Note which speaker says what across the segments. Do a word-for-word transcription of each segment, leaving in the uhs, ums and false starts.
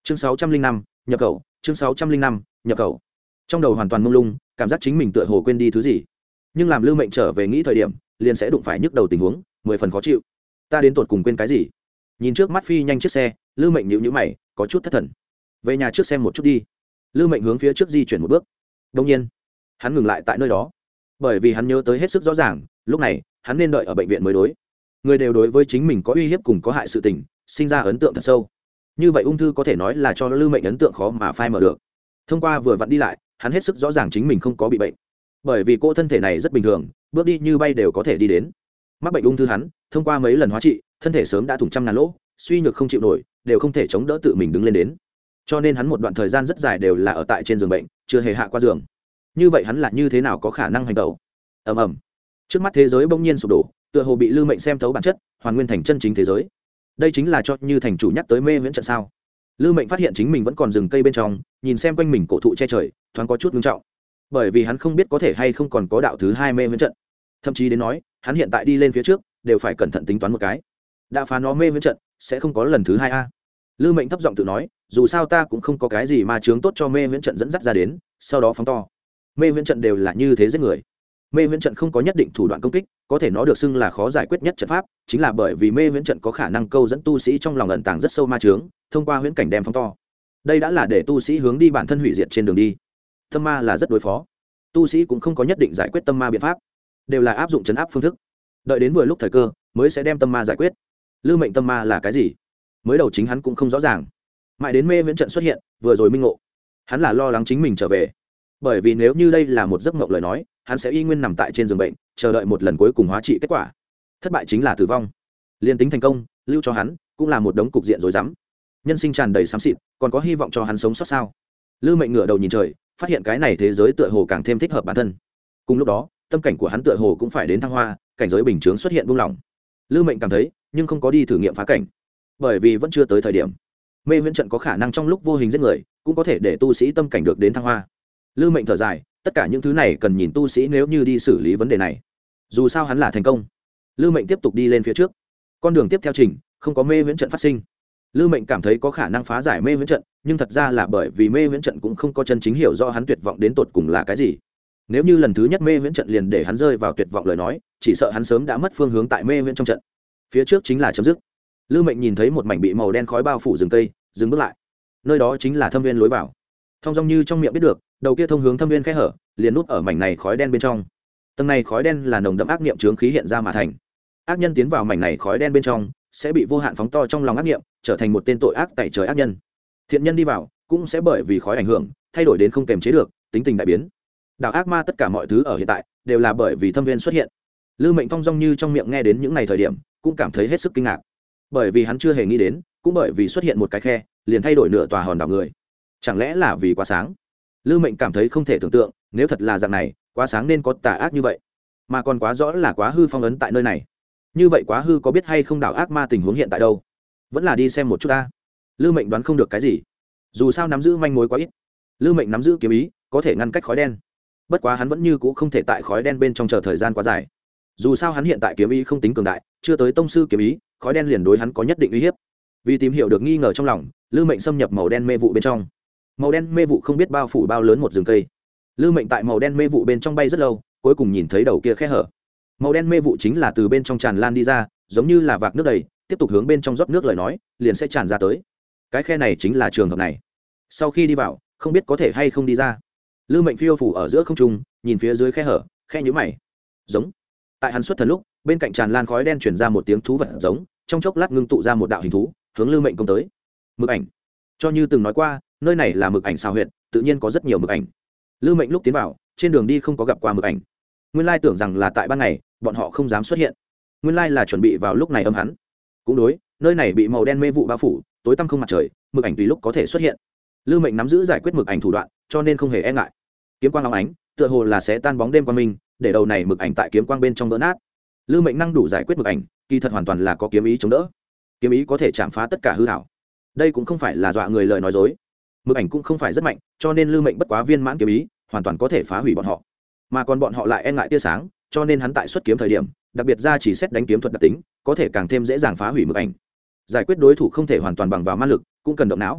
Speaker 1: chương sáu trăm linh năm nhập khẩu. Chương sáu trăm linh năm nhập khẩu. Trong đầu hoàn toàn mông lung, cảm giác chính mình tựa hồ quên đi thứ gì, nhưng làm Lưu Mệnh trở về nghĩ thời điểm liền sẽ đụng phải nhức đầu tình huống, mười phần khó chịu. Ta đến tột cùng quên cái gì? Nhìn trước mắt phi nhanh chiếc xe, Lưu Mệnh nhíu nhíu mày, có chút thất thần. Về nhà trước xem một chút đi. Lưu Mệnh hướng phía trước di chuyển một bước. Đương nhiên, hắn ngừng lại tại nơi đó, bởi vì hắn nhớ tới hết sức rõ ràng, lúc này hắn nên đợi ở bệnh viện mới đối. Người đều đối với chính mình có uy hiếp cùng có hại sự tình sinh ra ấn tượng thật sâu. Như vậy ung thư có thể nói là cho Lưu Mệnh ấn tượng khó mà phai mở được. Thông qua vừa vặn đi lại, hắn hết sức rõ ràng chính mình không có bị bệnh, bởi vì cô thân thể này rất bình thường, bước đi như bay đều có thể đi đến. Mắc bệnh ung thư hắn, thông qua mấy lần hóa trị, thân thể sớm đã thủng trăm ngàn lỗ, suy nhược không chịu nổi, đều không thể chống đỡ tự mình đứng lên đến. Cho nên hắn một đoạn thời gian rất dài đều là ở tại trên giường bệnh, chưa hề hạ qua giường. Như vậy hắn là như thế nào có khả năng hành động? Ầm ầm. Trước mắt thế giới bỗng nhiên sụp đổ, tựa hồ bị Lưu Mệnh xem thấu bản chất, hoàn nguyên thành chân chính thế giới. Đây chính là cho như thành chủ nhắc tới mê viễn trận sao? Lưu Mệnh phát hiện chính mình vẫn còn rừng cây bên trong, nhìn xem quanh mình cổ thụ che trời, thoáng có chút nghiêm trọng. Bởi vì hắn không biết có thể hay không còn có đạo thứ hai mê viễn trận. Thậm chí đến nói, hắn hiện tại đi lên phía trước, đều phải cẩn thận tính toán một cái. Đã phá nó mê viễn trận, sẽ không có lần thứ hai a. Lưu Mệnh thấp giọng tự nói, dù sao ta cũng không có cái gì mà chướng tốt cho mê viễn trận dẫn dắt ra đến, sau đó phóng to. Mê viễn trận đều là như thế giết người. Mê viễn trận không có nhất định thủ đoạn công kích, có thể nó được xưng là khó giải quyết nhất trận pháp, chính là bởi vì mê viễn trận có khả năng câu dẫn tu sĩ trong lòng ẩn tàng rất sâu ma chướng, thông qua huyễn cảnh đem phóng to. Đây đã là để tu sĩ hướng đi bản thân hủy diệt trên đường đi. Tâm ma là rất đối phó, tu sĩ cũng không có nhất định giải quyết tâm ma biện pháp, đều là áp dụng trấn áp phương thức, đợi đến vừa lúc thời cơ mới sẽ đem tâm ma giải quyết. Lưu Mệnh tâm ma là cái gì, mới đầu chính hắn cũng không rõ ràng, mãi đến mê viễn trận xuất hiện, vừa rồi minh ngộ. Hắn là lo lắng chính mình trở về, bởi vì nếu như đây là một giấc mộng lời nói, hắn sẽ y nguyên nằm tại trên giường bệnh, chờ đợi một lần cuối cùng hóa trị kết quả. Thất bại chính là tử vong, liên tính thành công, lưu cho hắn cũng là một đống cục diện rối rắm. Nhân sinh tràn đầy xám xịt, còn có hy vọng cho hắn sống sót sao? Lưu Mệnh ngửa đầu nhìn trời, phát hiện cái này thế giới tựa hồ càng thêm thích hợp bản thân. Cùng lúc đó, tâm cảnh của hắn tựa hồ cũng phải đến thăng hoa, cảnh giới bình chướng xuất hiện buông lỏng. Lưu Mệnh cảm thấy, nhưng không có đi thử nghiệm phá cảnh, bởi vì vẫn chưa tới thời điểm. Mê viễn trận có khả năng trong lúc vô hình giết người, cũng có thể để tu sĩ tâm cảnh được đến thăng hoa. Lưu Mệnh thở dài, tất cả những thứ này cần nhìn tu sĩ nếu như đi xử lý vấn đề này. Dù sao hắn là thành công. Lưu Mệnh tiếp tục đi lên phía trước, con đường tiếp theo trình không có mê viễn trận phát sinh. Lưu Mệnh cảm thấy có khả năng phá giải mê viễn trận, nhưng thật ra là bởi vì mê viễn trận cũng không có chân chính hiểu rõ hắn tuyệt vọng đến tột cùng là cái gì. Nếu như lần thứ nhất mê viễn trận liền để hắn rơi vào tuyệt vọng lời nói, chỉ sợ hắn sớm đã mất phương hướng tại mê viễn trong trận. Phía trước chính là chấm dứt. Lưu Mệnh nhìn thấy một mảnh bị màu đen khói bao phủ rừng cây, dừng bước lại. Nơi đó chính là thâm viên lối vào. Thông dong như trong miệng biết được, đầu kia thông hướng thâm viên khe hở, liền núp ở mảnh này khói đen bên trong. Tầng này khói đen là nồng đậm ác niệm chướng khí hiện ra mà thành. Ác nhân tiến vào mảnh này khói đen bên trong, sẽ bị vô hạn phóng to trong lòng ác niệm, trở thành một tên tội ác tẩy trời ác nhân. Thiện nhân đi vào, cũng sẽ bởi vì khói ảnh hưởng, thay đổi đến không kềm chế được, tính tình đại biến. Đạo ác ma tất cả mọi thứ ở hiện tại đều là bởi vì thâm viên xuất hiện. Lưu Mệnh thông dong như trong miệng nghe đến những ngày thời điểm, cũng cảm thấy hết sức kinh ngạc, bởi vì hắn chưa hề nghĩ đến, cũng bởi vì xuất hiện một cái khe, liền thay đổi nửa tòa hòn đảo người. Chẳng lẽ là vì quá sáng? Lưu Mệnh cảm thấy không thể tưởng tượng, nếu thật là dạng này, quá sáng nên có tà ác như vậy, mà còn quá rõ là quá hư phong ấn tại nơi này. Như vậy quá hư có biết hay không đảo ác ma tình huống hiện tại đâu? Vẫn là đi xem một chút ta. Lưu Mệnh đoán không được cái gì, dù sao nắm giữ manh mối quá ít. Lưu Mệnh nắm giữ kiếm ý, có thể ngăn cách khói đen, bất quá hắn vẫn như cũ không thể tại khói đen bên trong chờ thời gian quá dài. Dù sao hắn hiện tại kiếm ý không tính cường đại, chưa tới tông sư kiếm ý, khói đen liền đối hắn có nhất định uy hiếp. Vì tìm hiểu được nghi ngờ trong lòng, Lưu Mệnh xâm nhập màu đen mê vụ bên trong. Màu đen mê vụ không biết bao phủ bao lớn một rừng cây. Lưu Mệnh tại màu đen mê vụ bên trong bay rất lâu, cuối cùng nhìn thấy đầu kia khe hở. Màu đen mê vụ chính là từ bên trong tràn lan đi ra, giống như là vạc nước đầy, tiếp tục hướng bên trong rót nước lời nói, liền sẽ tràn ra tới. Cái khe này chính là trường hợp này. Sau khi đi vào, không biết có thể hay không đi ra. Lưu Mệnh phiêu phủ ở giữa không trung, nhìn phía dưới khe hở, khe nhíu mày. Giống. Tại hắn xuất thần lúc, bên cạnh tràn lan khói đen truyền ra một tiếng thú vật giống, trong chốc lát ngưng tụ ra một đạo hình thú, hướng Lưu Mệnh công tới. Mực ảnh. Cho như từng nói qua, nơi này là mực ảnh sao huyệt, tự nhiên có rất nhiều mực ảnh. Lưu Mệnh lúc tiến vào, trên đường đi không có gặp qua mực ảnh. Nguyên lai tưởng rằng là tại ban ngày, bọn họ không dám xuất hiện. Nguyên lai là chuẩn bị vào lúc này âm hắn. Cũng đối, nơi này bị màu đen mê vụ bao phủ, tối tăm không mặt trời, mực ảnh tùy lúc có thể xuất hiện. Lưu Mệnh nắm giữ giải quyết mực ảnh thủ đoạn, cho nên không hề e ngại. Kiếm quang óng ánh, tựa hồ là sẽ tan bóng đêm qua mình, để đầu này mực ảnh tại kiếm quang bên trong vỡ nát. Lưu Mệnh năng đủ giải quyết mực ảnh, kỳ thật hoàn toàn là có kiếm ý chống đỡ. Kiếm ý có thể chạm phá tất cả hư ảo. Đây cũng không phải là dọa người lời nói dối. Mực ảnh cũng không phải rất mạnh, cho nên Lưu Mệnh bất quá viên mãn kiếm ý, hoàn toàn có thể phá hủy bọn họ. Mà còn bọn họ lại e ngại tia sáng, cho nên hắn tại xuất kiếm thời điểm, đặc biệt ra chỉ xét đánh kiếm thuật đặc tính, có thể càng thêm dễ dàng phá hủy mực ảnh. Giải quyết đối thủ không thể hoàn toàn bằng vào ma lực, cũng cần động não.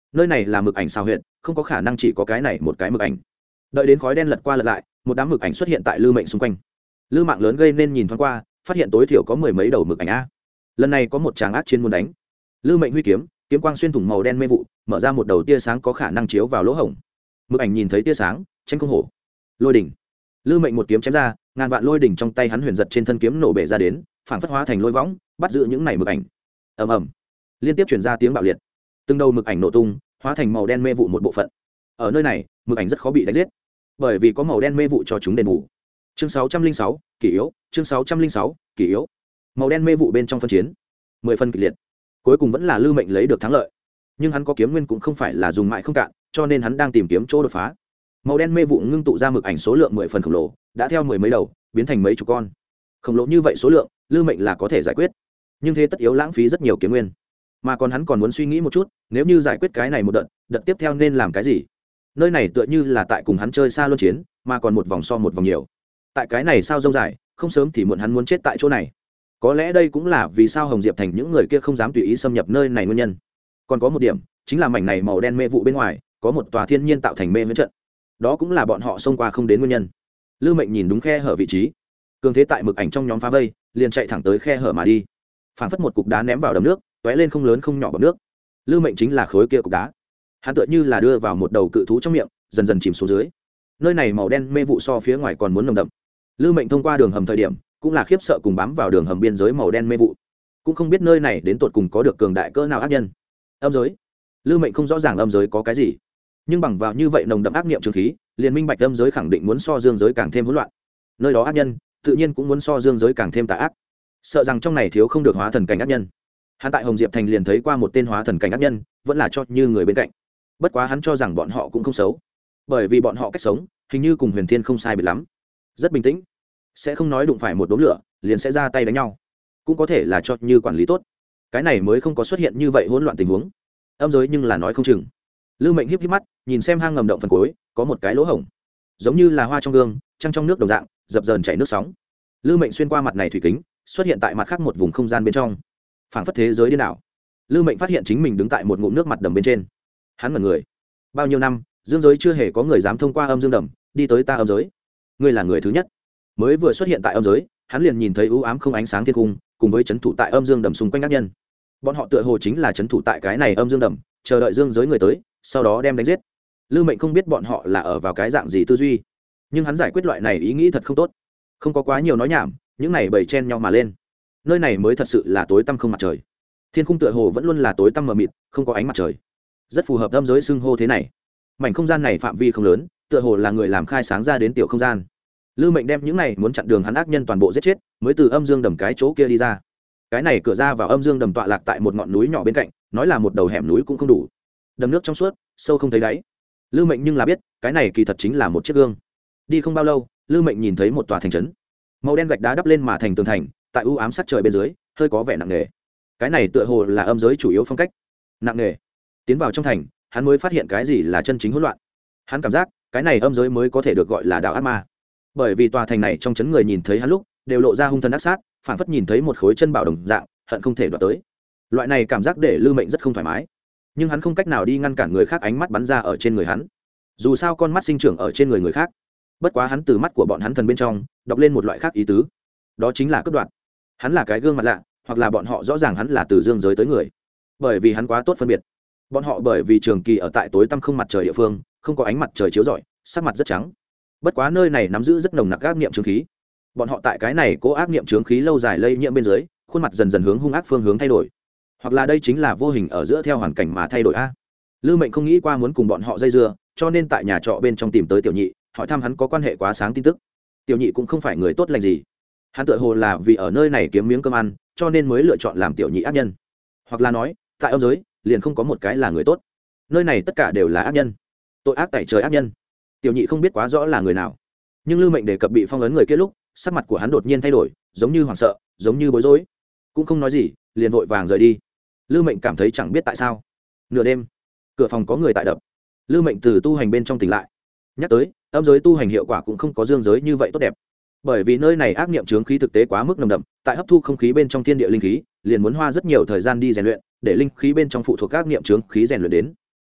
Speaker 1: nơi này là mực ảnh xào huyện, không có khả năng chỉ có cái này một cái mực ảnh. Đợi đến khói đen lật qua lật lại, một đám mực ảnh xuất hiện tại Lư Mệnh xung quanh. Lư Mạng lớn gây nên nhìn thoáng qua, phát hiện tối thiểu có mười mấy đầu mực ảnh a. Lần này có một tràng ác chiến muốn đánh. Lư Mệnh huy kiếm, kiếm quang xuyên thủng màu đen mê vụ, mở ra một đầu tia sáng có khả năng chiếu vào lỗ hổng. Mực ảnh nhìn thấy tia sáng, tranh không hổ. Lôi đỉnh. Lư Mệnh một kiếm chém ra, ngàn vạn lôi đỉnh trong tay hắn huyền giật trên thân kiếm nổ bể ra đến, phản phất hóa thành lôi võng, bắt giữ những này mực ảnh. Ầm ầm. Liên tiếp truyền ra tiếng bạo liệt. Từng đầu mực ảnh nổ tung, hóa thành màu đen mê vụ một bộ phận. Ở nơi này, mực ảnh rất khó bị đánh giết, bởi vì có màu đen mê vụ cho chúng đền bù. Chương sáu trăm linh sáu, kỷ yếu, chương sáu trăm linh sáu, kỷ yếu. Màu đen mê vụ bên trong phân chiến, mười phân kịch liệt. Cuối cùng vẫn là Lư Mệnh lấy được thắng lợi. Nhưng hắn có kiếm nguyên cũng không phải là dùng mãi không cạn, cho nên hắn đang tìm kiếm chỗ đột phá. Màu đen mê vụ ngưng tụ ra mực ảnh số lượng mười phần khổng lồ, đã theo mười mấy đầu, biến thành mấy chục con. Khổng lồ như vậy số lượng, Lư Mệnh là có thể giải quyết. Nhưng thế tất yếu lãng phí rất nhiều kiếm nguyên. Mà còn hắn còn muốn suy nghĩ một chút, nếu như giải quyết cái này một đợt, đợt tiếp theo nên làm cái gì? Nơi này tựa như là tại cùng hắn chơi xa luân chiến, mà còn một vòng so một vòng nhiều. Tại cái này sao rông dài, không sớm thì muộn hắn muốn chết tại chỗ này. Có lẽ đây cũng là vì sao Hồng Diệp Thành những người kia không dám tùy ý xâm nhập nơi này nguyên nhân. Còn có một điểm, chính là mảnh này màu đen mê vụ bên ngoài, có một tòa thiên nhiên tạo thành mê viễn trận. Đó cũng là bọn họ xông qua không đến nguyên nhân. Lư Mệnh nhìn đúng khe hở vị trí, cường thế tại mực ảnh trong nhóm phá vây, liền chạy thẳng tới khe hở mà đi. Phảng phất một cục đá ném vào đầm nước, tóe lên không lớn không nhỏ bọt nước. Lư Mệnh chính là khối kia cục đá. Hắn tựa như là đưa vào một đầu cự thú trong miệng, dần dần chìm xuống dưới. Nơi này màu đen mê vụ so phía ngoài còn muốn nồng đậm. Lư Mệnh thông qua đường hầm thời điểm, cũng là khiếp sợ cùng bám vào đường hầm biên giới màu đen mê vụ. Cũng không biết nơi này đến tột cùng có được cường đại cỡ nào ác nhân. Âm giới. Lư Mệnh không rõ ràng âm giới có cái gì, nhưng bằng vào như vậy nồng đậm ác niệm trường khí, liền minh bạch âm giới khẳng định muốn so dương giới càng thêm hỗn loạn. Nơi đó ác nhân, tự nhiên cũng muốn so dương giới càng thêm tà ác. Sợ rằng trong này thiếu không được hóa thần cảnh ác nhân. Hắn tại Hồng Diệp Thành liền thấy qua một tên hóa thần cảnh ác nhân, vẫn là cho như người bên cạnh. Bất quá hắn cho rằng bọn họ cũng không xấu, bởi vì bọn họ cách sống hình như cùng Huyền Thiên không sai biệt lắm, rất bình tĩnh, sẽ không nói đụng phải một đốm lửa liền sẽ ra tay đánh nhau, cũng có thể là cho như quản lý tốt, cái này mới không có xuất hiện như vậy hỗn loạn tình huống. Âm giới nhưng là nói không chừng. Lư Mệnh híp híp mắt, nhìn xem hang ngầm động phần cuối, có một cái lỗ hổng, giống như là hoa trong gương, trăng trong nước đồng dạng, dập dờn chảy nước sóng. Lư Mệnh xuyên qua mặt này thủy kính, xuất hiện tại mặt khác một vùng không gian bên trong, phảng phất thế giới điên đảo. Lư Mệnh phát hiện chính mình đứng tại một ngụm nước mặt đầm bên trên. Hắn ngẩn người. Bao nhiêu năm, dương giới chưa hề có người dám thông qua âm dương đầm đi tới ta âm giới. Ngươi là người thứ nhất. Mới vừa xuất hiện tại âm giới, hắn liền nhìn thấy u ám không ánh sáng thiên cung, cùng với chấn thủ tại âm dương đầm xung quanh ác nhân. Bọn họ tựa hồ chính là chấn thủ tại cái này âm dương đầm, chờ đợi dương giới người tới, sau đó đem đánh giết. Lư Mệnh không biết bọn họ là ở vào cái dạng gì tư duy, nhưng hắn giải quyết loại này ý nghĩ thật không tốt. Không có quá nhiều nói nhảm, những này bầy chen nhau mà lên. Nơi này mới thật sự là tối tăm không mặt trời. Thiên khung tựa hồ vẫn luôn là tối tăm mờ mịt, không có ánh mặt trời, rất phù hợp âm giới xưng hô thế này. Mảnh không gian này phạm vi không lớn, tựa hồ là người làm khai sáng ra đến tiểu không gian. Lư Mệnh đem những này muốn chặn đường hắn ác nhân toàn bộ giết chết, mới từ âm dương đầm cái chỗ kia đi ra. Cái này cửa ra vào âm dương đầm tọa lạc tại một ngọn núi nhỏ bên cạnh, nói là một đầu hẻm núi cũng không đủ. Đầm nước trong suốt, sâu không thấy đáy. Lư Mệnh nhưng là biết, cái này kỳ thật chính là một chiếc gương. Đi không bao lâu, Lư Mệnh nhìn thấy một tòa thành trấn, màu đen gạch đá đắp lên mà thành tường thành, tại u ám sắc trời bên dưới, hơi có vẻ nặng nề. Cái này tựa hồ là âm giới chủ yếu phong cách, nặng nề. Tiến vào trong thành, hắn mới phát hiện cái gì là chân chính hỗn loạn. Hắn cảm giác, cái này âm giới mới có thể được gọi là đạo ác ma, bởi vì tòa thành này trong trấn người nhìn thấy hắn lúc, đều lộ ra hung thần ác sát, phảng phất nhìn thấy một khối chân bảo đồng dạng, hận không thể đoạt tới. Loại này cảm giác để Lư Mệnh rất không thoải mái, nhưng hắn không cách nào đi ngăn cản người khác ánh mắt bắn ra ở trên người hắn. Dù sao con mắt sinh trưởng ở trên người người khác, bất quá hắn từ mắt của bọn hắn thần bên trong đọc lên một loại khác ý tứ, đó chính là cướp đoạt. Hắn là cái gương mặt lạ, hoặc là bọn họ rõ ràng hắn là từ dương giới tới người, bởi vì hắn quá tốt phân biệt. Bọn họ bởi vì trường kỳ ở tại tối tăm không mặt trời địa phương, không có ánh mặt trời chiếu rọi, sắc mặt rất trắng. Bất quá nơi này nắm giữ rất nồng nặc ác niệm chướng khí. Bọn họ tại cái này cố ác niệm chướng khí lâu dài lây nhiễm bên dưới, khuôn mặt dần dần hướng hung ác phương hướng thay đổi. Hoặc là đây chính là vô hình ở giữa theo hoàn cảnh mà thay đổi a. Lư Mệnh không nghĩ qua muốn cùng bọn họ dây dưa, cho nên tại nhà trọ bên trong tìm tới Tiểu Nhị, hỏi thăm hắn có quan hệ quá sáng tin tức. Tiểu Nhị cũng không phải người tốt lành gì. Hắn tựa hồ là vì ở nơi này kiếm miếng cơm ăn, cho nên mới lựa chọn làm Tiểu Nhị ác nhân. Hoặc là nói, tại âm giới, liền không có một cái là người tốt. Nơi này tất cả đều là ác nhân, tội ác tại trời ác nhân. Tiểu Nhị không biết quá rõ là người nào, nhưng Lư Mệnh đề cập bị phong ấn người kia lúc, sắc mặt của hắn đột nhiên thay đổi, giống như hoảng sợ, giống như bối rối, cũng không nói gì, liền vội vàng rời đi. Lư Mệnh cảm thấy chẳng biết tại sao, nửa đêm, cửa phòng có người tại đập. Lư Mệnh từ tu hành bên trong tỉnh lại, nhắc tới âm giới tu hành hiệu quả cũng không có dương giới như vậy tốt đẹp, bởi vì nơi này ác niệm chướng khí thực tế quá mức nồng đậm, tại hấp thu không khí bên trong thiên địa linh khí, liền muốn hoa rất nhiều thời gian đi rèn luyện, để linh khí bên trong phụ thuộc các niệm chướng khí rèn luyện đến.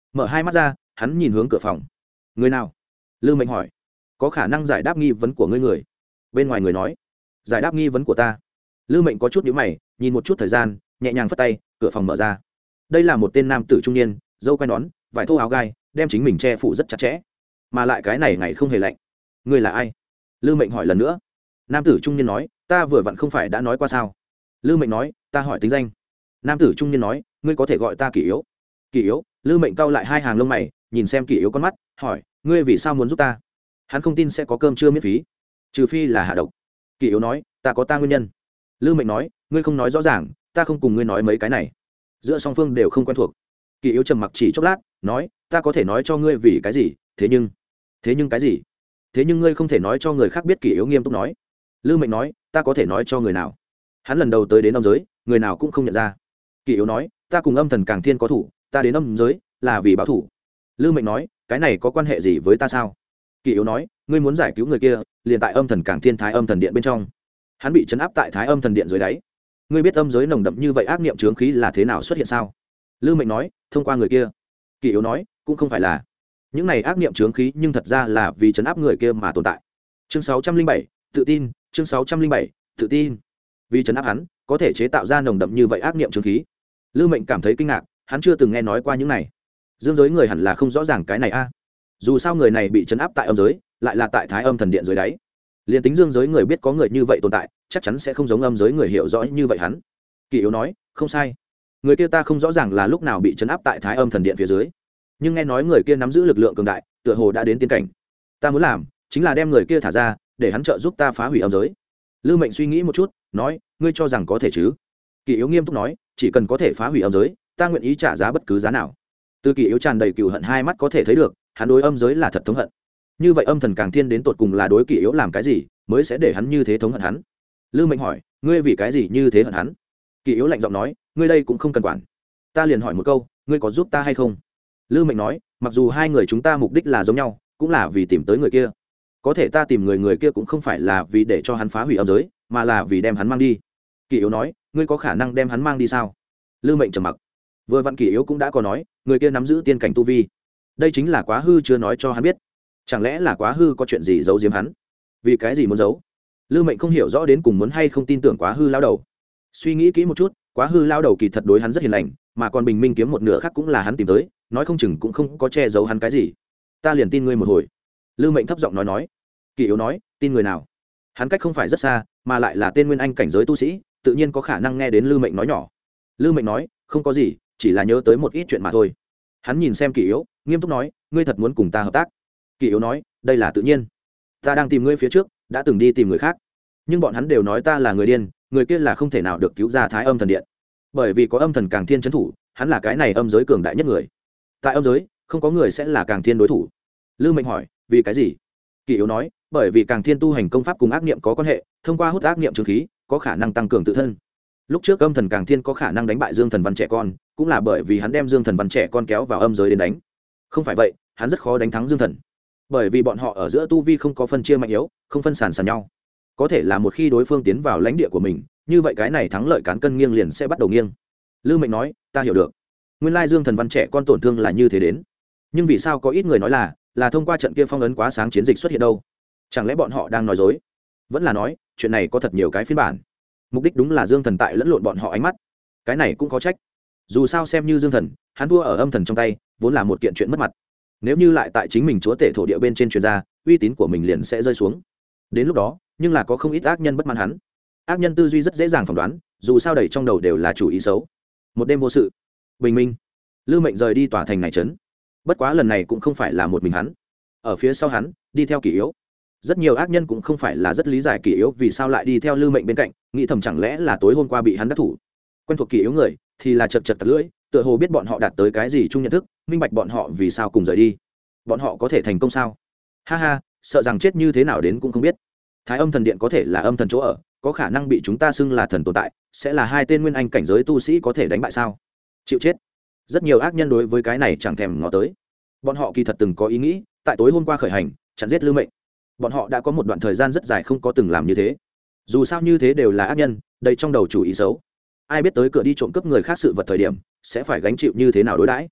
Speaker 1: mở hai mắt ra, hắn nhìn hướng cửa phòng. Người nào? Lư Mệnh hỏi. Có khả năng giải đáp nghi vấn của ngươi người. Bên ngoài người nói. Giải đáp nghi vấn của ta. Lư Mệnh có chút nhíu mày, nhìn một chút thời gian, nhẹ nhàng phất tay, cửa phòng mở ra. Đây là một tên nam tử trung niên, râu quai nón, vải thô áo gai, đem chính mình che phủ rất chặt chẽ, mà lại cái này ngày không hề lạnh. Ngươi là ai? Lư Mệnh hỏi lần nữa. Nam tử trung niên nói, ta vừa vặn không phải đã nói qua sao? Lư Mệnh nói, ta hỏi tính danh. Nam tử trung niên nói, ngươi có thể gọi ta Kỷ Yếu. Kỷ Yếu. Lư Mệnh cau lại hai hàng lông mày, nhìn xem Kỷ Yếu con mắt, hỏi, ngươi vì sao muốn giúp ta? Hắn không tin sẽ có cơm trưa miễn phí, trừ phi là hạ độc. Kỷ Yếu nói, ta có ta nguyên nhân. Lư Mệnh nói, ngươi không nói rõ ràng, ta không cùng ngươi nói mấy cái này. Giữa song phương đều không quen thuộc. Kỷ Yếu trầm mặc chỉ chốc lát, nói, ta có thể nói cho ngươi vì cái gì, thế nhưng, thế nhưng cái gì? Thế nhưng ngươi không thể nói cho người khác biết. Kỷ Yếu nghiêm túc nói. Lư Mệnh nói, ta có thể nói cho người nào? Hắn lần đầu tới đến âm giới, người nào cũng không nhận ra. Kỷ Yếu nói, ta cùng âm thần Càng Thiên có thủ, ta đến âm giới là vì báo thủ. Lư Mệnh nói, cái này có quan hệ gì với ta sao? Kỷ Yếu nói, ngươi muốn giải cứu người kia, liền tại âm thần Càng Thiên Thái Âm Thần Điện bên trong. Hắn bị trấn áp tại Thái Âm Thần Điện dưới đáy. Ngươi biết âm giới nồng đậm như vậy ác niệm chướng khí là thế nào xuất hiện sao? Lư Mệnh nói, thông qua người kia. Kỷ Yếu nói, cũng không phải là những này ác niệm chướng khí, nhưng thật ra là vì trấn áp người kia mà tồn tại. Chương sáu trăm linh bảy, tự tin. Chương sáu trăm linh bảy, tự tin. Vì trấn áp hắn, có thể chế tạo ra nồng đậm như vậy ác niệm chướng khí. Lư Mệnh cảm thấy kinh ngạc, hắn chưa từng nghe nói qua những này. Dương giới người hẳn là không rõ ràng cái này a. Dù sao người này bị trấn áp tại âm giới, lại là tại Thái Âm Thần Điện dưới đáy. Liên tính dương giới người biết có người như vậy tồn tại, chắc chắn sẽ không giống âm giới người hiểu rõ như vậy hắn. Kỷ Yếu nói, không sai. Người kia ta không rõ ràng là lúc nào bị trấn áp tại Thái Âm Thần Điện phía dưới, nhưng nghe nói người kia nắm giữ lực lượng cường đại, tựa hồ đã đến tiên cảnh. Ta muốn làm chính là đem người kia thả ra, để hắn trợ giúp ta phá hủy âm giới. Lư Mệnh suy nghĩ một chút, nói, ngươi cho rằng có thể chứ? Kỷ Yếu nghiêm túc nói, chỉ cần có thể phá hủy âm giới, ta nguyện ý trả giá bất cứ giá nào. Từ Kỷ Yếu tràn đầy cừu hận hai mắt có thể thấy được, hắn đối âm giới là thật thống hận. Như vậy âm thần Càng Thiên đến tột cùng là đối Kỷ Yếu làm cái gì, mới sẽ để hắn như thế thống hận hắn? Lư Mệnh hỏi, ngươi vì cái gì như thế hận hắn? Kỷ Yếu lạnh giọng nói, ngươi đây cũng không cần quản. Ta liền hỏi một câu, ngươi có giúp ta hay không? Lư Mệnh nói, mặc dù hai người chúng ta mục đích là giống nhau, cũng là vì tìm tới người kia. Có thể ta tìm người người kia cũng không phải là vì để cho hắn phá hủy âm giới, mà là vì đem hắn mang đi. Kỷ Yếu nói, ngươi có khả năng đem hắn mang đi sao? Lư Mệnh trầm mặc. Vừa vặn Kỷ Yếu cũng đã có nói, người kia nắm giữ tiên cảnh tu vi. Đây chính là Quá Hư chưa nói cho hắn biết. Chẳng lẽ là Quá Hư có chuyện gì giấu giếm hắn? Vì cái gì muốn giấu? Lư Mệnh không hiểu rõ đến cùng muốn hay không tin tưởng Quá Hư lao đầu. Suy nghĩ kỹ một chút, Quá Hư lao đầu kỳ thật đối hắn rất hiền lành, mà còn Bình Minh kiếm một nửa khác cũng là hắn tìm tới, nói không chừng cũng không có che giấu hắn cái gì. Ta liền tin ngươi một hồi. Lư Mệnh thấp giọng nói nói. Kỷ Yếu nói, tin người nào? Hắn cách không phải rất xa, mà lại là tên nguyên anh cảnh giới tu sĩ, tự nhiên có khả năng nghe đến Lư Mệnh nói nhỏ. Lư Mệnh nói, không có gì, chỉ là nhớ tới một ít chuyện mà thôi. Hắn nhìn xem Kỷ Yếu, nghiêm túc nói, ngươi thật muốn cùng ta hợp tác? Kỷ Yếu nói, đây là tự nhiên. Ta đang tìm ngươi phía trước, đã từng đi tìm người khác, nhưng bọn hắn đều nói ta là người điên, người kia là không thể nào được cứu ra Thái Âm Thần Điện, bởi vì có âm thần Càng Thiên trấn thủ, hắn là cái này âm giới cường đại nhất người. Tại âm giới, không có người sẽ là Càng Thiên đối thủ. Lư Mệnh hỏi, vì cái gì? Kỷ Yếu nói, bởi vì Càng Thiên tu hành công pháp cùng ác niệm có quan hệ, thông qua hút ác niệm trừ khí, có khả năng tăng cường tự thân. Lúc trước âm thần Càng Thiên có khả năng đánh bại Dương Thần Văn trẻ con, cũng là bởi vì hắn đem Dương Thần Văn trẻ con kéo vào âm giới đến đánh. Không phải vậy, hắn rất khó đánh thắng Dương Thần, bởi vì bọn họ ở giữa tu vi không có phân chia mạnh yếu, không phân sàn sàn nhau. Có thể là một khi đối phương tiến vào lãnh địa của mình, như vậy cái này thắng lợi cán cân nghiêng liền sẽ bắt đầu nghiêng. Lư Mệnh nói, ta hiểu được. Nguyên lai Dương Thần Văn trẻ con tổn thương là như thế đến, nhưng vì sao có ít người nói là là thông qua trận kia phong ấn quá sáng chiến dịch xuất hiện đâu? Chẳng lẽ bọn họ đang nói dối? Vẫn là nói chuyện này có thật nhiều cái phiên bản, mục đích đúng là Dương Thần tại lẫn lộn bọn họ ánh mắt. Cái này cũng có trách, dù sao xem như Dương Thần, hắn thua ở âm thần trong tay, vốn là một kiện chuyện mất mặt. Nếu như lại tại chính mình chúa tể thổ địa bên trên truyền ra, uy tín của mình liền sẽ rơi xuống. Đến lúc đó, nhưng là có không ít ác nhân bất mãn hắn. Ác nhân tư duy rất dễ dàng phỏng đoán, dù sao đầy trong đầu đều là chủ ý xấu. Một đêm vô sự, bình minh, Lư Mệnh rời đi tòa thành này trấn. Bất quá lần này cũng không phải là một mình hắn, ở phía sau hắn đi theo Kỷ Yếu. Rất nhiều ác nhân cũng không phải là rất lý giải Kỷ Yếu vì sao lại đi theo Lư Mệnh bên cạnh, nghĩ thầm chẳng lẽ là tối hôm qua bị hắn đắc thủ. Quen thuộc Kỷ Yếu người thì là chật chật tật lưỡi, tựa hồ biết bọn họ đạt tới cái gì chung nhận thức, minh bạch bọn họ vì sao cùng rời đi. Bọn họ có thể thành công sao? Ha ha, sợ rằng chết như thế nào đến cũng không biết. Thái Âm Thần Điện có thể là âm thần chỗ ở, có khả năng bị chúng ta xưng là thần tồn tại, sẽ là hai tên nguyên anh cảnh giới tu sĩ có thể đánh bại sao? Chịu chết. Rất nhiều ác nhân đối với cái này chẳng thèm ngó tới. Bọn họ kỳ thật từng có ý nghĩ, tại tối hôm qua khởi hành, chặn giết Lư Mệnh. Bọn họ đã có một đoạn thời gian rất dài không có từng làm như thế. Dù sao như thế đều là ác nhân, đầy trong đầu chủ ý xấu. Ai biết tới cửa đi trộm cướp người khác sự vật thời điểm, sẽ phải gánh chịu như thế nào đối đãi.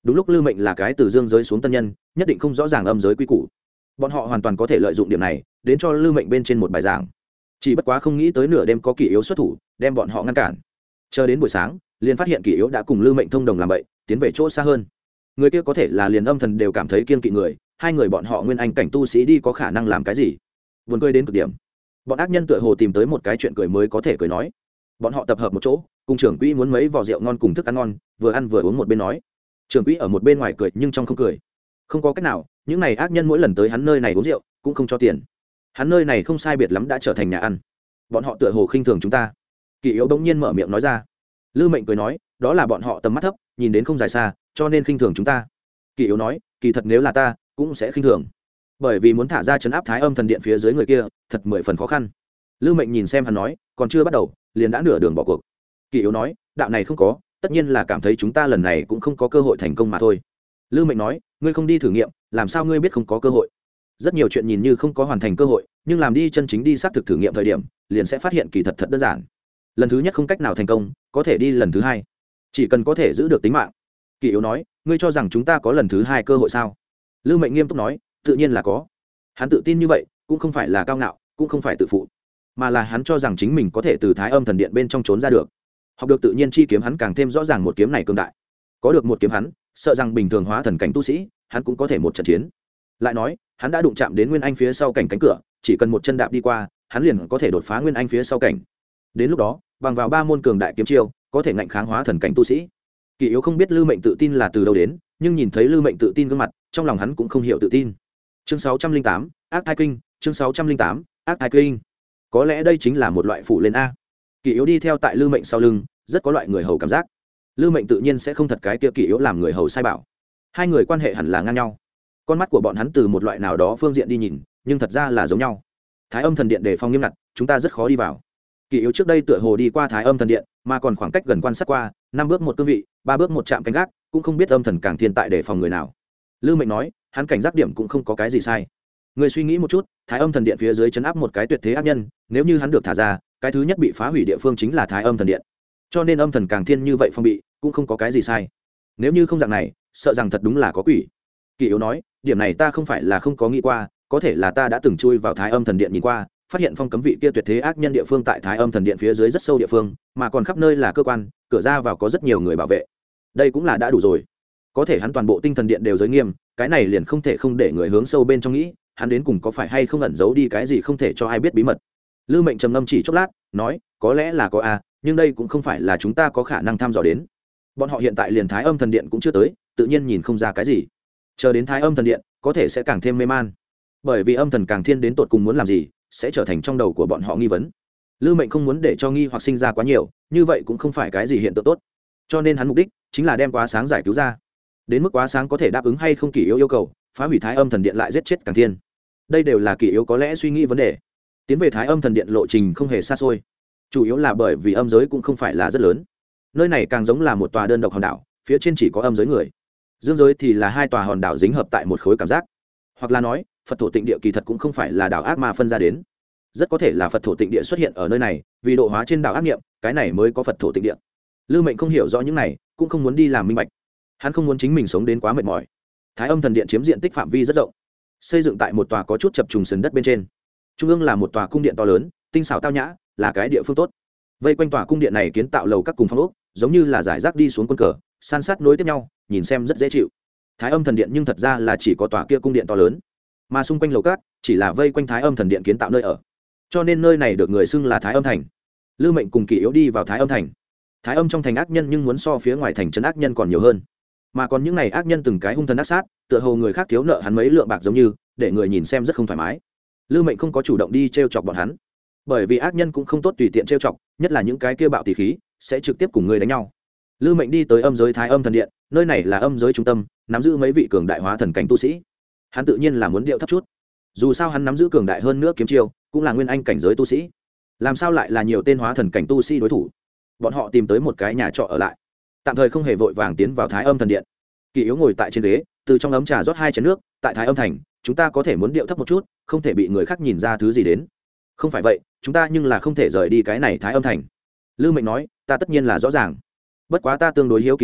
Speaker 1: đúng lúc Lư Mệnh là cái từ dương giới xuống tân nhân, nhất định không rõ ràng âm giới quy củ. Bọn họ hoàn toàn có thể lợi dụng điểm này đến cho Lư Mệnh bên trên một bài giảng. Chỉ bất quá không nghĩ tới nửa đêm có Kỷ Yếu xuất thủ đem bọn họ ngăn cản. Chờ đến buổi sáng liền phát hiện Kỷ Yếu đã cùng Lư Mệnh thông đồng làm bậy, tiến về chỗ xa hơn. Người kia có thể là liền âm thần đều cảm thấy kiên kỵ người, hai người bọn họ nguyên anh cảnh tu sĩ đi có khả năng làm cái gì? Buồn cười đến cực điểm. Bọn ác nhân tựa hồ tìm tới một cái chuyện cười mới có thể cười nói. Bọn họ tập hợp một chỗ, cùng trưởng quỹ muốn mấy vò rượu ngon cùng thức ăn ngon, vừa ăn vừa uống một bên nói. Trưởng quỹ ở một bên ngoài cười nhưng trong không cười. Không có cách nào, những này ác nhân mỗi lần tới hắn nơi này uống rượu cũng không cho tiền. Hắn nơi này không sai biệt lắm đã trở thành nhà ăn. Bọn họ tựa hồ khinh thường chúng ta. Kỷ Yếu bỗng nhiên mở miệng nói ra. Lư Mệnh cười nói, đó là bọn họ tầm mắt thấp, nhìn đến không dài xa, cho nên khinh thường chúng ta. Kỷ Yếu nói, kỳ thật nếu là ta cũng sẽ khinh thường, bởi vì muốn thả ra chấn áp Thái Âm thần điện phía dưới người kia thật mười phần khó khăn. Lư Mệnh nhìn xem hắn nói, còn chưa bắt đầu liền đã nửa đường bỏ cuộc. Kỷ Yếu nói, đạo này không có, tất nhiên là cảm thấy chúng ta lần này cũng không có cơ hội thành công mà thôi. Lư Mệnh nói, ngươi không đi thử nghiệm làm sao ngươi biết không có cơ hội? Rất nhiều chuyện nhìn như không có hoàn thành cơ hội, nhưng làm đi chân chính đi xác thực thử nghiệm thời điểm liền sẽ phát hiện kỳ thật thật đơn giản. Lần thứ nhất không cách nào thành công, có thể đi lần thứ hai, chỉ cần có thể giữ được tính mạng. Kỷ Yếu nói, ngươi cho rằng chúng ta có lần thứ hai cơ hội sao? Lư Mệnh nghiêm túc nói, tự nhiên là có. Hắn tự tin như vậy cũng không phải là cao ngạo, cũng không phải tự phụ, mà là hắn cho rằng chính mình có thể từ Thái Âm thần điện bên trong trốn ra được. Học được tự nhiên chi kiếm hắn càng thêm rõ ràng một kiếm này cường đại. Có được một kiếm hắn, sợ rằng bình thường hóa thần cảnh tu sĩ hắn cũng có thể một trận chiến. Lại nói, hắn đã đụng chạm đến nguyên anh phía sau cảnh cánh cửa, chỉ cần một chân đạp đi qua, hắn liền có thể đột phá nguyên anh phía sau cảnh. Đến lúc đó, bằng vào ba môn cường đại kiếm chiêu, có thể ngạnh kháng hóa thần cảnh tu sĩ. Kỷ Yếu không biết Lư Mệnh tự tin là từ đâu đến, nhưng nhìn thấy Lư Mệnh tự tin gương mặt, trong lòng hắn cũng không hiểu tự tin. Chương sáu trăm linh tám, ác thai kinh, chương sáu trăm linh tám, ác thai kinh. Có lẽ đây chính là một loại phụ lên a. Kỷ Yếu đi theo tại Lư Mệnh sau lưng, rất có loại người hầu cảm giác. Lư Mệnh tự nhiên sẽ không thật cái kia Kỷ Yếu làm người hầu sai bảo. Hai người quan hệ hẳn là ngang nhau. Con mắt của bọn hắn từ một loại nào đó phương diện đi nhìn, nhưng thật ra là giống nhau. Thái Âm thần điện đề phòng nghiêm ngặt, chúng ta rất khó đi vào. Kỷ Yếu trước đây tựa hồ đi qua Thái Âm thần điện, mà còn khoảng cách gần quan sát qua, năm bước một cương vị, ba bước một chạm canh gác, cũng không biết âm thần càng thiên tại đề phòng người nào. Lư Mệnh nói, hắn cảnh giác điểm cũng không có cái gì sai. Người suy nghĩ một chút, Thái Âm thần điện phía dưới chấn áp một cái tuyệt thế ác nhân, nếu như hắn được thả ra, cái thứ nhất bị phá hủy địa phương chính là Thái Âm thần điện. Cho nên âm thần càng thiên như vậy phong bị, cũng không có cái gì sai. Nếu như không dạng này, sợ rằng thật đúng là có quỷ. Kỷ Yếu nói, điểm này ta không phải là không có nghĩ qua, có thể là ta đã từng chui vào Thái Âm thần điện nhìn qua, phát hiện phong cấm vị kia tuyệt thế ác nhân địa phương tại Thái Âm thần điện phía dưới rất sâu địa phương, mà còn khắp nơi là cơ quan, cửa ra vào có rất nhiều người bảo vệ. Đây cũng là đã đủ rồi. Có thể hắn toàn bộ tinh thần điện đều giới nghiêm, cái này liền không thể không để người hướng sâu bên trong nghĩ, hắn đến cùng có phải hay không ẩn giấu đi cái gì không thể cho ai biết bí mật. Lư Mệnh trầm ngâm chỉ chốc lát, nói, có lẽ là có a, nhưng đây cũng không phải là chúng ta có khả năng thăm dò đến. Bọn họ hiện tại liền Thái Âm thần điện cũng chưa tới, tự nhiên nhìn không ra cái gì. Chờ đến Thái Âm thần điện, có thể sẽ càng thêm mê man, bởi vì âm thần càng thiên đến tột cùng muốn làm gì, sẽ trở thành trong đầu của bọn họ nghi vấn. Lư Mệnh không muốn để cho nghi hoặc sinh ra quá nhiều, như vậy cũng không phải cái gì hiện tượng tốt, cho nên hắn mục đích chính là đem quá sáng giải cứu ra. Đến mức quá sáng có thể đáp ứng hay không Kỷ Yếu yêu cầu, phá hủy Thái Âm thần điện lại giết chết càng thiên, đây đều là Kỷ Yếu có lẽ suy nghĩ vấn đề. Tiến về Thái Âm thần điện lộ trình không hề xa xôi, chủ yếu là bởi vì âm giới cũng không phải là rất lớn, nơi này càng giống là một tòa đơn độc hòn đảo, phía trên chỉ có âm giới người, dương giới thì là hai tòa hòn đảo dính hợp tại một khối cảm giác. Hoặc là nói, Phật thổ tịnh địa kỳ thật cũng không phải là đảo ác ma phân ra đến, rất có thể là Phật thổ tịnh địa xuất hiện ở nơi này, vì độ hóa trên đảo ác nghiệm, cái này mới có Phật thổ tịnh địa. Lư Mệnh không hiểu rõ những này, cũng không muốn đi làm minh bạch, hắn không muốn chính mình sống đến quá mệt mỏi. Thái Âm thần điện chiếm diện tích phạm vi rất rộng, xây dựng tại một tòa có chút chập trùng sườn đất bên trên, trung ương là một tòa cung điện to lớn, tinh xảo tao nhã, là cái địa phương tốt. Vây quanh tòa cung điện này kiến tạo lầu các cùng phong ốc, giống như là giải rác đi xuống quân cờ, san sát nối tiếp nhau, nhìn xem rất dễ chịu. Thái Âm thần điện nhưng thật ra là chỉ có tòa kia cung điện to lớn, mà xung quanh lầu các chỉ là vây quanh Thái Âm thần điện kiến tạo nơi ở, cho nên nơi này được người xưng là Thái Âm thành. Lư Mệnh cùng Kỷ Yếu đi vào Thái Âm thành. Thái Âm trong thành ác nhân nhưng muốn so phía ngoài thành trấn ác nhân còn nhiều hơn, mà còn những này ác nhân từng cái hung thần ác sát, tựa hồ người khác thiếu nợ hắn mấy lượng bạc giống như, để người nhìn xem rất không thoải mái. Lư Mệnh không có chủ động đi trêu chọc bọn hắn, bởi vì ác nhân cũng không tốt tùy tiện trêu chọc, nhất là những cái kia bạo tỷ khí sẽ trực tiếp cùng người đánh nhau. Lư Mệnh đi tới âm giới Thái Âm thần điện, nơi này là âm giới trung tâm, nắm giữ mấy vị cường đại hóa thần cảnh tu sĩ, hắn tự nhiên là muốn điệu thấp chút. Dù sao hắn nắm giữ cường đại hơn nữa kiếm chiêu, cũng là nguyên anh cảnh giới tu sĩ, làm sao lại là nhiều tên hóa thần cảnh tu sĩ đối thủ. Bọn họ tìm tới một cái nhà trọ ở lại, tạm thời không hề vội vàng tiến vào Thái Âm thần điện. Kỷ Yếu ngồi tại trên ghế, từ trong ấm trà rót hai chén nước. Tại Thái Âm thành, chúng ta có thể muốn điệu thấp một chút, không thể bị người khác nhìn ra thứ gì đến. Không phải vậy, chúng ta nhưng là không thể rời đi cái này Thái Âm thành. Lư Mệnh nói, ta tất nhiên là rõ ràng, bất quá ta tương đối hiếu kỳ là,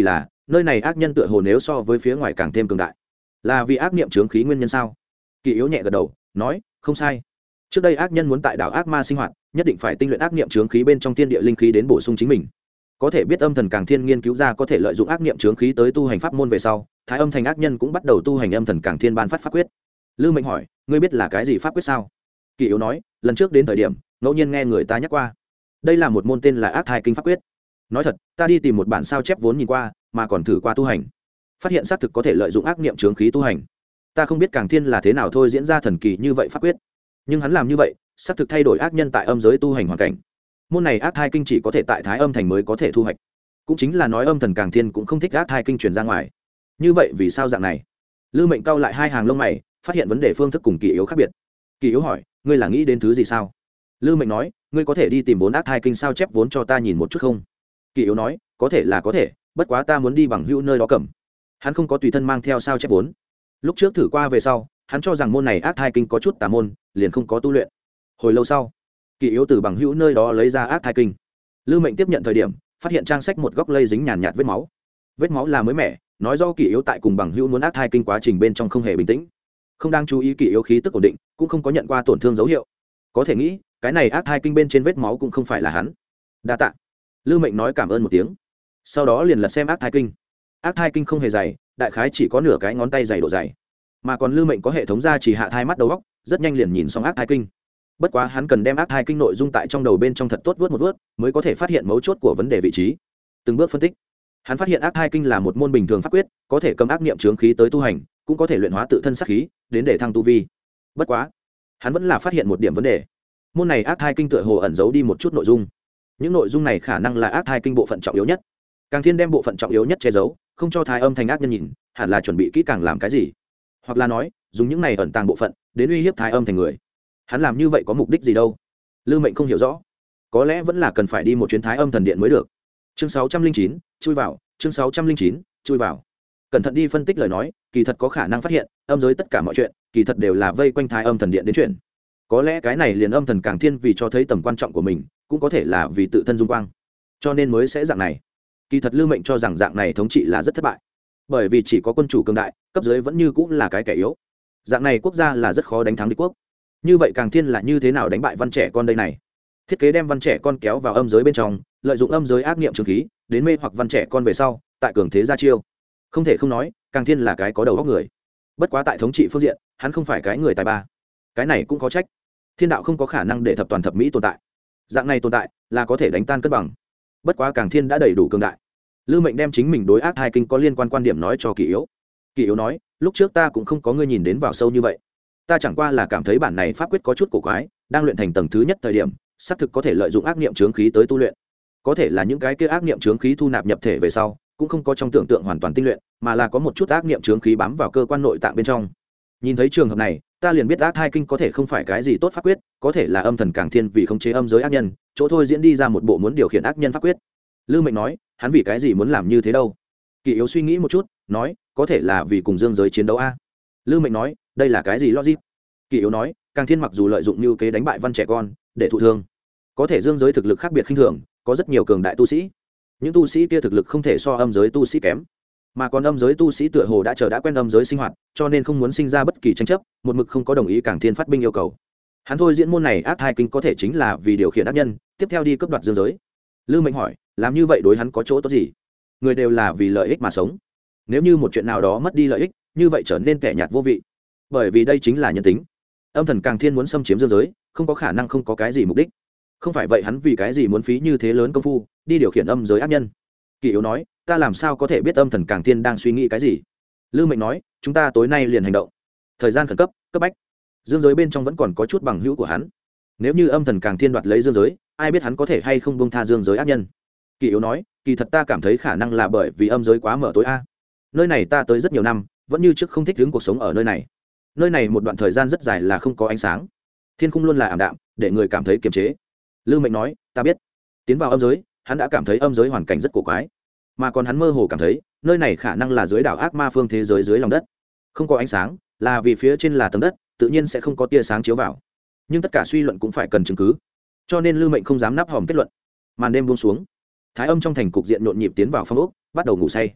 Speaker 1: nơi này ác nhân tựa hồ nếu so với phía ngoài càng thêm cường đại, là vì ác niệm chướng khí nguyên nhân sao? Kỳ yếu nhẹ gật đầu nói không sai. Trước đây ác nhân muốn tại đảo ác ma sinh hoạt, nhất định phải tinh luyện ác niệm chướng khí bên trong thiên địa linh khí đến bổ sung chính mình. Có thể biết âm thần càng thiên nghiên cứu ra có thể lợi dụng ác niệm chướng khí tới tu hành pháp môn về sau, thái âm thành ác nhân cũng bắt đầu tu hành âm thần càng thiên ban phát pháp quyết. Lư Mệnh hỏi, ngươi biết là cái gì pháp quyết sao? Kỳ yếu nói, lần trước đến thời điểm ngẫu nhiên nghe người ta nhắc qua, đây là một môn tên là ác thai kinh pháp quyết. Nói thật, ta đi tìm một bản sao chép vốn nhìn qua, mà còn thử qua tu hành, phát hiện xác thực có thể lợi dụng ác niệm chướng khí tu hành. Ta không biết càng thiên là thế nào thôi diễn ra thần kỳ như vậy pháp quyết, nhưng hắn làm như vậy xác thực thay đổi ác nhân tại âm giới tu hành hoàn cảnh. Môn này ác thai kinh chỉ có thể tại thái âm thành mới có thể thu hoạch, cũng chính là nói âm thần càng thiên cũng không thích ác thai kinh truyền ra ngoài. Như vậy vì sao dạng này? Lư Mệnh cau lại hai hàng lông mày, phát hiện vấn đề phương thức cùng Kỳ yếu khác biệt. Kỳ yếu hỏi, ngươi là nghĩ đến thứ gì sao? Lư Mệnh nói, ngươi có thể đi tìm vốn ác thai kinh sao chép vốn cho ta nhìn một chút không? Kỳ yếu nói, có thể là có thể, bất quá ta muốn đi bằng hữu nơi đó cầm. Hắn không có tùy thân mang theo sao chép vốn. Lúc trước thử qua về sau, hắn cho rằng môn này ác thai kinh có chút tà môn, liền không có tu luyện. Hồi lâu sau, Kỳ yếu từ bằng hữu nơi đó lấy ra ác thai kinh. Lư Mệnh tiếp nhận thời điểm, phát hiện trang sách một góc lây dính nhàn nhạt vết máu. Vết máu là mới mẻ, nói do Kỳ yếu tại cùng bằng hữu muốn ác thai kinh quá trình bên trong không hề bình tĩnh, không đang chú ý Kỳ yếu khí tức ổn định, cũng không có nhận qua tổn thương dấu hiệu. Có thể nghĩ, cái này ác thai kinh bên trên vết máu cũng không phải là hắn. Đa tạ. Lư Mệnh nói cảm ơn một tiếng, sau đó liền lật xem ác thai kinh. Ác thai kinh không hề dày, đại khái chỉ có nửa cái ngón tay dày độ dày, mà còn Lư Mệnh có hệ thống gia chỉ hạ thai mắt đầu óc, rất nhanh liền nhìn xong ác thai kinh. Bất quá hắn cần đem ác thai kinh nội dung tại trong đầu bên trong thật tốt vớt một vớt, mới có thể phát hiện mấu chốt của vấn đề vị trí. Từng bước phân tích, hắn phát hiện ác thai kinh là một môn bình thường pháp quyết, có thể cầm ác niệm chướng khí tới tu hành, cũng có thể luyện hóa tự thân sát khí đến để thăng tu vi. Bất quá hắn vẫn là phát hiện một điểm vấn đề, môn này ác thai kinh tựa hồ ẩn giấu đi một chút nội dung. Những nội dung này khả năng là ác thai kinh bộ phận trọng yếu nhất. Càng thiên đem bộ phận trọng yếu nhất che giấu, không cho thái âm thành ác nhân nhìn, hẳn là chuẩn bị kỹ càng làm cái gì, hoặc là nói dùng những này ẩn tàng bộ phận đến uy hiếp thái âm thành người. Hắn làm như vậy có mục đích gì đâu? Lư Mệnh không hiểu rõ, có lẽ vẫn là cần phải đi một chuyến thái âm thần điện mới được. Chương sáu trăm linh chín, chui vào. Chương sáu trăm linh chín, chui vào. Cẩn thận đi phân tích lời nói, kỳ thật có khả năng phát hiện âm giới tất cả mọi chuyện kỳ thật đều là vây quanh thái âm thần điện đến chuyện. Có lẽ cái này liền âm thần càng thiên vì cho thấy tầm quan trọng của mình, cũng có thể là vì tự thân dung quang, cho nên mới sẽ dạng này. Kỳ thật Lư Mệnh cho rằng dạng này thống trị là rất thất bại, bởi vì chỉ có quân chủ cường đại, cấp dưới vẫn như cũng là cái kẻ yếu. Dạng này quốc gia là rất khó đánh thắng địch quốc. Như vậy càng thiên là như thế nào đánh bại văn trẻ con đây này? Thiết kế đem văn trẻ con kéo vào âm giới bên trong, lợi dụng âm giới ác niệm trường khí đến mê hoặc văn trẻ con về sau, tại cường thế ra chiêu. Không thể không nói, càng thiên là cái có đầu óc người. Bất quá tại thống trị phương diện, hắn không phải cái người tài ba. Cái này cũng có trách. Thiên đạo không có khả năng để thập toàn thập mỹ tồn tại. Dạng này tồn tại là có thể đánh tan cân bằng. Bất quá càng thiên đã đầy đủ cường đại. Lư Mệnh đem chính mình đối ác hai kinh có liên quan quan điểm nói cho Kỳ yếu. Kỳ yếu nói, lúc trước ta cũng không có ngươi nhìn đến vào sâu như vậy, ta chẳng qua là cảm thấy bản này pháp quyết có chút cổ quái, đang luyện thành tầng thứ nhất thời điểm xác thực có thể lợi dụng ác niệm chướng khí tới tu luyện. Có thể là những cái kia ác niệm chướng khí thu nạp nhập thể về sau cũng không có trong tưởng tượng hoàn toàn tinh luyện, mà là có một chút ác niệm chướng khí bám vào cơ quan nội tạng bên trong. Nhìn thấy trường hợp này, ta liền biết ác hai kinh có thể không phải cái gì tốt pháp quyết, có thể là âm thần càng thiên vì khống chế âm giới ác nhân, chỗ thôi diễn đi ra một bộ muốn điều khiển ác nhân pháp quyết. Lư Mệnh nói, hắn vì cái gì muốn làm như thế đâu? Kỳ yếu suy nghĩ một chút, nói, có thể là vì cùng dương giới chiến đấu a. Lư Mệnh nói, đây là cái gì logic? Kỳ yếu nói, càng thiên mặc dù lợi dụng như kế đánh bại văn trẻ con để thụ thương, có thể dương giới thực lực khác biệt khinh thường, có rất nhiều cường đại tu sĩ, những tu sĩ kia thực lực không thể so âm giới tu sĩ kém, mà còn âm giới tu sĩ tựa hồ đã chờ đã quen âm giới sinh hoạt, cho nên không muốn sinh ra bất kỳ tranh chấp, một mực không có đồng ý càng thiên phát binh yêu cầu. Hắn thôi diễn môn này ác hai kinh có thể chính là vì điều khiển ác nhân tiếp theo đi cướp đoạt dương giới. Lư Mệnh hỏi, làm như vậy đối hắn có chỗ tốt gì? Người đều là vì lợi ích mà sống, nếu như một chuyện nào đó mất đi lợi ích, như vậy trở nên kẻ nhạt vô vị, bởi vì đây chính là nhân tính. Âm thần càng thiên muốn xâm chiếm dương giới, không có khả năng không có cái gì mục đích, không phải vậy hắn vì cái gì muốn phí như thế lớn công phu đi điều khiển âm giới ác nhân? Kỳ yếu nói, ta làm sao có thể biết âm thần càng thiên đang suy nghĩ cái gì? Lư Mệnh nói, chúng ta tối nay liền hành động, thời gian khẩn cấp, cấp bách. Dương giới bên trong vẫn còn có chút bằng hữu của hắn, nếu như âm thần càng thiên đoạt lấy dương giới, ai biết hắn có thể hay không buông tha dương giới ác nhân. Kỳ yếu nói, kỳ thật ta cảm thấy khả năng là bởi vì âm giới quá mở tối a. Nơi này ta tới rất nhiều năm, vẫn như trước không thích ứng cuộc sống ở nơi này. Nơi này một đoạn thời gian rất dài là không có ánh sáng, thiên khung luôn là ảm đạm, để người cảm thấy kiềm chế. Lư Mệnh nói, ta biết. Tiến vào âm giới, hắn đã cảm thấy âm giới hoàn cảnh rất cổ quái, mà còn hắn mơ hồ cảm thấy nơi này khả năng là dưới đảo ác ma phương thế giới dưới lòng đất, không có ánh sáng là vì phía trên là tầng đất, tự nhiên sẽ không có tia sáng chiếu vào. Nhưng tất cả suy luận cũng phải cần chứng cứ, cho nên Lư Mệnh không dám nắp hòm kết luận. Màn đêm buông xuống, thái âm trong thành cục diện nhộn nhịp tiến vào phòng ốc, bắt đầu ngủ say.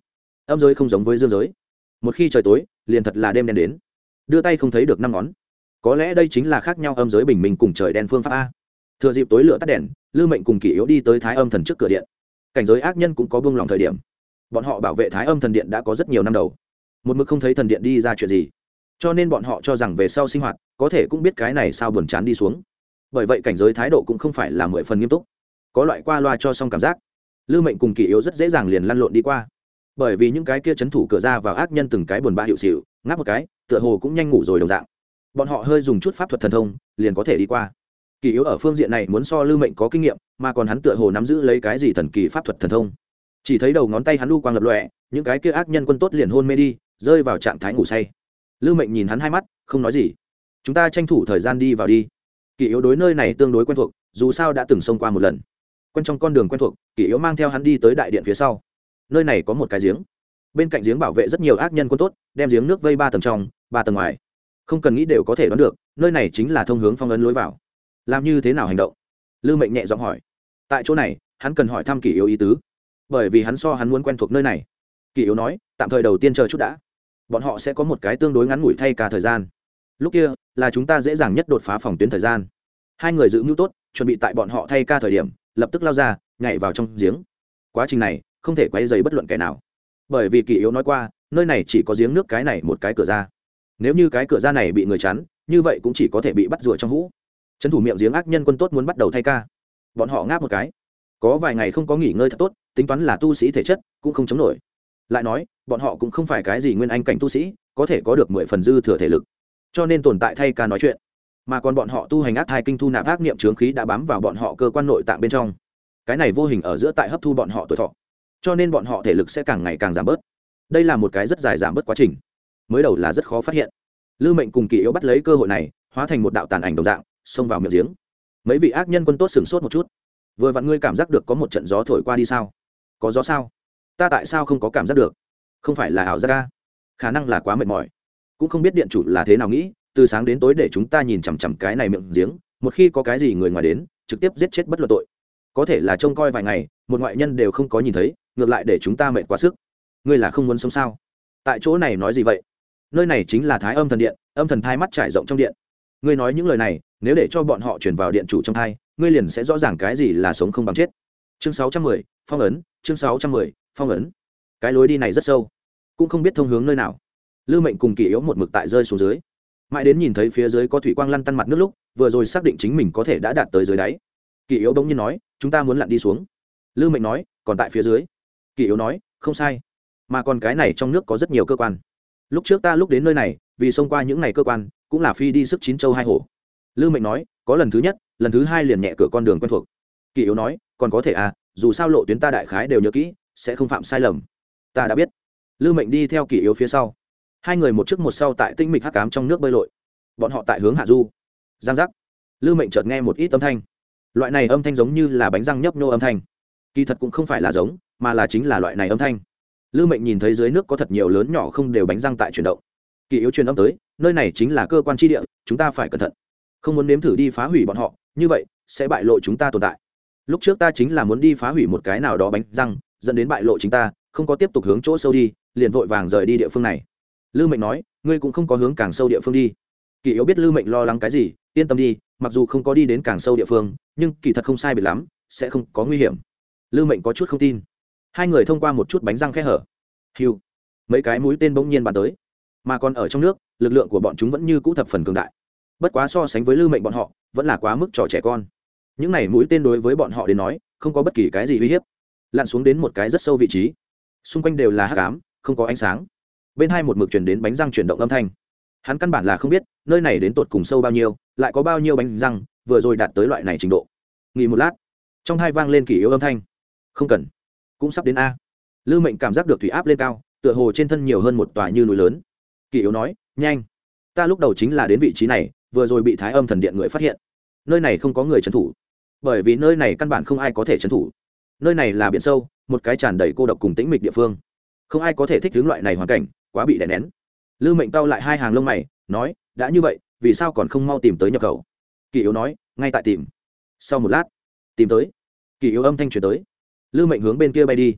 Speaker 1: âm giới không giống với dương giới, một khi trời tối liền thật là đêm đen đến, đưa tay không thấy được năm ngón. Có lẽ đây chính là khác nhau âm giới bình minh cùng trời đen phương pháp a. Thừa dịp tối lửa tắt đèn, Lưu Mệnh cùng Kỷ Yếu đi tới Thái Âm Thần trước cửa điện. Cảnh giới ác nhân cũng có buông lòng thời điểm. Bọn họ bảo vệ Thái Âm Thần điện đã có rất nhiều năm đầu, một mực không thấy thần điện đi ra chuyện gì, cho nên bọn họ cho rằng về sau sinh hoạt có thể cũng biết cái này sao buồn chán đi xuống. Bởi vậy cảnh giới thái độ cũng không phải là mười phần nghiêm túc, có loại qua loa cho xong cảm giác. Lưu Mệnh cùng Kỷ Yếu rất dễ dàng liền lăn lộn đi qua, bởi vì những cái kia chấn thủ cửa ra vào ác nhân từng cái buồn bã hiệu xịu, ngáp một cái tựa hồ cũng nhanh ngủ rồi đồng dạng. Bọn họ hơi dùng chút pháp thuật thần thông liền có thể đi qua. Kỷ Yếu ở phương diện này muốn so Lưu Mệnh có kinh nghiệm, mà còn hắn tựa hồ nắm giữ lấy cái gì thần kỳ pháp thuật thần thông. Chỉ thấy đầu ngón tay hắn lưu quang lập lòe, những cái kia ác nhân quân tốt liền hôn mê đi, rơi vào trạng thái ngủ say. Lưu Mệnh nhìn hắn hai mắt, không nói gì. Chúng ta tranh thủ thời gian đi vào đi. Kỷ Yếu đối nơi này tương đối quen thuộc, dù sao đã từng xông qua một lần. Quen trong con đường quen thuộc, Kỷ Yếu mang theo hắn đi tới đại điện phía sau. Nơi này có một cái giếng, bên cạnh giếng bảo vệ rất nhiều ác nhân quân tốt, đem giếng nước vây ba tầng trong, ba tầng ngoài. Không cần nghĩ đều có thể đoán được, nơi này chính là thông hướng phong ấn lối vào. Làm như thế nào hành động? Lưu Mệnh nhẹ giọng hỏi. Tại chỗ này, hắn cần hỏi thăm Kỷ Yếu ý tứ, bởi vì hắn so hắn muốn quen thuộc nơi này. Kỷ Yếu nói, tạm thời đầu tiên chờ chút đã. Bọn họ sẽ có một cái tương đối ngắn ngủi thay cả thời gian. Lúc kia là chúng ta dễ dàng nhất đột phá phòng tuyến thời gian. Hai người giữ mưu tốt, chuẩn bị tại bọn họ thay ca thời điểm, lập tức lao ra, nhảy vào trong giếng. Quá trình này không thể quấy rầy bất luận kẻ nào, bởi vì Kỷ Yếu nói qua, nơi này chỉ có giếng nước cái này một cái cửa ra. Nếu như cái cửa ra này bị người chắn, như vậy cũng chỉ có thể bị bắt rùa trong hũ. Trấn thủ miệng giếng ác nhân quân tốt muốn bắt đầu thay ca, bọn họ ngáp một cái, có vài ngày không có nghỉ ngơi thật tốt, tính toán là tu sĩ thể chất cũng không chống nổi. Lại nói, bọn họ cũng không phải cái gì nguyên anh cảnh tu sĩ, có thể có được mười phần dư thừa thể lực, cho nên tồn tại thay ca nói chuyện. Mà còn bọn họ tu hành ác thai kinh thu nạp ác niệm chướng khí đã bám vào bọn họ cơ quan nội tạng bên trong, cái này vô hình ở giữa tại hấp thu bọn họ tuổi thọ, cho nên bọn họ thể lực sẽ càng ngày càng giảm bớt. Đây là một cái rất dài giảm bớt quá trình, mới đầu là rất khó phát hiện. Lưu Mệnh cùng Kỷ Yếu bắt lấy cơ hội này, hóa thành một đạo tàn ảnh đồng dạng, xông vào miệng giếng. Mấy vị ác nhân quân tốt sửng sốt một chút. Vừa vặn ngươi cảm giác được có một trận gió thổi qua đi sao? Có gió sao? Ta tại sao không có cảm giác được? Không phải là ảo giác a? Khả năng là quá mệt mỏi. Cũng không biết điện chủ là thế nào nghĩ, từ sáng đến tối để chúng ta nhìn chằm chằm cái này miệng giếng, một khi có cái gì người ngoài đến, trực tiếp giết chết bất luận tội. Có thể là trông coi vài ngày, một ngoại nhân đều không có nhìn thấy, ngược lại để chúng ta mệt quá sức. Ngươi là không muốn sống sao? Tại chỗ này nói gì vậy? Nơi này chính là Thái Âm Thần điện, âm thần thai mắt trải rộng trong điện. Ngươi nói những lời này, nếu để cho bọn họ truyền vào điện chủ trong thai, ngươi liền sẽ rõ ràng cái gì là sống không bằng chết. Chương sáu trăm mười, phong ấn, chương sáu trăm mười, phong ấn. Cái lối đi này rất sâu, cũng không biết thông hướng nơi nào. Lưu Mệnh cùng Kỷ Yếu một mực tại rơi xuống dưới, mãi đến nhìn thấy phía dưới có thủy quang lăn tăn mặt nước lúc, vừa rồi xác định chính mình có thể đã đạt tới dưới đáy. Kỷ Yếu bỗng nhiên nói, chúng ta muốn lặn đi xuống. Lưu Mệnh nói, còn tại phía dưới. Kỷ Yếu nói, không sai, mà còn cái này trong nước có rất nhiều cơ quan. Lúc trước ta lúc đến nơi này, vì xông qua những này cơ quan, cũng là phi đi sức chín châu hai hổ. Lưu Mệnh nói, có lần thứ nhất, lần thứ hai liền nhẹ cửa con đường quen thuộc. Kỷ Yếu nói, còn có thể à, dù sao lộ tuyến ta đại khái đều nhớ kỹ, sẽ không phạm sai lầm. Ta đã biết. Lưu Mệnh đi theo Kỷ Yếu phía sau, hai người một trước một sau tại tinh mịch hắc ám trong nước bơi lội. Bọn họ tại hướng hạ du. Giang giác. Lưu Mệnh chợt nghe một ít âm thanh. Loại này âm thanh giống như là bánh răng nhấp nhô âm thanh, kỳ thật cũng không phải là giống, mà là chính là loại này âm thanh. Lưu Mệnh nhìn thấy dưới nước có thật nhiều lớn nhỏ không đều bánh răng tại chuyển động. Kỷ Yếu truyền âm tới, nơi này chính là cơ quan chi địa, chúng ta phải cẩn thận, không muốn nếm thử đi phá hủy bọn họ, như vậy sẽ bại lộ chúng ta tồn tại. Lúc trước ta chính là muốn đi phá hủy một cái nào đó bánh răng, dẫn đến bại lộ chính ta, không có tiếp tục hướng chỗ sâu đi, liền vội vàng rời đi địa phương này. Lưu Mệnh nói, ngươi cũng không có hướng càng sâu địa phương đi. Kỷ Yếu biết Lưu Mệnh lo lắng cái gì, yên tâm đi, mặc dù không có đi đến càng sâu địa phương, nhưng kỳ thật không sai biệt lắm, sẽ không có nguy hiểm. Lưu Mệnh có chút không tin. Hai người thông qua một chút bánh răng khe hở, hiu, mấy cái mũi tên bỗng nhiên bắn tới, mà còn ở trong nước, lực lượng của bọn chúng vẫn như cũ thập phần cường đại. Bất quá so sánh với Lưu Mệnh bọn họ, vẫn là quá mức trò trẻ con. Những này mũi tên đối với bọn họ đến nói, không có bất kỳ cái gì uy hiếp. Lặn xuống đến một cái rất sâu vị trí, xung quanh đều là hắc ám, không có ánh sáng. Bên hai một mực truyền đến bánh răng chuyển động âm thanh. Hắn căn bản là không biết nơi này đến tột cùng sâu bao nhiêu, lại có bao nhiêu bánh răng vừa rồi đạt tới loại này trình độ. Nghỉ một lát, trong hai vang lên Kỷ Yếu âm thanh, không cần, cũng sắp đến a. Lưu Mệnh cảm giác được thủy áp lên cao, tựa hồ trên thân nhiều hơn một tòa như núi lớn. Kỷ Yếu nói, nhanh, ta lúc đầu chính là đến vị trí này, vừa rồi bị Thái Âm Thần điện người phát hiện. Nơi này không có người trấn thủ, bởi vì nơi này căn bản không ai có thể trấn thủ. Nơi này là biển sâu, một cái tràn đầy cô độc cùng tĩnh mịch địa phương, không ai có thể thích ứng loại này hoàn cảnh, quá bị đè nén. Lưu Mệnh cau lại hai hàng lông mày, nói, đã như vậy, vì sao còn không mau tìm tới nhập khẩu? Kỷ Yếu nói, ngay tại tìm. Sau một lát, tìm tới. Kỷ Yếu âm thanh truyền tới. Lưu Mệnh hướng bên kia bay đi.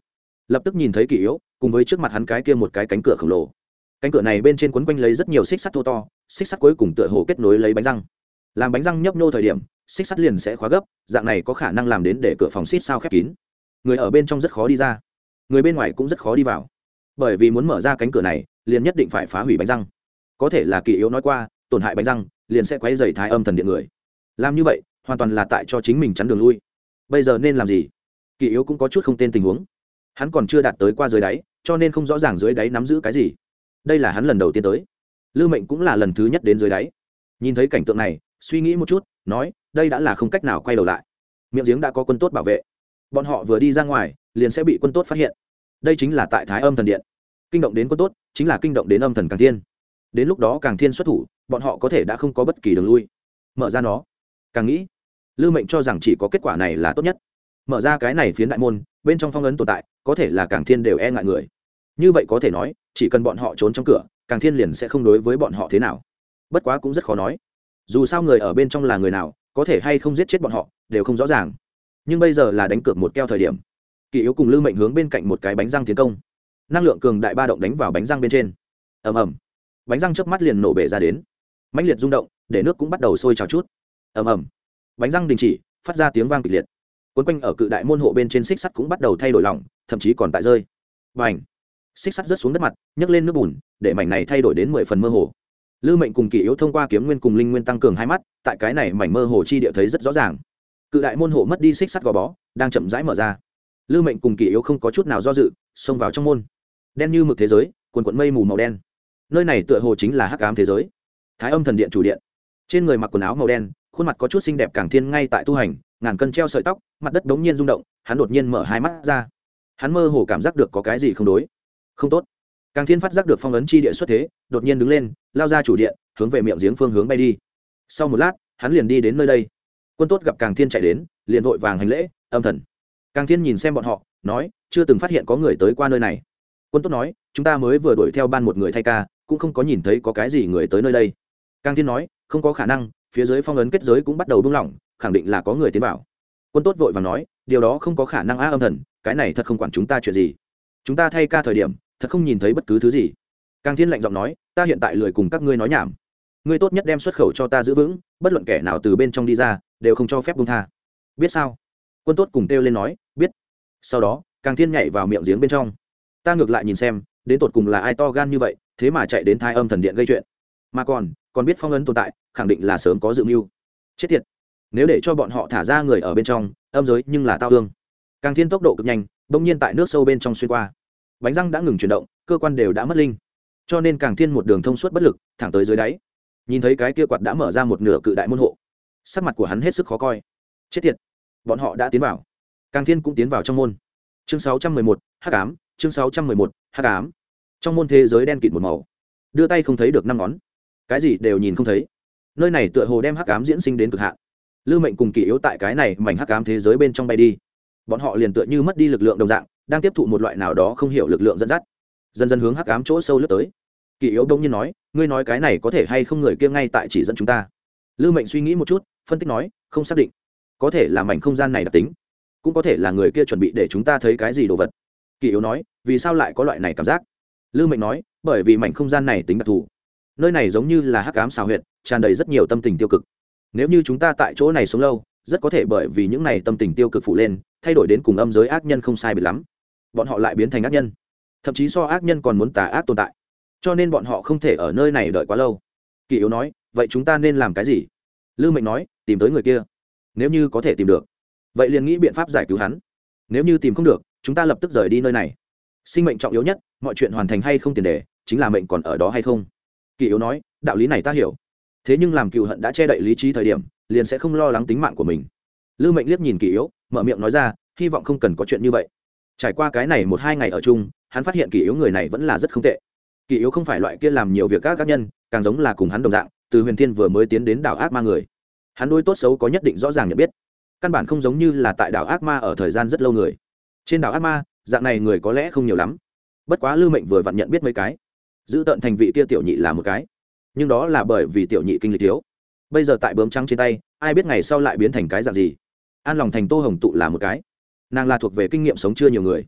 Speaker 1: lập tức nhìn thấy Kỷ Yếu cùng với trước mặt hắn cái kia một cái cánh cửa khổng lồ. Cánh cửa này bên trên quấn quanh lấy rất nhiều xích sắt thô to, xích sắt cuối cùng tựa hồ kết nối lấy bánh răng. Làm bánh răng nhấp nhô thời điểm, xích sắt liền sẽ khóa gấp, dạng này có khả năng làm đến để cửa phòng xít sao khép kín. Người ở bên trong rất khó đi ra, người bên ngoài cũng rất khó đi vào. Bởi vì muốn mở ra cánh cửa này, liền nhất định phải phá hủy bánh răng. Có thể là Kỷ Yếu nói qua, tổn hại bánh răng, liền sẽ quấy rầy Thái Âm Thần Điện người. Làm như vậy, hoàn toàn là tại cho chính mình chắn đường lui. Bây giờ nên làm gì? Kỷ Yếu cũng có chút không tên tình huống. Hắn còn chưa đạt tới qua dưới đáy, cho nên không rõ ràng dưới đáy nắm giữ cái gì. Đây là hắn lần đầu tiên tới. Lưu Mệnh cũng là lần thứ nhất đến dưới đáy. Nhìn thấy cảnh tượng này, suy nghĩ một chút, nói, đây đã là không cách nào quay đầu lại. Miệng giếng đã có quân tốt bảo vệ, bọn họ vừa đi ra ngoài, liền sẽ bị quân tốt phát hiện. Đây chính là tại Thái Âm Thần Điện. Kinh động đến quân tốt, chính là kinh động đến âm thần Càng Thiên. Đến lúc đó Càng Thiên xuất thủ, bọn họ có thể đã không có bất kỳ đường lui. Mở ra nó. Càng nghĩ, Lưu Mệnh cho rằng chỉ có kết quả này là tốt nhất. Mở ra cái này phiến đại môn, bên trong phong ấn tồn tại, có thể là Càng Thiên đều e ngại người. Như vậy có thể nói, chỉ cần bọn họ trốn trong cửa, Càng Thiên liền sẽ không đối với bọn họ thế nào. Bất quá cũng rất khó nói. Dù sao người ở bên trong là người nào, có thể hay không giết chết bọn họ, đều không rõ ràng. Nhưng bây giờ là đánh cược một keo thời điểm. Kỷ Yếu cùng Lưu Mệnh hướng bên cạnh một cái bánh răng tiến công. Năng lượng cường đại ba động đánh vào bánh răng bên trên. Ầm ầm. Bánh răng chớp mắt liền nổ bể ra đến. Mãnh liệt rung động, để nước cũng bắt đầu sôi trào chút. Ầm ầm. Bánh răng đình chỉ, phát ra tiếng vang kịch liệt. Cuốn quanh ở cự đại môn hộ bên trên xích sắt cũng bắt đầu thay đổi lỏng, thậm chí còn tại rơi. Bành. Xích sắt rớt xuống đất mặt, nhấc lên nước bùn, để mảnh này thay đổi đến mười phần mơ hồ. Lưu Mệnh cùng Kỷ Yếu thông qua kiếm nguyên cùng linh nguyên tăng cường hai mắt, tại cái này mảnh mơ hồ chi địa thấy rất rõ ràng. Cự đại môn hộ mất đi xích sắt gò bó, đang chậm rãi mở ra. Lưu Mệnh cùng Kỷ Yếu không có chút nào do dự, xông vào trong môn. Đen như mực thế giới, cuồn cuộn mây mù màu đen. Nơi này tựa hồ chính là hắc ám thế giới. Thái Âm Thần Điện chủ điện. Trên người mặc quần áo màu đen, khuôn mặt có chút xinh đẹp Càng Thiên ngay tại tu hành, ngàn cân treo sợi tóc, mặt đất bỗng nhiên rung động, hắn đột nhiên mở hai mắt ra. Hắn mơ hồ cảm giác được có cái gì không đối, không tốt. Càng Thiên phát giác được phong ấn chi địa xuất thế, đột nhiên đứng lên, lao ra chủ điện, hướng về miệng giếng phương hướng bay đi. Sau một lát, hắn liền đi đến nơi đây. Quân tốt gặp Càng Thiên chạy đến, liền vội vàng hành lễ, âm thần. Càng Thiên nhìn xem bọn họ, nói, chưa từng phát hiện có người tới qua nơi này. Quân tốt nói, chúng ta mới vừa đuổi theo ban một người thay ca, cũng không có nhìn thấy có cái gì người tới nơi đây. Càng Thiên nói, không có khả năng, phía dưới phong ấn kết giới cũng bắt đầu buông lỏng, khẳng định là có người tiến vào. Quân tốt vội vàng nói, điều đó không có khả năng á, âm thần, cái này thật không quản chúng ta chuyện gì. Chúng ta thay ca thời điểm, thật không nhìn thấy bất cứ thứ gì. Càng Thiên lạnh giọng nói, ta hiện tại lười cùng các ngươi nói nhảm. Ngươi tốt nhất đem xuất khẩu cho ta giữ vững, bất luận kẻ nào từ bên trong đi ra, đều không cho phép buông tha. Biết sao? Quân tốt cùng kêu lên nói, biết. Sau đó, Càng Thiên nhảy vào miệng giếng bên trong. Ta ngược lại nhìn xem, đến tột cùng là ai to gan như vậy, thế mà chạy đến Thái Âm Thần Điện gây chuyện. Mà còn, còn biết phong ấn tồn tại, khẳng định là sớm có dự mưu. Chết tiệt. Nếu để cho bọn họ thả ra người ở bên trong, âm giới nhưng là tao thương. Càng Thiên tốc độ cực nhanh, bỗng nhiên tại nước sâu bên trong xuyên qua. Bánh răng đã ngừng chuyển động, cơ quan đều đã mất linh, cho nên Càng Thiên một đường thông suốt bất lực, thẳng tới dưới đáy. Nhìn thấy cái kia quạt đã mở ra một nửa cự đại môn hộ, sắc mặt của hắn hết sức khó coi. Chết tiệt, bọn họ đã tiến vào. Càng Thiên cũng tiến vào trong môn. Chương sáu trăm mười một, hắc ám. Chương sáu trăm mười một, hắc ám. Trong môn thế giới đen kịt một màu, đưa tay không thấy được năm ngón, cái gì đều nhìn không thấy. Nơi này tựa hồ đem hắc ám diễn sinh đến cực hạn. Lưu Mệnh cùng Kỷ Yếu tại cái này mảnh hắc ám thế giới bên trong bay đi. Bọn họ liền tựa như mất đi lực lượng đồng dạng, đang tiếp thụ một loại nào đó không hiểu lực lượng dẫn dắt, dần dần hướng hắc ám chỗ sâu lướt tới. Kỷ Yếu đông nhiên nói, ngươi nói cái này có thể hay không người kia ngay tại chỉ dẫn chúng ta. Lưu Mệnh suy nghĩ một chút, phân tích nói, không xác định, có thể là mảnh không gian này đặc tính, cũng có thể là người kia chuẩn bị để chúng ta thấy cái gì đồ vật. Kỷ Yếu nói, vì sao lại có loại này cảm giác? Lưu Mệnh nói, bởi vì mảnh không gian này tính đặc thù, nơi này giống như là hắc ám xào huyệt, tràn đầy rất nhiều tâm tình tiêu cực. Nếu như chúng ta tại chỗ này sống lâu, rất có thể bởi vì những này tâm tình tiêu cực phụ lên, thay đổi đến cùng âm giới ác nhân không sai biệt lắm, bọn họ lại biến thành ác nhân, thậm chí so ác nhân còn muốn tà ác tồn tại, cho nên bọn họ không thể ở nơi này đợi quá lâu. Kỷ Yếu nói, vậy chúng ta nên làm cái gì? Lưu Mệnh nói, tìm tới người kia, nếu như có thể tìm được, vậy liền nghĩ biện pháp giải cứu hắn. Nếu như tìm không được, chúng ta lập tức rời đi nơi này. Sinh mệnh trọng yếu nhất, mọi chuyện hoàn thành hay không tiền đề, chính là mệnh còn ở đó hay không. Kỷ Yếu nói, đạo lý này ta hiểu, thế nhưng làm cựu hận đã che đậy lý trí thời điểm, liền sẽ không lo lắng tính mạng của mình. Lưu Mệnh liếc nhìn Kỷ Yếu, mở miệng nói ra, hy vọng không cần có chuyện như vậy. Trải qua cái này một hai ngày ở chung, hắn phát hiện Kỷ Yếu người này vẫn là rất không tệ. Kỷ Yếu không phải loại kia làm nhiều việc các cá nhân, càng giống là cùng hắn đồng dạng, từ Huyền Thiên vừa mới tiến đến đảo ác ma người. Hắn đối tốt xấu có nhất định rõ ràng nhận biết, căn bản không giống như là tại đảo ác ma ở thời gian rất lâu người. Trên đảo ác ma, dạng này người có lẽ không nhiều lắm. Bất quá Lưu Mệnh vừa vặn nhận biết mấy cái. Giữ tận thành vị kia tiểu nhị là một cái, nhưng đó là bởi vì tiểu nhị kinh lịch thiếu. Bây giờ tại bướm trắng trên tay, ai biết ngày sau lại biến thành cái dạng gì. An lòng thành Tô Hồng Tụ là một cái, nàng là thuộc về kinh nghiệm sống chưa nhiều người.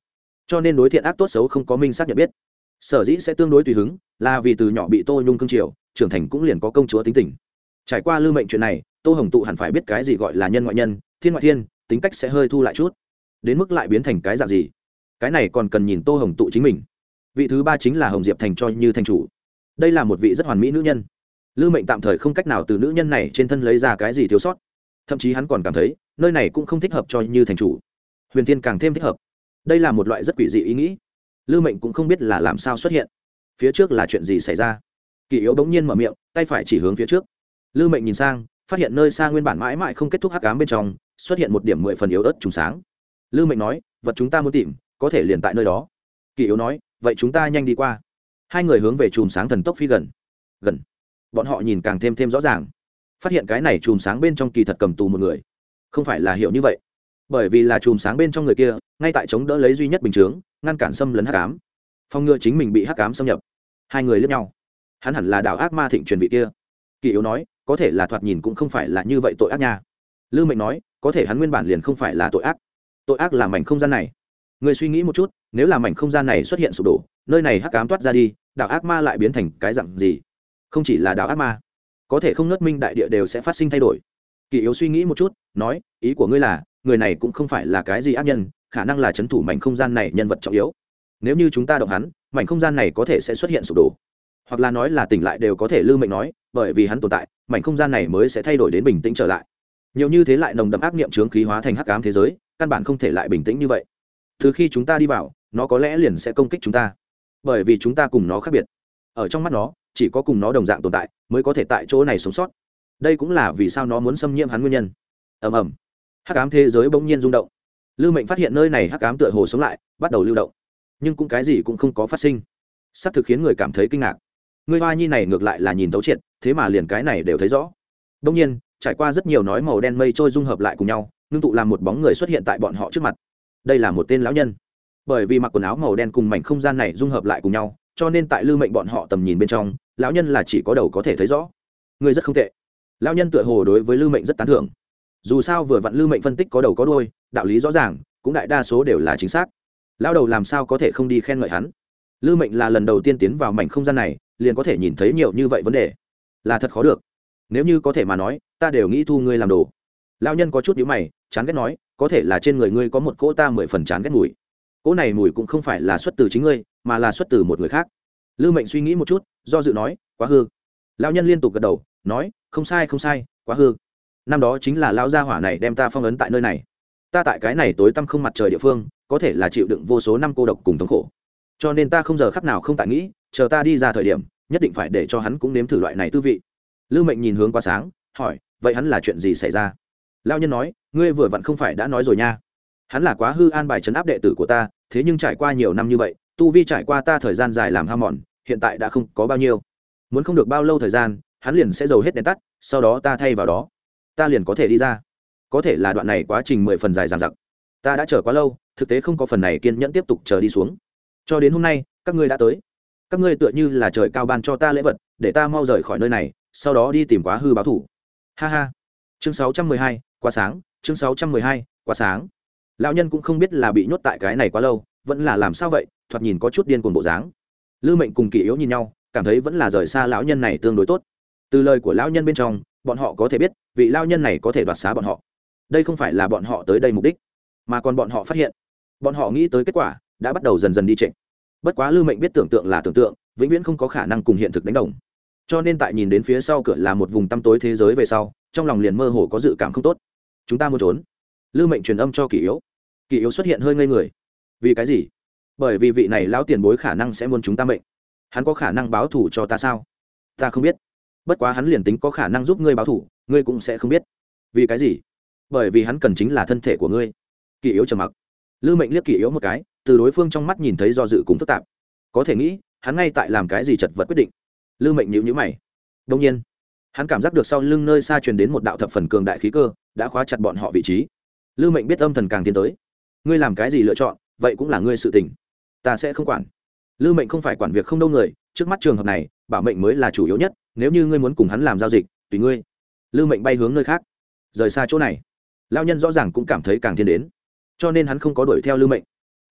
Speaker 1: cho nên đối thiện ác tốt xấu không có minh xác nhận biết. Sở dĩ sẽ tương đối tùy hứng là vì từ nhỏ bị Tô Nhung cưng chiều, trưởng thành cũng liền có công chúa tính tình. Trải qua Lưu Mệnh chuyện này, Tô Hồng Tụ hẳn phải biết cái gì gọi là nhân ngoại nhân, thiên ngoại thiên, tính cách sẽ hơi thu lại chút. Đến mức lại biến thành cái dạng gì, cái này còn cần nhìn Tô Hồng Tụ chính mình. Vị thứ ba chính là Hồng Diệp Thành cho như thành chủ. Đây là một vị rất hoàn mỹ nữ nhân. Lưu Mệnh tạm thời không cách nào từ nữ nhân này trên thân lấy ra cái gì thiếu sót, thậm chí hắn còn cảm thấy nơi này cũng không thích hợp cho như thành chủ. Huyền Thiên càng thêm thích hợp. Đây là một loại rất quỷ dị ý nghĩ. Lưu Mệnh cũng không biết là làm sao xuất hiện, phía trước là chuyện gì xảy ra. Kỳ Yếu bỗng nhiên mở miệng, tay phải chỉ hướng phía trước. Lưu Mệnh nhìn sang, phát hiện nơi xa nguyên bản mãi mãi không kết thúc hắc ám bên trong xuất hiện một điểm mười phần yếu ớt trùng sáng. Lưu Mệnh nói, vật chúng ta muốn tìm có thể liền tại nơi đó. Kỳ Yếu nói, vậy chúng ta nhanh đi qua. Hai người hướng về chùm sáng thần tốc phi gần. Gần, bọn họ nhìn càng thêm thêm rõ ràng, phát hiện cái này chùm sáng bên trong kỳ thật cầm tù một người. Không phải là hiểu như vậy, bởi vì là chùm sáng bên trong người kia ngay tại chống đỡ lấy duy nhất bình chướng, ngăn cản xâm lấn hắc ám, phòng ngừa chính mình bị hắc ám xâm nhập. Hai người liếc nhau, hắn hẳn là đạo ác ma thịnh truyền vị kia. Kỳ Yếu nói, có thể là thoạt nhìn cũng không phải là như vậy tội ác nha. Lưu Mệnh nói, có thể hắn nguyên bản liền không phải là tội ác. Tội ác là mảnh không gian này. Người suy nghĩ một chút, nếu là mảnh không gian này xuất hiện sụp đổ, nơi này hắc ám toát ra đi, đạo ác ma lại biến thành cái dạng gì? Không chỉ là đạo ác ma, có thể không nớt minh đại địa đều sẽ phát sinh thay đổi. Kỳ Yếu suy nghĩ một chút, nói, ý của ngươi là người này cũng không phải là cái gì ác nhân, khả năng là trấn thủ mảnh không gian này nhân vật trọng yếu. Nếu như chúng ta động hắn, mảnh không gian này có thể sẽ xuất hiện sụp đổ, hoặc là nói là tỉnh lại đều có thể. Lưu Mệnh nói, bởi vì hắn tồn tại, mảnh không gian này mới sẽ thay đổi đến bình tĩnh trở lại. Nhiều như thế lại nồng đậm ác niệm chướng khí hóa thành hắc ám thế giới, căn bản không thể lại bình tĩnh như vậy. Từ khi chúng ta đi vào, nó có lẽ liền sẽ công kích chúng ta, bởi vì chúng ta cùng nó khác biệt. Ở trong mắt nó, chỉ có cùng nó đồng dạng tồn tại mới có thể tại chỗ này sống sót. Đây cũng là vì sao nó muốn xâm nhiễm hắn nguyên nhân. Ầm ầm, hắc ám thế giới bỗng nhiên rung động. Lưu Mệnh phát hiện nơi này hắc ám tựa hồ sống lại, bắt đầu lưu động, nhưng cũng cái gì cũng không có phát sinh. Sắp thực khiến người cảm thấy kinh ngạc. Người hoa nhi này ngược lại là nhìn thấu triệt, thế mà liền cái này đều thấy rõ. Đông nhiên, trải qua rất nhiều nói màu đen mây trôi dung hợp lại cùng nhau, ngưng tụ làm một bóng người xuất hiện tại bọn họ trước mặt. Đây là một tên lão nhân. Bởi vì mặc quần áo màu đen cùng mảnh không gian này dung hợp lại cùng nhau, cho nên tại Lưu Mệnh bọn họ tầm nhìn bên trong, lão nhân là chỉ có đầu có thể thấy rõ. Người rất không tệ. Lão nhân tựa hồ đối với Lưu Mệnh rất tán thưởng. Dù sao vừa vặn Lưu Mệnh phân tích có đầu có đuôi, đạo lý rõ ràng, cũng đại đa số đều là chính xác. Lão đầu làm sao có thể không đi khen ngợi hắn. Lưu Mệnh là lần đầu tiên tiến vào mảnh không gian này, liền có thể nhìn thấy nhiều như vậy vấn đề, là thật khó được. Nếu như có thể mà nói, ta đều nghĩ thu ngươi làm đồ. Lão nhân có chút nhíu mày, chán ghét nói, có thể là trên người ngươi có một cỗ ta mười phần chán ghét mùi. Cỗ này mùi cũng không phải là xuất từ chính ngươi, mà là xuất từ một người khác. Lưu Mệnh suy nghĩ một chút, do dự nói, quá hư. Lão nhân liên tục gật đầu, nói, không sai không sai, quá hư. Năm đó chính là lão gia hỏa này đem ta phong ấn tại nơi này. Ta tại cái này tối tăm không mặt trời địa phương, có thể là chịu đựng vô số năm cô độc cùng thống khổ. Cho nên ta không giờ khắc nào không tại nghĩ, chờ ta đi ra thời điểm, nhất định phải để cho hắn cũng nếm thử loại này tư vị. Lưu Mệnh nhìn hướng Quá Sáng, hỏi, vậy hắn là chuyện gì xảy ra? Lão nhân nói, ngươi vừa vặn không phải đã nói rồi nha. Hắn là Quá Hư an bài trấn áp đệ tử của ta, thế nhưng trải qua nhiều năm như vậy, tu vi trải qua ta thời gian dài làm hao mòn, hiện tại đã không có bao nhiêu. Muốn không được bao lâu thời gian, hắn liền sẽ dầu hết đèn tắt, sau đó ta thay vào đó, ta liền có thể đi ra. Có thể là đoạn này quá trình mười phần dài dằng dặc. Ta đã chờ quá lâu, thực tế không có phần này kiên nhẫn tiếp tục chờ đi xuống. Cho đến hôm nay, các ngươi đã tới. Các ngươi tựa như là trời cao ban cho ta lễ vật, để ta mau rời khỏi nơi này, sau đó đi tìm Quá Hư báo thủ. Ha ha. Chương sáu trăm mười hai, Quá Sáng, chương sáu trăm mười hai, Quá Sáng. Lão nhân cũng không biết là bị nhốt tại cái này quá lâu, vẫn là làm sao vậy, thoạt nhìn có chút điên cuồng bộ dáng. Lưu Mệnh cùng Kỳ Yếu nhìn nhau, cảm thấy vẫn là rời xa lão nhân này tương đối tốt. Từ lời của lão nhân bên trong, bọn họ có thể biết, vị lão nhân này có thể đoạt xá bọn họ. Đây không phải là bọn họ tới đây mục đích, mà còn bọn họ phát hiện, bọn họ nghĩ tới kết quả đã bắt đầu dần dần đi trệ. Bất quá Lưu Mệnh biết tưởng tượng là tưởng tượng, vĩnh viễn không có khả năng cùng hiện thực đánh đồng. Cho nên tại nhìn đến phía sau cửa là một vùng tăm tối thế giới về sau, trong lòng liền mơ hồ có dự cảm không tốt. Chúng ta muốn trốn. Lưu Mệnh truyền âm cho Kỳ Yếu. Kỳ Yếu xuất hiện hơi ngây người. Vì cái gì? Bởi vì vị này lão tiền bối khả năng sẽ muốn chúng ta mệnh. Hắn có khả năng báo thù cho ta sao? Ta không biết. Bất quá hắn liền tính có khả năng giúp ngươi báo thù, ngươi cũng sẽ không biết. Vì cái gì? Bởi vì hắn cần chính là thân thể của ngươi. Kỳ Yếu trầm mặc. Lưu Mệnh liếc Kỳ Yếu một cái, từ đối phương trong mắt nhìn thấy do dự cùng phức tạp. Có thể nghĩ, hắn ngay tại làm cái gì chật vật quyết định. Lưu Mệnh nhíu nhíu mày. Đương nhiên, hắn cảm giác được sau lưng nơi xa truyền đến một đạo thập phần cường đại khí cơ, đã khóa chặt bọn họ vị trí. Lưu Mệnh biết âm thần càng tiến tới, ngươi làm cái gì lựa chọn, vậy cũng là ngươi sự tình, ta sẽ không quản. Lưu Mệnh không phải quản việc không đâu người, trước mắt trường hợp này, bảo mệnh mới là chủ yếu nhất, nếu như ngươi muốn cùng hắn làm giao dịch, tùy ngươi. Lưu Mệnh bay hướng nơi khác, rời xa chỗ này. Lão nhân rõ ràng cũng cảm thấy càng thiên đến, cho nên hắn không có đuổi theo Lưu Mệnh.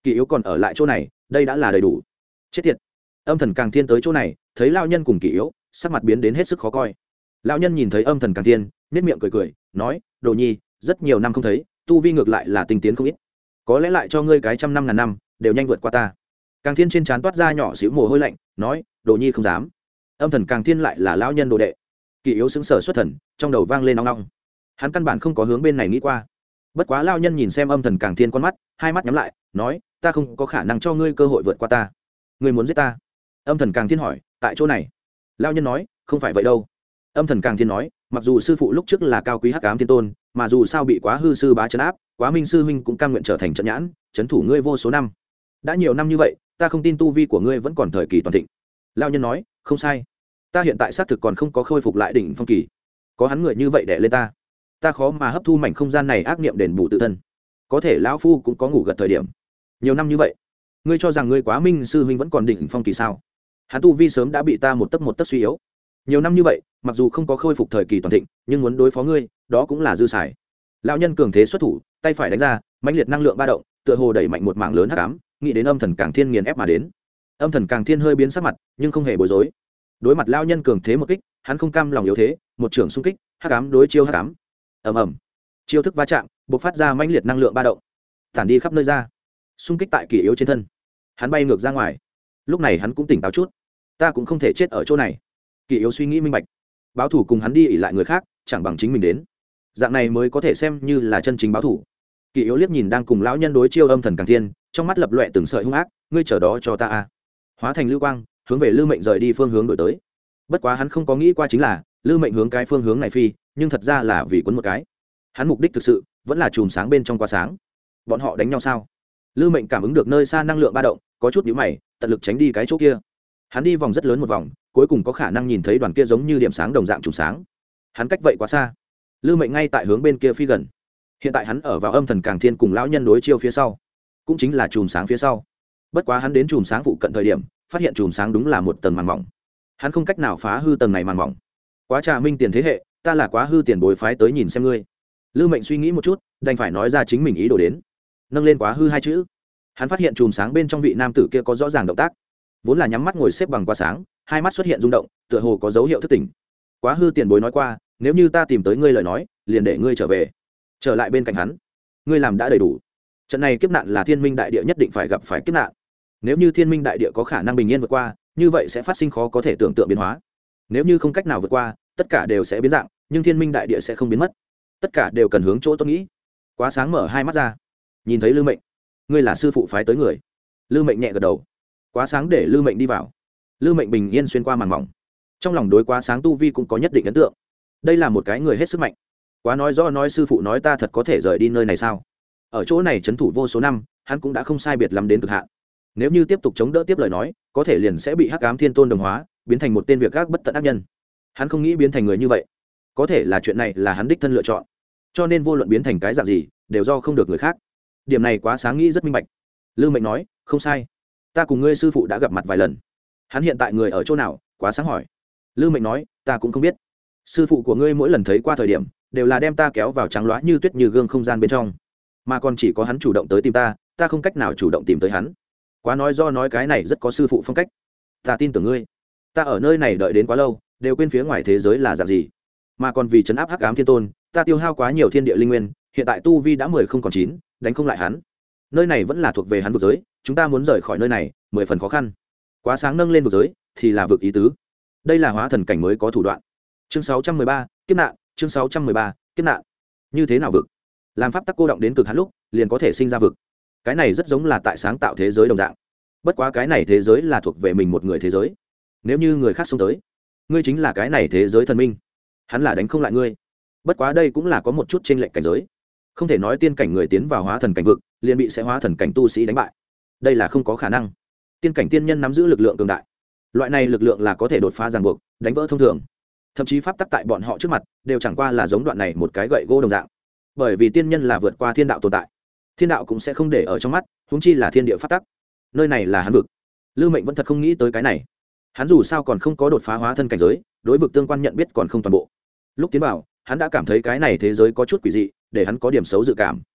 Speaker 1: Kỷ yếu còn ở lại chỗ này, đây đã là đầy đủ. Chết tiệt. Âm thần càng thiên tới chỗ này, thấy lão nhân cùng Kỷ yếu, sắc mặt biến đến hết sức khó coi. Lão nhân nhìn thấy âm thần càng thiên, nhếch miệng cười cười, nói: "Đồ nhi, rất nhiều năm không thấy, tu vi ngược lại là tinh tiến không ít. Có lẽ lại cho ngươi cái trăm năm ngàn năm, đều nhanh vượt qua ta." Càng thiên trên trán toát ra nhỏ xíu mồ hôi lạnh, nói: "Đồ nhi không dám." Âm thần càng thiên lại là lão nhân đồ đệ. Kỷ yếu sững sờ xuất thần, trong đầu vang lên nong nong. Hắn căn bản không có hướng bên này nghĩ qua. Bất quá lão nhân nhìn xem âm thần càng thiên con mắt, hai mắt nhắm lại, nói: "Ta không có khả năng cho ngươi cơ hội vượt qua ta. Ngươi muốn giết ta?" Âm thần càng thiên hỏi: "Tại chỗ này?" Lão nhân nói: "Không phải vậy đâu." Âm thần càng thiên nói: "Mặc dù sư phụ lúc trước là cao quý hắc ám thiên tôn, mà dù sao bị Quá Hư sư bá trấn áp, Quá Minh sư huynh cũng cam nguyện trở thành trận nhãn, trấn thủ ngươi vô số năm. Đã nhiều năm như vậy, ta không tin tu vi của ngươi vẫn còn thời kỳ toàn thịnh." Lão nhân nói: "Không sai, ta hiện tại xác thực còn không có khôi phục lại đỉnh phong kỳ. Có hắn người như vậy đè lên ta, ta khó mà hấp thu mảnh không gian này ác niệm đền bù tự thân. Có thể lão phu cũng có ngủ gật thời điểm. Nhiều năm như vậy, ngươi cho rằng ngươi Quá Minh sư huynh vẫn còn đỉnh phong kỳ sao? Hắn tu vi sớm đã bị ta một tấc một tấc suy yếu. Nhiều năm như vậy, mặc dù không có khôi phục thời kỳ toàn thịnh, nhưng muốn đối phó ngươi, đó cũng là dư xài." Lão nhân cường thế xuất thủ, tay phải đánh ra, mãnh liệt năng lượng ba động, tựa hồ đẩy mạnh một mảng lớn hắc ám, nghĩ đến âm thần càng thiên nghiền ép mà đến. Âm thần càng thiên hơi biến sắc mặt, nhưng không hề bối rối. Đối mặt lão nhân cường thế một kích, hắn không cam lòng yếu thế, một trường xung kích, hắc ám đối chiêu hắc ám. Ầm ầm. Chiêu thức va chạm, bộc phát ra mãnh liệt năng lượng ba động, tản đi khắp nơi ra, xung kích tại Kỷ yếu trên thân. Hắn bay ngược ra ngoài. Lúc này hắn cũng tỉnh táo chút, ta cũng không thể chết ở chỗ này. Kỷ yếu suy nghĩ minh bạch, báo thủ cùng hắn đi ỉ lại người khác, chẳng bằng chính mình đến, dạng này mới có thể xem như là chân chính báo thủ. Kỷ yếu liếc nhìn đang cùng lão nhân đối chiêu âm thần càng thiên, trong mắt lập loè từng sợi hung ác, ngươi chờ đó cho ta a. Hóa thành lưu quang, hướng về Lư Mệnh rời đi phương hướng đổi tới. Bất quá hắn không có nghĩ qua chính là, Lư Mệnh hướng cái phương hướng này phi, nhưng thật ra là vì quấn một cái. Hắn mục đích thực sự vẫn là chùm sáng bên trong quá sáng. Bọn họ đánh nhau sao? Lư Mệnh cảm ứng được nơi xa năng lượng ba động, có chút nhíu mày, tận lực tránh đi cái chỗ kia. Hắn đi vòng rất lớn một vòng, cuối cùng có khả năng nhìn thấy đoàn kia giống như điểm sáng đồng dạng chùm sáng. Hắn cách vậy quá xa. Lư Mệnh ngay tại hướng bên kia phi gần. Hiện tại hắn ở vào âm thần càng thiên cùng lão nhân đối chiêu phía sau, cũng chính là chùm sáng phía sau. Bất quá hắn đến chùm sáng phụ cận thời điểm, phát hiện chùm sáng đúng là một tầng màng mỏng. Hắn không cách nào phá hư tầng này màng mỏng. Quá Trà Minh tiền thế hệ, ta là Quá Hư tiền bối phái tới nhìn xem ngươi. Lư Mệnh suy nghĩ một chút, đành phải nói ra chính mình ý đồ đến. Nâng lên Quá Hư hai chữ. Hắn phát hiện chùm sáng bên trong vị nam tử kia có rõ ràng động tác, vốn là nhắm mắt ngồi xếp bằng quá sáng, hai mắt xuất hiện rung động, tựa hồ có dấu hiệu thức tỉnh. Quá Hư tiền bối nói qua, nếu như ta tìm tới ngươi lời nói, liền để ngươi trở về. Trở lại bên cạnh hắn, ngươi làm đã đầy đủ. Trận này kiếp nạn là Thiên Minh đại địa nhất định phải gặp phải kiếp nạn. Nếu như Thiên Minh đại địa có khả năng bình yên vượt qua, như vậy sẽ phát sinh khó có thể tưởng tượng biến hóa. Nếu như không cách nào vượt qua, tất cả đều sẽ biến dạng, nhưng Thiên Minh đại địa sẽ không biến mất. Tất cả đều cần hướng chỗ tôi nghĩ. Quá sáng mở hai mắt ra, nhìn thấy Lư Mệnh. Ngươi là sư phụ phái tới người. Lư Mệnh nhẹ gật đầu. Quá sáng để Lư Mệnh đi vào. Lư Mệnh bình yên xuyên qua màn mỏng, trong lòng đối Quá sáng tu vi cũng có nhất định ấn tượng. Đây là một cái người hết sức mạnh. Quá nói rõ nói sư phụ nói ta thật có thể rời đi nơi này sao? Ở chỗ này trấn thủ vô số năm, hắn cũng đã không sai biệt lắm đến cực hạn. Nếu như tiếp tục chống đỡ tiếp lời nói, có thể liền sẽ bị Hắc Ám Thiên Tôn đồng hóa, biến thành một tên việc gác bất tận ác nhân. Hắn không nghĩ biến thành người như vậy. Có thể là chuyện này là hắn đích thân lựa chọn, cho nên vô luận biến thành cái dạng gì, đều do không được người khác. Điểm này Quá sáng nghĩ rất minh bạch. Lư Mệnh nói, không sai, ta cùng ngươi sư phụ đã gặp mặt vài lần. Hắn hiện tại người ở chỗ nào? Quá sáng hỏi. Lư Mệnh nói, ta cũng không biết. Sư phụ của ngươi mỗi lần thấy qua thời điểm, đều là đem ta kéo vào trắng loá như tuyết như gương không gian bên trong, mà còn chỉ có hắn chủ động tới tìm ta, ta không cách nào chủ động tìm tới hắn. Quá nói do nói cái này rất có sư phụ phong cách. Ta tin tưởng ngươi. Ta ở nơi này đợi đến quá lâu, đều quên phía ngoài thế giới là dạng gì, mà còn vì trấn áp Hắc Ám Thiên Tôn, ta tiêu hao quá nhiều thiên địa linh nguyên, hiện tại tu vi đã mười không còn chín, đánh không lại hắn. Nơi này vẫn là thuộc về hắn vực giới, chúng ta muốn rời khỏi nơi này, mười phần khó khăn. Quá sáng nâng lên vực giới, thì là vực ý tứ. Đây là hóa thần cảnh mới có thủ đoạn. Chương sáu trăm mười ba, kiếp nạn, chương sáu trăm mười ba, kiếp nạn. Như thế nào vực? Làm pháp tắc cô động đến cực hạn lúc, liền có thể sinh ra vực. Cái này rất giống là tại sáng tạo thế giới đồng dạng. Bất quá cái này thế giới là thuộc về mình một người thế giới. Nếu như người khác xông tới, ngươi chính là cái này thế giới thần minh. Hắn là đánh không lại ngươi. Bất quá đây cũng là có một chút chênh lệch cảnh giới. Không thể nói tiên cảnh người tiến vào hóa thần cảnh vực, liền bị sẽ hóa thần cảnh tu sĩ đánh bại. Đây là không có khả năng. Tiên cảnh tiên nhân nắm giữ lực lượng cường đại. Loại này lực lượng là có thể đột phá ràng buộc, đánh vỡ thông thường. Thậm chí pháp tắc tại bọn họ trước mặt, đều chẳng qua là giống đoạn này một cái gậy gỗ đồng dạng. Bởi vì tiên nhân là vượt qua thiên đạo tồn tại, thiên đạo cũng sẽ không để ở trong mắt, huống chi là thiên địa pháp tắc. Nơi này là hắn vực. Lưu Mệnh vẫn thật không nghĩ tới cái này. Hắn dù sao còn không có đột phá hóa thân cảnh giới, đối vực tương quan nhận biết còn không toàn bộ. Lúc tiến vào, hắn đã cảm thấy cái này thế giới có chút quỷ dị, để hắn có điểm xấu dự cảm.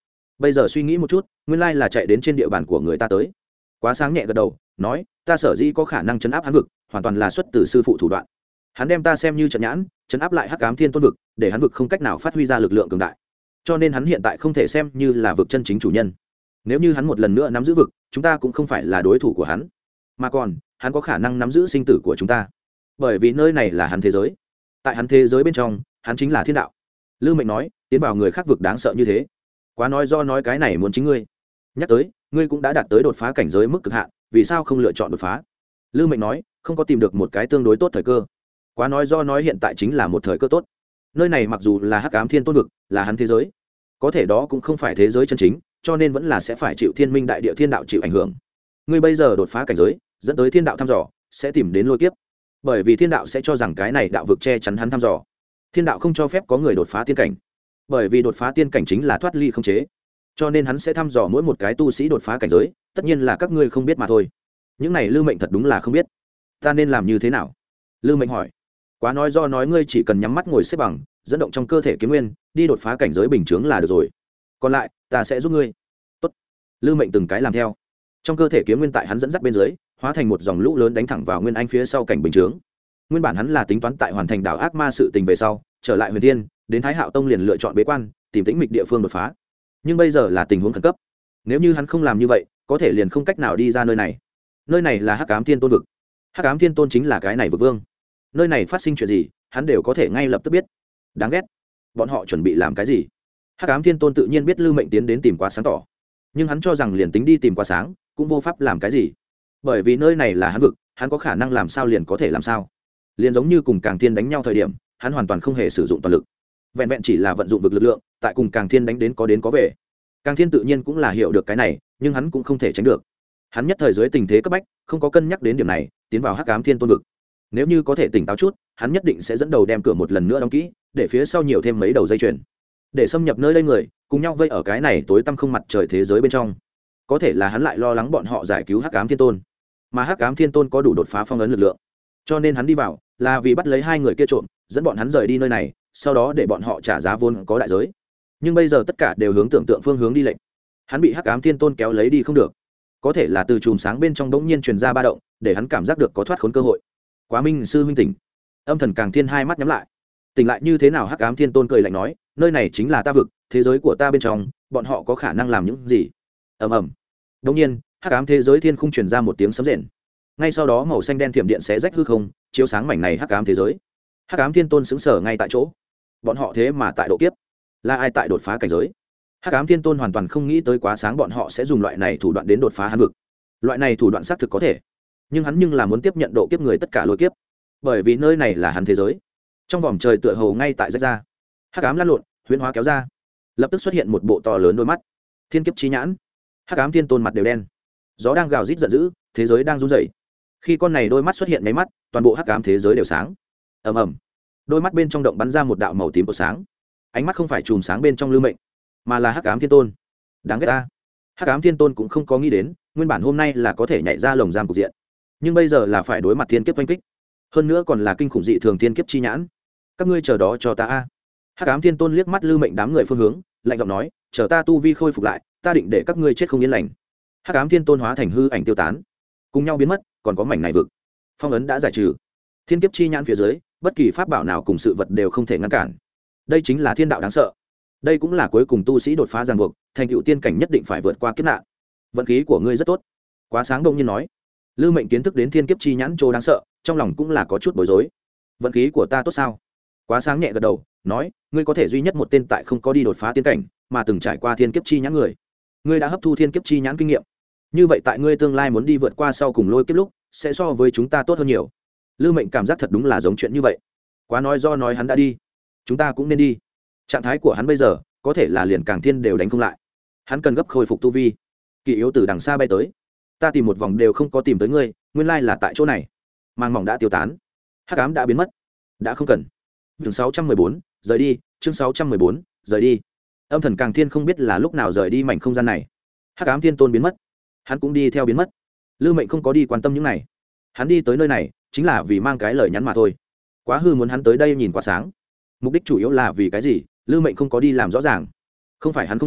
Speaker 1: bây giờ suy nghĩ một chút, nguyên lai là chạy đến trên địa bàn của người ta tới. Quá sáng nhẹ gật đầu, nói, ta sở dĩ có khả năng chấn áp hắn vực, hoàn toàn là xuất từ sư phụ thủ đoạn. Hắn đem ta xem như trận nhãn, chấn áp lại Hắc Ám Thiên Tôn vực, để hắn vực không cách nào phát huy ra lực lượng cường đại. Cho nên hắn hiện tại không thể xem như là vực chân chính chủ nhân. Nếu như hắn một lần nữa nắm giữ vực, chúng ta cũng không phải là đối thủ của hắn, mà còn hắn có khả năng nắm giữ sinh tử của chúng ta, bởi vì nơi này là hắn thế giới. Tại hắn thế giới bên trong, hắn chính là thiên đạo. Lư Mệnh nói, tiến vào người khác vực đáng sợ như thế. Quá nói do nói cái này muốn chính ngươi. Nhắc tới, ngươi cũng đã đạt tới đột phá cảnh giới mức cực hạn, vì sao không lựa chọn đột phá? Lư Mệnh nói, không có tìm được một cái tương đối tốt thời cơ. Quá nói do nói hiện tại chính là một thời cơ tốt. Nơi này mặc dù là Hắc Ám Thiên Tôn vực, là hắn thế giới, có thể đó cũng không phải thế giới chân chính, cho nên vẫn là sẽ phải chịu Thiên Minh đại địa thiên đạo chịu ảnh hưởng. Ngươi bây giờ đột phá cảnh giới, dẫn tới thiên đạo thăm dò, sẽ tìm đến lôi kiếp. Bởi vì thiên đạo sẽ cho rằng cái này đạo vực che chắn hắn thăm dò. Thiên đạo không cho phép có người đột phá tiên cảnh, bởi vì đột phá tiên cảnh chính là thoát ly không chế, cho nên hắn sẽ thăm dò mỗi một cái tu sĩ đột phá cảnh giới. Tất nhiên là các ngươi không biết mà thôi. Những này Lư Mệnh thật đúng là không biết. Ta nên làm như thế nào? Lư Mệnh hỏi. Quá nói do nói, ngươi chỉ cần nhắm mắt ngồi xếp bằng, dẫn động trong cơ thể kiếm nguyên, đi đột phá cảnh giới bình chướng là được rồi. Còn lại, ta sẽ giúp ngươi. Tốt. Lư Mệnh từng cái làm theo. Trong cơ thể kiếm nguyên tại hắn dẫn dắt bên dưới, hóa thành một dòng lũ lớn đánh thẳng vào Nguyên Anh phía sau cảnh bình chướng. Nguyên bản hắn là tính toán tại hoàn thành đảo ác ma sự tình về sau, trở lại Huyền Thiên, đến Thái Hạo Tông liền lựa chọn bế quan, tìm tĩnh mịch địa phương đột phá. Nhưng bây giờ là tình huống khẩn cấp. Nếu như hắn không làm như vậy, có thể liền không cách nào đi ra nơi này. Nơi này là Hắc Ám Thiên Tôn vực. Hắc Ám Thiên Tôn chính là cái này vực vương. Nơi này phát sinh chuyện gì, hắn đều có thể ngay lập tức biết. Đáng ghét. Bọn họ chuẩn bị làm cái gì? Hắc Ám Thiên Tôn tự nhiên biết Lư Mệnh tiến đến tìm Quá Sáng tỏ, nhưng hắn cho rằng liền tính đi tìm Quá Sáng, cũng vô pháp làm cái gì. Bởi vì nơi này là hắn vực, hắn có khả năng làm sao liền có thể làm sao. Liền giống như cùng Càng Thiên đánh nhau thời điểm, hắn hoàn toàn không hề sử dụng toàn lực, vẹn vẹn chỉ là vận dụng vực lực lượng, tại cùng Càng Thiên đánh đến có đến có về. Càng Thiên tự nhiên cũng là hiểu được cái này, nhưng hắn cũng không thể tránh được. Hắn nhất thời dưới tình thế cấp bách, không có cân nhắc đến điểm này, tiến vào Hắc Ám Thiên Tôn vực. Nếu như có thể tỉnh táo chút, hắn nhất định sẽ dẫn đầu đem cửa một lần nữa đóng kỹ, để phía sau nhiều thêm mấy đầu dây chuyền, để xâm nhập nơi đây người cùng nhau vây ở cái này tối tăm không mặt trời thế giới bên trong. Có thể là hắn lại lo lắng bọn họ giải cứu Hắc Ám Thiên Tôn, mà Hắc Ám Thiên Tôn có đủ đột phá phong ấn lực lượng, cho nên hắn đi vào là vì bắt lấy hai người kia trộm, dẫn bọn hắn rời đi nơi này, sau đó để bọn họ trả giá vốn có đại giới. Nhưng bây giờ tất cả đều hướng tưởng tượng phương hướng đi lệnh, hắn bị Hắc Ám Thiên Tôn kéo lấy đi không được. Có thể là từ chùm sáng bên trong bỗng nhiên truyền ra ba động, để hắn cảm giác được có thoát khốn cơ hội. Quá Minh sư huynh tỉnh. Âm thần Càng Thiên hai mắt nhắm lại. Tỉnh lại như thế nào? Hắc Ám Thiên Tôn cười lạnh nói, nơi này chính là ta vực, thế giới của ta bên trong, bọn họ có khả năng làm những gì? Ầm ầm. Đột nhiên, Hắc Ám thế giới thiên khung truyền ra một tiếng sấm rền. Ngay sau đó màu xanh đen thiểm điện xé rách hư không, chiếu sáng mảnh này Hắc Ám thế giới. Hắc Ám Thiên Tôn sững sờ ngay tại chỗ. Bọn họ thế mà tại độ kiếp, là ai tại đột phá cảnh giới? Hắc Ám Thiên Tôn hoàn toàn không nghĩ tới Quá Sáng bọn họ sẽ dùng loại này thủ đoạn đến đột phá hắn vực. Loại này thủ đoạn xác thực có thể, nhưng hắn nhưng là muốn tiếp nhận độ kiếp người tất cả lôi kiếp, bởi vì nơi này là hắn thế giới. Trong vòng trời tựa hồ ngay tại rách ra, Hắc Ám lăn lộn, huyễn hóa kéo ra, lập tức xuất hiện một bộ to lớn đôi mắt, thiên kiếp chi nhãn. Hắc Ám Thiên Tôn mặt đều đen, gió đang gào rít giận dữ, thế giới đang run rẩy. Khi con này đôi mắt xuất hiện mấy mắt, toàn bộ Hắc Ám thế giới đều sáng. Ầm ầm, đôi mắt bên trong động bắn ra một đạo màu tím của sáng. Ánh mắt không phải chùm sáng bên trong Lư Mệnh, mà là Hắc Ám Thiên Tôn. Đáng ghét ta. Hắc Ám Thiên Tôn cũng không có nghĩ đến, nguyên bản hôm nay là có thể nhảy ra lồng giam cục diện, nhưng bây giờ là phải đối mặt thiên kiếp oanh kích, hơn nữa còn là kinh khủng dị thường thiên kiếp chi nhãn. Các ngươi chờ đó cho ta a. Hắc Ám Thiên Tôn liếc mắt Lư Mệnh đám người phương hướng, lạnh giọng nói, chờ ta tu vi khôi phục lại, ta định để các ngươi chết không yên lành. Hắc Ám Thiên Tôn hóa thành hư ảnh tiêu tán, cùng nhau biến mất. Còn có mảnh này vực, phong ấn đã giải trừ, thiên kiếp chi nhãn phía dưới, bất kỳ pháp bảo nào cùng sự vật đều không thể ngăn cản. Đây chính là thiên đạo đáng sợ. Đây cũng là cuối cùng tu sĩ đột phá ràng buộc, thành tựu tiên cảnh nhất định phải vượt qua kiếp nạn. Vận khí của ngươi rất tốt. Quá Sáng đông nhiên nói. Lư Mệnh kiến thức đến thiên kiếp chi nhãn chỗ đáng sợ, trong lòng cũng là có chút bối rối. Vận khí của ta tốt sao? Quá Sáng nhẹ gật đầu, nói, ngươi có thể duy nhất một tên tại không có đi đột phá tiên cảnh, mà từng trải qua thiên kiếp chi nhãn người. Ngươi đã hấp thu thiên kiếp chi nhãn kinh nghiệm, như vậy tại ngươi tương lai muốn đi vượt qua sau cùng lôi kiếp lúc, sẽ so với chúng ta tốt hơn nhiều. Lư Mệnh cảm giác thật đúng là giống chuyện như vậy. Quá nói do nói hắn đã đi, chúng ta cũng nên đi. Trạng thái của hắn bây giờ, có thể là liền Càng Thiên đều đánh không lại. Hắn cần gấp khôi phục tu vi. Kỳ yếu từ đằng xa bay tới, ta tìm một vòng đều không có tìm tới ngươi, nguyên lai là tại chỗ này. Màng mỏng đã tiêu tán, Hắc Ám đã biến mất, đã không cần. Chương sáu trăm mười bốn, rời đi. Chương sáu trăm mười bốn, rời đi. Âm thần Càng Thiên không biết là lúc nào rời đi mảnh không gian này. Hắc Ám Thiên Tôn biến mất, hắn cũng đi theo biến mất. Lư Mệnh không có đi quan tâm những này, hắn đi tới nơi này chính là vì mang cái lời nhắn mà thôi. Quá hư muốn hắn tới đây nhìn Quá Sáng, mục đích chủ yếu là vì cái gì, Lư Mệnh không có đi làm rõ ràng. Không phải hắn không nghĩ,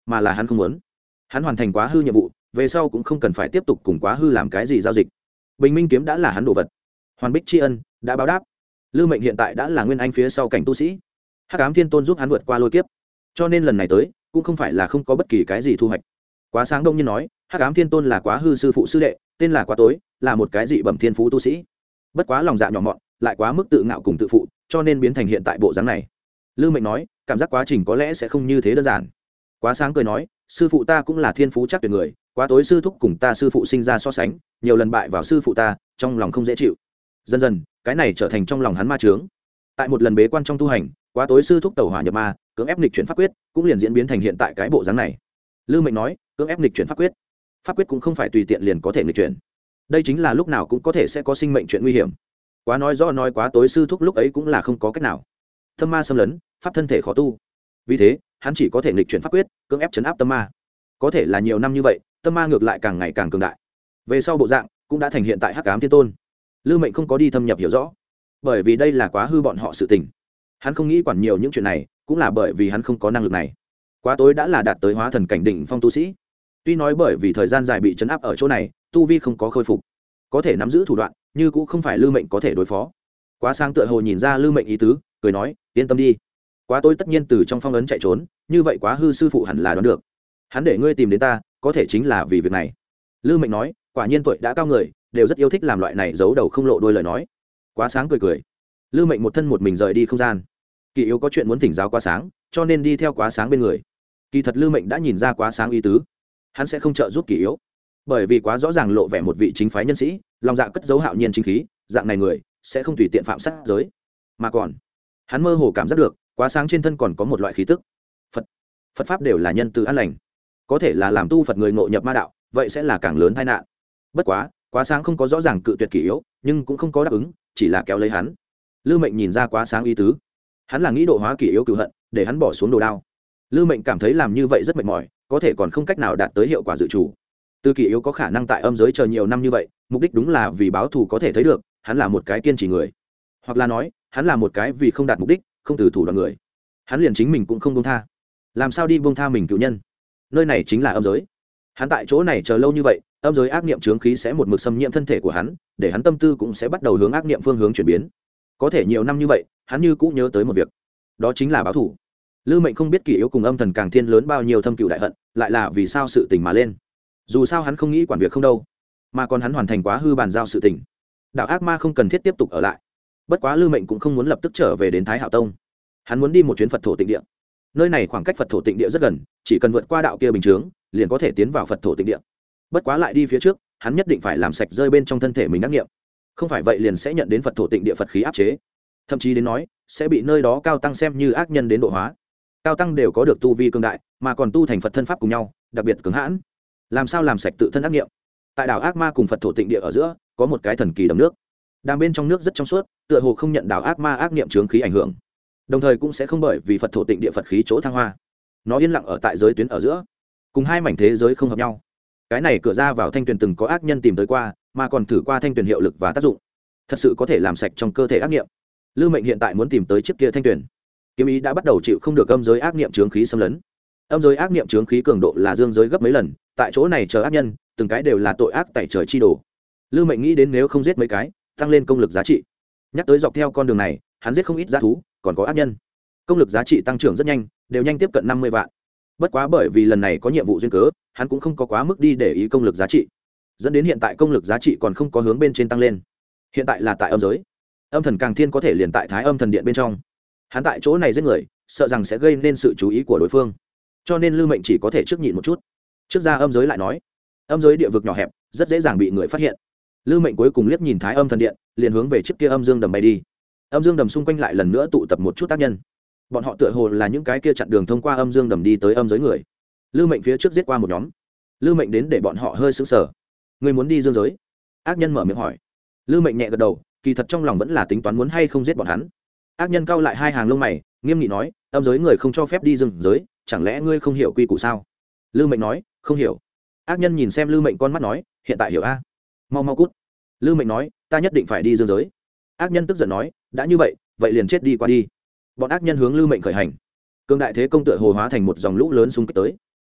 Speaker 1: mà là hắn không muốn. Hắn hoàn thành quá hư nhiệm vụ về sau cũng không cần phải tiếp tục cùng quá hư làm cái gì giao dịch. Bình minh kiếm đã là hắn đồ vật, hoàn bích tri ân đã báo đáp. Lưu Mệnh hiện tại đã là nguyên anh phía sau cảnh tu sĩ, Hắc Ám Thiên Tôn giúp hắn vượt qua lôi kiếp, cho nên lần này tới cũng không phải là không có bất kỳ cái gì thu hoạch. Quá Sáng đông nhiên nói, Hắc Ám Thiên Tôn là quá hư sư phụ sư đệ, tên là Quá Tối, là một cái dị bẩm thiên phú tu sĩ, bất quá lòng dạ nhỏ mọn, lại quá mức tự ngạo cùng tự phụ, cho nên biến thành hiện tại bộ dáng này. Lưu Mệnh nói, cảm giác quá trình có lẽ sẽ không như thế đơn giản. Quá Sáng cười nói, sư phụ ta cũng là thiên phú chắc tuyệt người, Quá Tối sư thúc cùng ta sư phụ sinh ra so sánh, nhiều lần bại vào sư phụ ta, trong lòng không dễ chịu. Dần dần, cái này trở thành trong lòng hắn ma chướng. Tại một lần bế quan trong tu hành, Quá Tối sư thúc tẩu hỏa nhập ma, cưỡng ép nghịch chuyển pháp quyết, cũng liền diễn biến thành hiện tại cái bộ dáng này. Lưu Mệnh nói, cưỡng ép nghịch chuyển pháp quyết, pháp quyết cũng không phải tùy tiện liền có thể nghịch chuyển, đây chính là lúc nào cũng có thể sẽ có sinh mệnh chuyện nguy hiểm. Quá nói rõ nói Quá Tối sư thúc lúc ấy cũng là không có cách nào, tâm ma xâm lấn, pháp thân thể khó tu, vì thế hắn chỉ có thể nghịch chuyển pháp quyết, cưỡng ép chấn áp tâm ma. Có thể là nhiều năm như vậy, tâm ma ngược lại càng ngày càng cường đại, về sau bộ dạng cũng đã thành hiện tại Hắc Ám Thiên Tôn. Lưu Mệnh không có đi thâm nhập hiểu rõ, bởi vì đây là quá hư bọn họ sự tình, hắn không nghĩ quản nhiều những chuyện này, cũng là bởi vì hắn không có năng lực này. Quá Tối đã là đạt tới hóa thần cảnh đỉnh phong tu sĩ, tuy nói bởi vì thời gian dài bị chấn áp ở chỗ này, tu vi không có khôi phục, có thể nắm giữ thủ đoạn, nhưng cũng không phải Lưu Mệnh có thể đối phó. Quá Sáng tựa hồ nhìn ra Lưu Mệnh ý tứ, cười nói, yên tâm đi. Quá Tối tất nhiên từ trong phong ấn chạy trốn, như vậy Quá hư sư phụ hẳn là đoán được, hắn để ngươi tìm đến ta, có thể chính là vì việc này. Lưu Mệnh nói, quả nhiên tuổi đã cao người đều rất yêu thích làm loại này giấu đầu không lộ đôi lời nói. Quá Sáng cười cười. Lưu Mệnh một thân một mình rời đi không gian. Kỳ Yếu có chuyện muốn thỉnh giáo Quá Sáng, cho nên đi theo Quá Sáng bên người. Kỳ thật Lưu Mệnh đã nhìn ra Quá Sáng ý tứ, hắn sẽ không trợ giúp Kỳ Yếu, bởi vì quá rõ ràng lộ vẻ một vị chính phái nhân sĩ, lòng dạ cất dấu hạo nhiên chính khí, dạng này người sẽ không tùy tiện phạm sát giới. Mà còn hắn mơ hồ cảm giác được Quá Sáng trên thân còn có một loại khí tức. Phật Phật pháp đều là nhân từ an lành, có thể là làm tu Phật người ngộ nhập ma đạo, vậy sẽ là càng lớn tai nạn. Bất quá Quá Sáng không có rõ ràng cự tuyệt Kỳ Yếu, nhưng cũng không có đáp ứng, chỉ là kéo lấy hắn. Lưu Mệnh nhìn ra Quá Sáng ý tứ, hắn là nghĩ độ hóa Kỳ Yếu cửu hận, để hắn bỏ xuống đồ đao. Lưu Mệnh cảm thấy làm như vậy rất mệt mỏi, có thể còn không cách nào đạt tới hiệu quả dự chủ. Từ Kỳ Yếu có khả năng tại âm giới chờ nhiều năm như vậy, mục đích đúng là vì báo thù, có thể thấy được hắn là một cái kiên trì người, hoặc là nói hắn là một cái vì không đạt mục đích không từ thủ đoạn người. Hắn liền chính mình cũng không buông tha, làm sao đi buông tha mình cựu nhân? Nơi này chính là âm giới, hắn tại chỗ này chờ lâu như vậy, âm giới ác niệm chướng khí sẽ một mực xâm nhiễm thân thể của hắn, để hắn tâm tư cũng sẽ bắt đầu hướng ác niệm phương hướng chuyển biến. Có thể nhiều năm như vậy, hắn như cũng nhớ tới một việc, đó chính là báo thù. Lưu Mệnh không biết Kỳ Yếu cùng âm thần càng thiên lớn bao nhiêu thâm cựu đại hận, lại là vì sao sự tình mà lên. Dù sao hắn không nghĩ quản việc không đâu, mà còn hắn hoàn thành quá hư bàn giao sự tình, đạo ác ma không cần thiết tiếp tục ở lại. Bất quá Lưu Mệnh cũng không muốn lập tức trở về đến Thái Hạo Tông, hắn muốn đi một chuyến Phật thổ tịnh địa. Nơi này khoảng cách Phật thổ tịnh địa rất gần, chỉ cần vượt qua đạo kia bình chướng, liền có thể tiến vào Phật thổ tịnh địa. Bất quá lại đi phía trước, hắn nhất định phải làm sạch rơi bên trong thân thể mình ác niệm, không phải vậy liền sẽ nhận đến Phật thổ tịnh địa Phật khí áp chế, thậm chí đến nói sẽ bị nơi đó cao tăng xem như ác nhân đến độ hóa. Cao tăng đều có được tu vi cường đại, mà còn tu thành Phật thân pháp cùng nhau, đặc biệt cứng hãn. Làm sao làm sạch tự thân ác niệm? Tại đảo ác ma cùng Phật thổ tịnh địa ở giữa có một cái thần kỳ đầm nước, đàm bên trong nước rất trong suốt, tựa hồ không nhận đảo ác ma ác niệm chướng khí ảnh hưởng, đồng thời cũng sẽ không bởi vì Phật thổ tịnh địa Phật khí chỗ thăng hoa. Nó yên lặng ở tại giới tuyến ở giữa, cùng hai mảnh thế giới không hợp nhau. Cái này cửa ra vào thanh tuyền từng có ác nhân tìm tới qua, mà còn thử qua thanh tuyền hiệu lực và tác dụng, thật sự có thể làm sạch trong cơ thể ác niệm. Lưu Mệnh hiện tại muốn tìm tới chiếc kia thanh tuyền, kiếm ý đã bắt đầu chịu không được âm giới ác niệm chướng khí xâm lấn. Âm giới ác niệm chướng khí cường độ là dương giới gấp mấy lần, tại chỗ này chờ ác nhân, từng cái đều là tội ác tẩy trời chi đồ. Lưu Mệnh nghĩ đến nếu không giết mấy cái, tăng lên công lực giá trị. Nhắc tới dọc theo con đường này, hắn giết không ít dã thú, còn có ác nhân, công lực giá trị tăng trưởng rất nhanh, đều nhanh tiếp cận năm mươi vạn. Bất quá bởi vì lần này có nhiệm vụ duyên cớ, hắn cũng không có quá mức đi để ý công lực giá trị, dẫn đến hiện tại công lực giá trị còn không có hướng bên trên tăng lên. Hiện tại là tại âm giới, âm thần càng thiên có thể liền tại Thái Âm thần điện bên trong, hắn tại chỗ này giết người, sợ rằng sẽ gây nên sự chú ý của đối phương, cho nên Lưu Mệnh chỉ có thể trước nhịn một chút. Trước ra âm giới lại nói, âm giới địa vực nhỏ hẹp, rất dễ dàng bị người phát hiện. Lưu Mệnh cuối cùng liếc nhìn Thái Âm thần điện, liền hướng về trước kia âm dương đầm bay đi. Âm dương đầm xung quanh lại lần nữa tụ tập một chút tác nhân, bọn họ tựa hồ là những cái kia chặn đường thông qua âm dương đầm đi tới âm giới người. Lưu Mệnh phía trước giết qua một nhóm, Lưu Mệnh đến để bọn họ hơi sững sờ. Người muốn đi dương giới? Ác nhân mở miệng hỏi. Lưu Mệnh nhẹ gật đầu, kỳ thật trong lòng vẫn là tính toán muốn hay không giết bọn hắn. Ác nhân cau lại hai hàng lông mày, nghiêm nghị nói, âm giới người không cho phép đi dương giới, chẳng lẽ ngươi không hiểu quy củ sao? Lưu Mệnh nói, không hiểu. Ác nhân nhìn xem Lưu Mệnh con mắt nói, hiện tại hiểu a, mau mau cút. Lưu Mệnh nói, ta nhất định phải đi dương giới. Ác nhân tức giận nói, đã như vậy, vậy liền chết đi qua đi. Bọn ác nhân hướng Lưu Mệnh khởi hành, cương đại thế công tựa hồ hóa thành một dòng lũ lớn xung kích tới.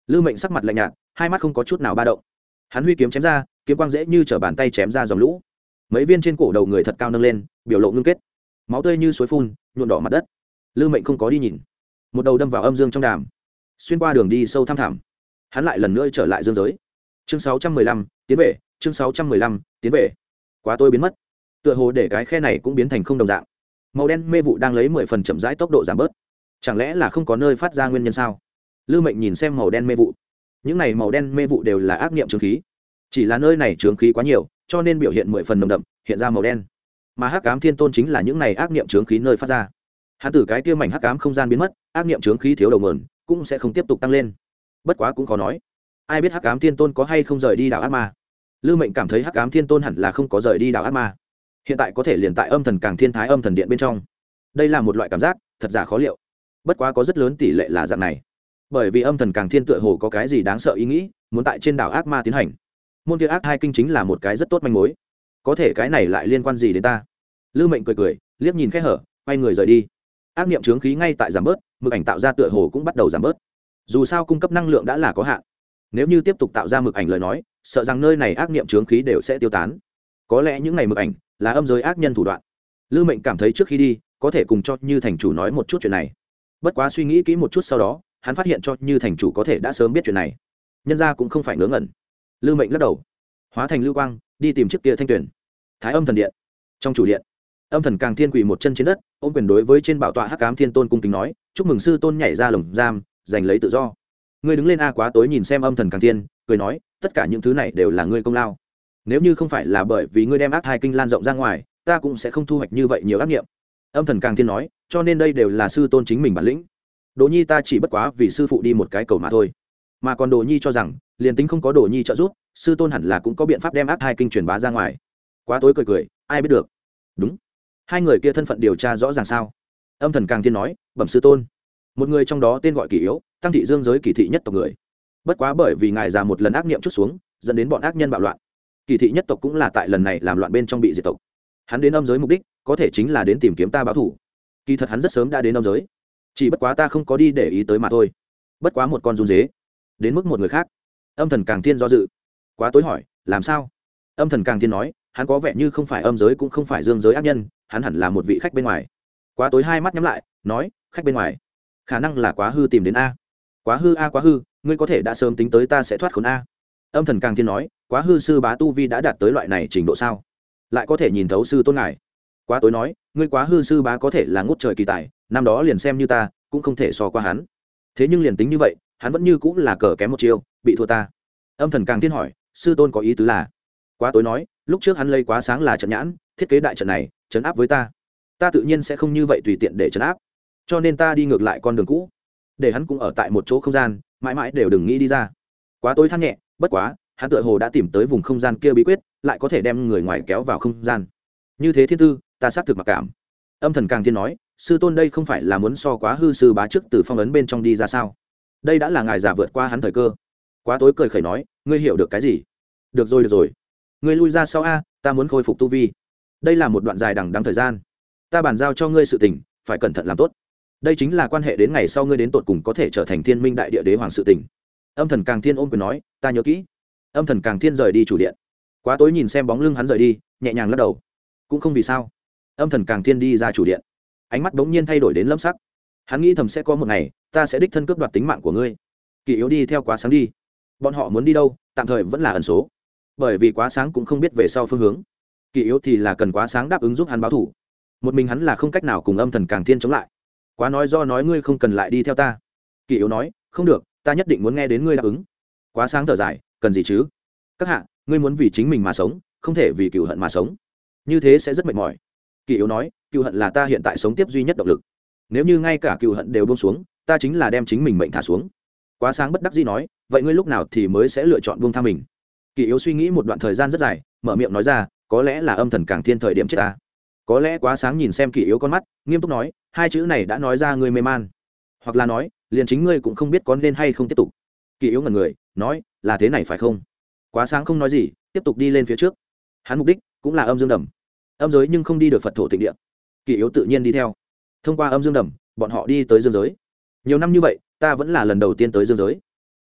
Speaker 1: Lư Mệnh sắc mặt lạnh nhạt, hai mắt không có chút nào ba động. Hắn huy kiếm chém ra, kiếm quang dễ như trở bàn tay chém ra dòng lũ. Mấy viên trên cổ đầu người thật cao nâng lên, biểu lộ ngưng kết, máu tươi như suối phun, nhuộm đỏ mặt đất. Lư Mệnh không có đi nhìn, một đầu đâm vào âm dương trong đàm, xuyên qua đường đi sâu thăm thẳm. Hắn lại lần nữa trở lại dương giới. Chương sáu trăm mười lăm, tiến về, chương sáu trăm mười lăm, tiến về. Quá tôi biến mất, tựa hồ để cái khe này cũng biến thành không đồng dạng. Màu đen mê vụ đang lấy mười phần chậm rãi tốc độ giảm bớt. Chẳng lẽ là không có nơi phát ra nguyên nhân sao? Lư Mệnh nhìn xem màu đen mê vụ. Những này màu đen mê vụ đều là ác niệm chướng khí, chỉ là nơi này chướng khí quá nhiều, cho nên biểu hiện mười phần nồng đậm, hiện ra màu đen. Mà Hắc Ám Thiên Tôn chính là những này ác niệm chướng khí nơi phát ra. Hắn từ cái kia mảnh hắc ám không gian biến mất, ác niệm chướng khí thiếu đầu nguồn, cũng sẽ không tiếp tục tăng lên. Bất quá cũng khó nói, ai biết Hắc Ám Thiên Tôn có hay không rời đi đảo ác ma. Lư Mệnh cảm thấy Hắc Ám Thiên Tôn hẳn là không có rời đi đảo ác ma, hiện tại có thể liền tại âm thần Càng Thiên Thái Âm Thần Điện bên trong. Đây là một loại cảm giác thật giả khó liệu, bất quá có rất lớn tỷ lệ là dạng này, bởi vì âm thần Càng Thiên tựa hồ có cái gì đáng sợ ý nghĩ, muốn tại trên đảo ác ma tiến hành. Môn kia ác hai kinh chính là một cái rất tốt manh mối, có thể cái này lại liên quan gì đến ta? Lư Mệnh cười cười, liếc nhìn khe hở, quay người rời đi. Ác niệm chướng khí ngay tại giảm bớt, mực ảnh tạo ra tựa hồ cũng bắt đầu giảm bớt. Dù sao cung cấp năng lượng đã là có hạn, nếu như tiếp tục tạo ra mực ảnh lời nói, sợ rằng nơi này ác niệm chướng khí đều sẽ tiêu tán. Có lẽ những này mực ảnh là âm giới ác nhân thủ đoạn. Lư Mệnh cảm thấy trước khi đi có thể cùng cho Như thành chủ nói một chút chuyện này. Bất quá suy nghĩ kỹ một chút sau đó, hắn phát hiện cho Như thành chủ có thể đã sớm biết chuyện này, nhân ra cũng không phải ngớ ngẩn. Lư Mệnh lắc đầu, hóa thành lưu quang đi tìm chiếc kia thanh tuyển. Thái Âm Thần Điện, trong chủ điện, âm thần Càng Thiên quỳ một chân trên đất, ôm quyền đối với trên bảo tọa Hắc Ám Thiên Tôn cung kính nói, chúc mừng sư tôn nhảy ra lồng giam, giành lấy tự do. Ngươi đứng lên a. Quá tối nhìn xem âm thần Càng Thiên, cười nói, tất cả những thứ này đều là ngươi công lao. Nếu như không phải là bởi vì ngươi đem ác hai kinh lan rộng ra ngoài, ta cũng sẽ không thu hoạch như vậy nhiều ác nghiệm. Âm thần Càng Thiên nói, cho nên đây đều là sư tôn chính mình bản lĩnh. Đồ Nhi ta chỉ bất quá vì sư phụ đi một cái cầu mà thôi. Mà còn Đồ Nhi cho rằng, liền tính không có Đồ Nhi trợ giúp, sư tôn hẳn là cũng có biện pháp đem ác hai kinh truyền bá ra ngoài. Quá tối cười cười, ai biết được. Đúng, hai người kia thân phận điều tra rõ ràng sao? Âm thần Càng Thiên nói, bẩm sư tôn, một người trong đó tên gọi Kỳ Yếu, tăng thị dương giới kỳ thị nhất tộc người. Bất quá bởi vì ngài già một lần ác niệm chút xuống, dẫn đến bọn ác nhân bạo loạn. Kỳ thị nhất tộc cũng là tại lần này làm loạn bên trong bị diệt tộc. Hắn đến âm giới mục đích có thể chính là đến tìm kiếm ta báo thù. Kỳ thật hắn rất sớm đã đến âm giới, chỉ bất quá ta không có đi để ý tới mà thôi. Bất quá một con run dế đến mức một người khác. Âm thần Càng Thiên do dự. Quá tối hỏi, làm sao? Âm thần Càng Thiên nói, hắn có vẻ như không phải âm giới cũng không phải dương giới ác nhân, hắn hẳn là một vị khách bên ngoài. Quá tối hai mắt nhắm lại, nói, khách bên ngoài, khả năng là Quá Hư tìm đến a. Quá Hư a. Quá Hư, ngươi có thể đã sớm tính tới ta sẽ thoát khốn a. Âm thần Càng Thiên nói, Quá Hư sư bá tu vi đã đạt tới loại này trình độ sao, lại có thể nhìn thấu sư tôn ngài? Quá tối nói, ngươi Quá Hư sư bá có thể là ngút trời kỳ tài, năm đó liền xem như ta cũng không thể so qua hắn. Thế nhưng liền tính như vậy, hắn vẫn như cũng là cờ kém một chiêu, bị thua ta. Âm thần Càng Thiên hỏi, sư tôn có ý tứ là? Quá tối nói, lúc trước hắn lấy Quá Sáng là trận nhãn, thiết kế đại trận này trấn áp với ta, ta tự nhiên sẽ không như vậy tùy tiện để trấn áp, cho nên ta đi ngược lại con đường cũ, để hắn cũng ở tại một chỗ không gian, mãi mãi đều đừng nghĩ đi ra. Quá tối than nhẹ, bất quá hắn tựa hồ đã tìm tới vùng không gian kia bí quyết, lại có thể đem người ngoài kéo vào không gian, như thế thiên tư ta xác thực mặc cảm. Âm thần Càng Thiên nói, sư tôn đây không phải là muốn so Quá Hư sư bá trước từ phong ấn bên trong đi ra sao? Đây đã là ngài giả vượt qua hắn thời cơ. Quá tối cười khẩy nói, ngươi hiểu được cái gì? Được rồi được rồi, ngươi lui ra sau a, ta muốn khôi phục tu vi. Đây là một đoạn dài đằng đẵng thời gian, ta bàn giao cho ngươi sự tình, phải cẩn thận làm tốt. Đây chính là quan hệ đến ngày sau ngươi đến tột cùng có thể trở thành Thiên Minh Đại Địa Đế hoàng sự tình. Âm thần Càng Thiên ôm quyền nói, ta nhớ kỹ. Âm thần Càng Thiên rời đi chủ điện. Quá tối nhìn xem bóng lưng hắn rời đi, nhẹ nhàng lắc đầu, cũng không vì sao. Âm thần Càng Thiên đi ra chủ điện, ánh mắt bỗng nhiên thay đổi đến lâm sắc. Hắn nghĩ thầm sẽ có một ngày ta sẽ đích thân cướp đoạt tính mạng của ngươi. Kỳ Yếu đi theo Quá Sáng đi, bọn họ muốn đi đâu tạm thời vẫn là ẩn số, bởi vì Quá Sáng cũng không biết về sau phương hướng. Kỳ Yếu thì là cần Quá Sáng đáp ứng giúp hắn báo thủ, một mình hắn là không cách nào cùng âm thần Càng Thiên chống lại. Quá nói do nói, ngươi không cần lại đi theo ta. Kỳ Yếu nói, không được, ta nhất định muốn nghe đến ngươi đáp ứng. Quá Sáng thở dài, cần gì chứ? Các hạ, ngươi muốn vì chính mình mà sống, không thể vì cựu hận mà sống, như thế sẽ rất mệt mỏi. Kỳ Yếu nói, cựu hận là ta hiện tại sống tiếp duy nhất động lực, nếu như ngay cả cựu hận đều buông xuống, ta chính là đem chính mình mệnh thả xuống. Quá Sáng bất đắc dĩ nói, vậy ngươi lúc nào thì mới sẽ lựa chọn buông tha mình? Kỳ Yếu suy nghĩ một đoạn thời gian rất dài, mở miệng nói ra, có lẽ là âm thần Càng Thiên thời điểm chết ta. Có lẽ Quá Sáng nhìn xem Kỳ Yếu con mắt, nghiêm túc nói, hai chữ này đã nói ra ngươi mê man, hoặc là nói liền chính ngươi cũng không biết có nên hay không tiếp tục. Kỳ Yếu ngẩn người, nói, là thế này phải không? Quá Sáng không nói gì, tiếp tục đi lên phía trước. Hắn mục đích cũng là âm dương đầm, âm giới nhưng không đi được Phật thổ tịnh địa. Kỳ Yếu tự nhiên đi theo. Thông qua âm dương đầm, bọn họ đi tới dương giới. Nhiều năm như vậy, ta vẫn là lần đầu tiên tới dương giới.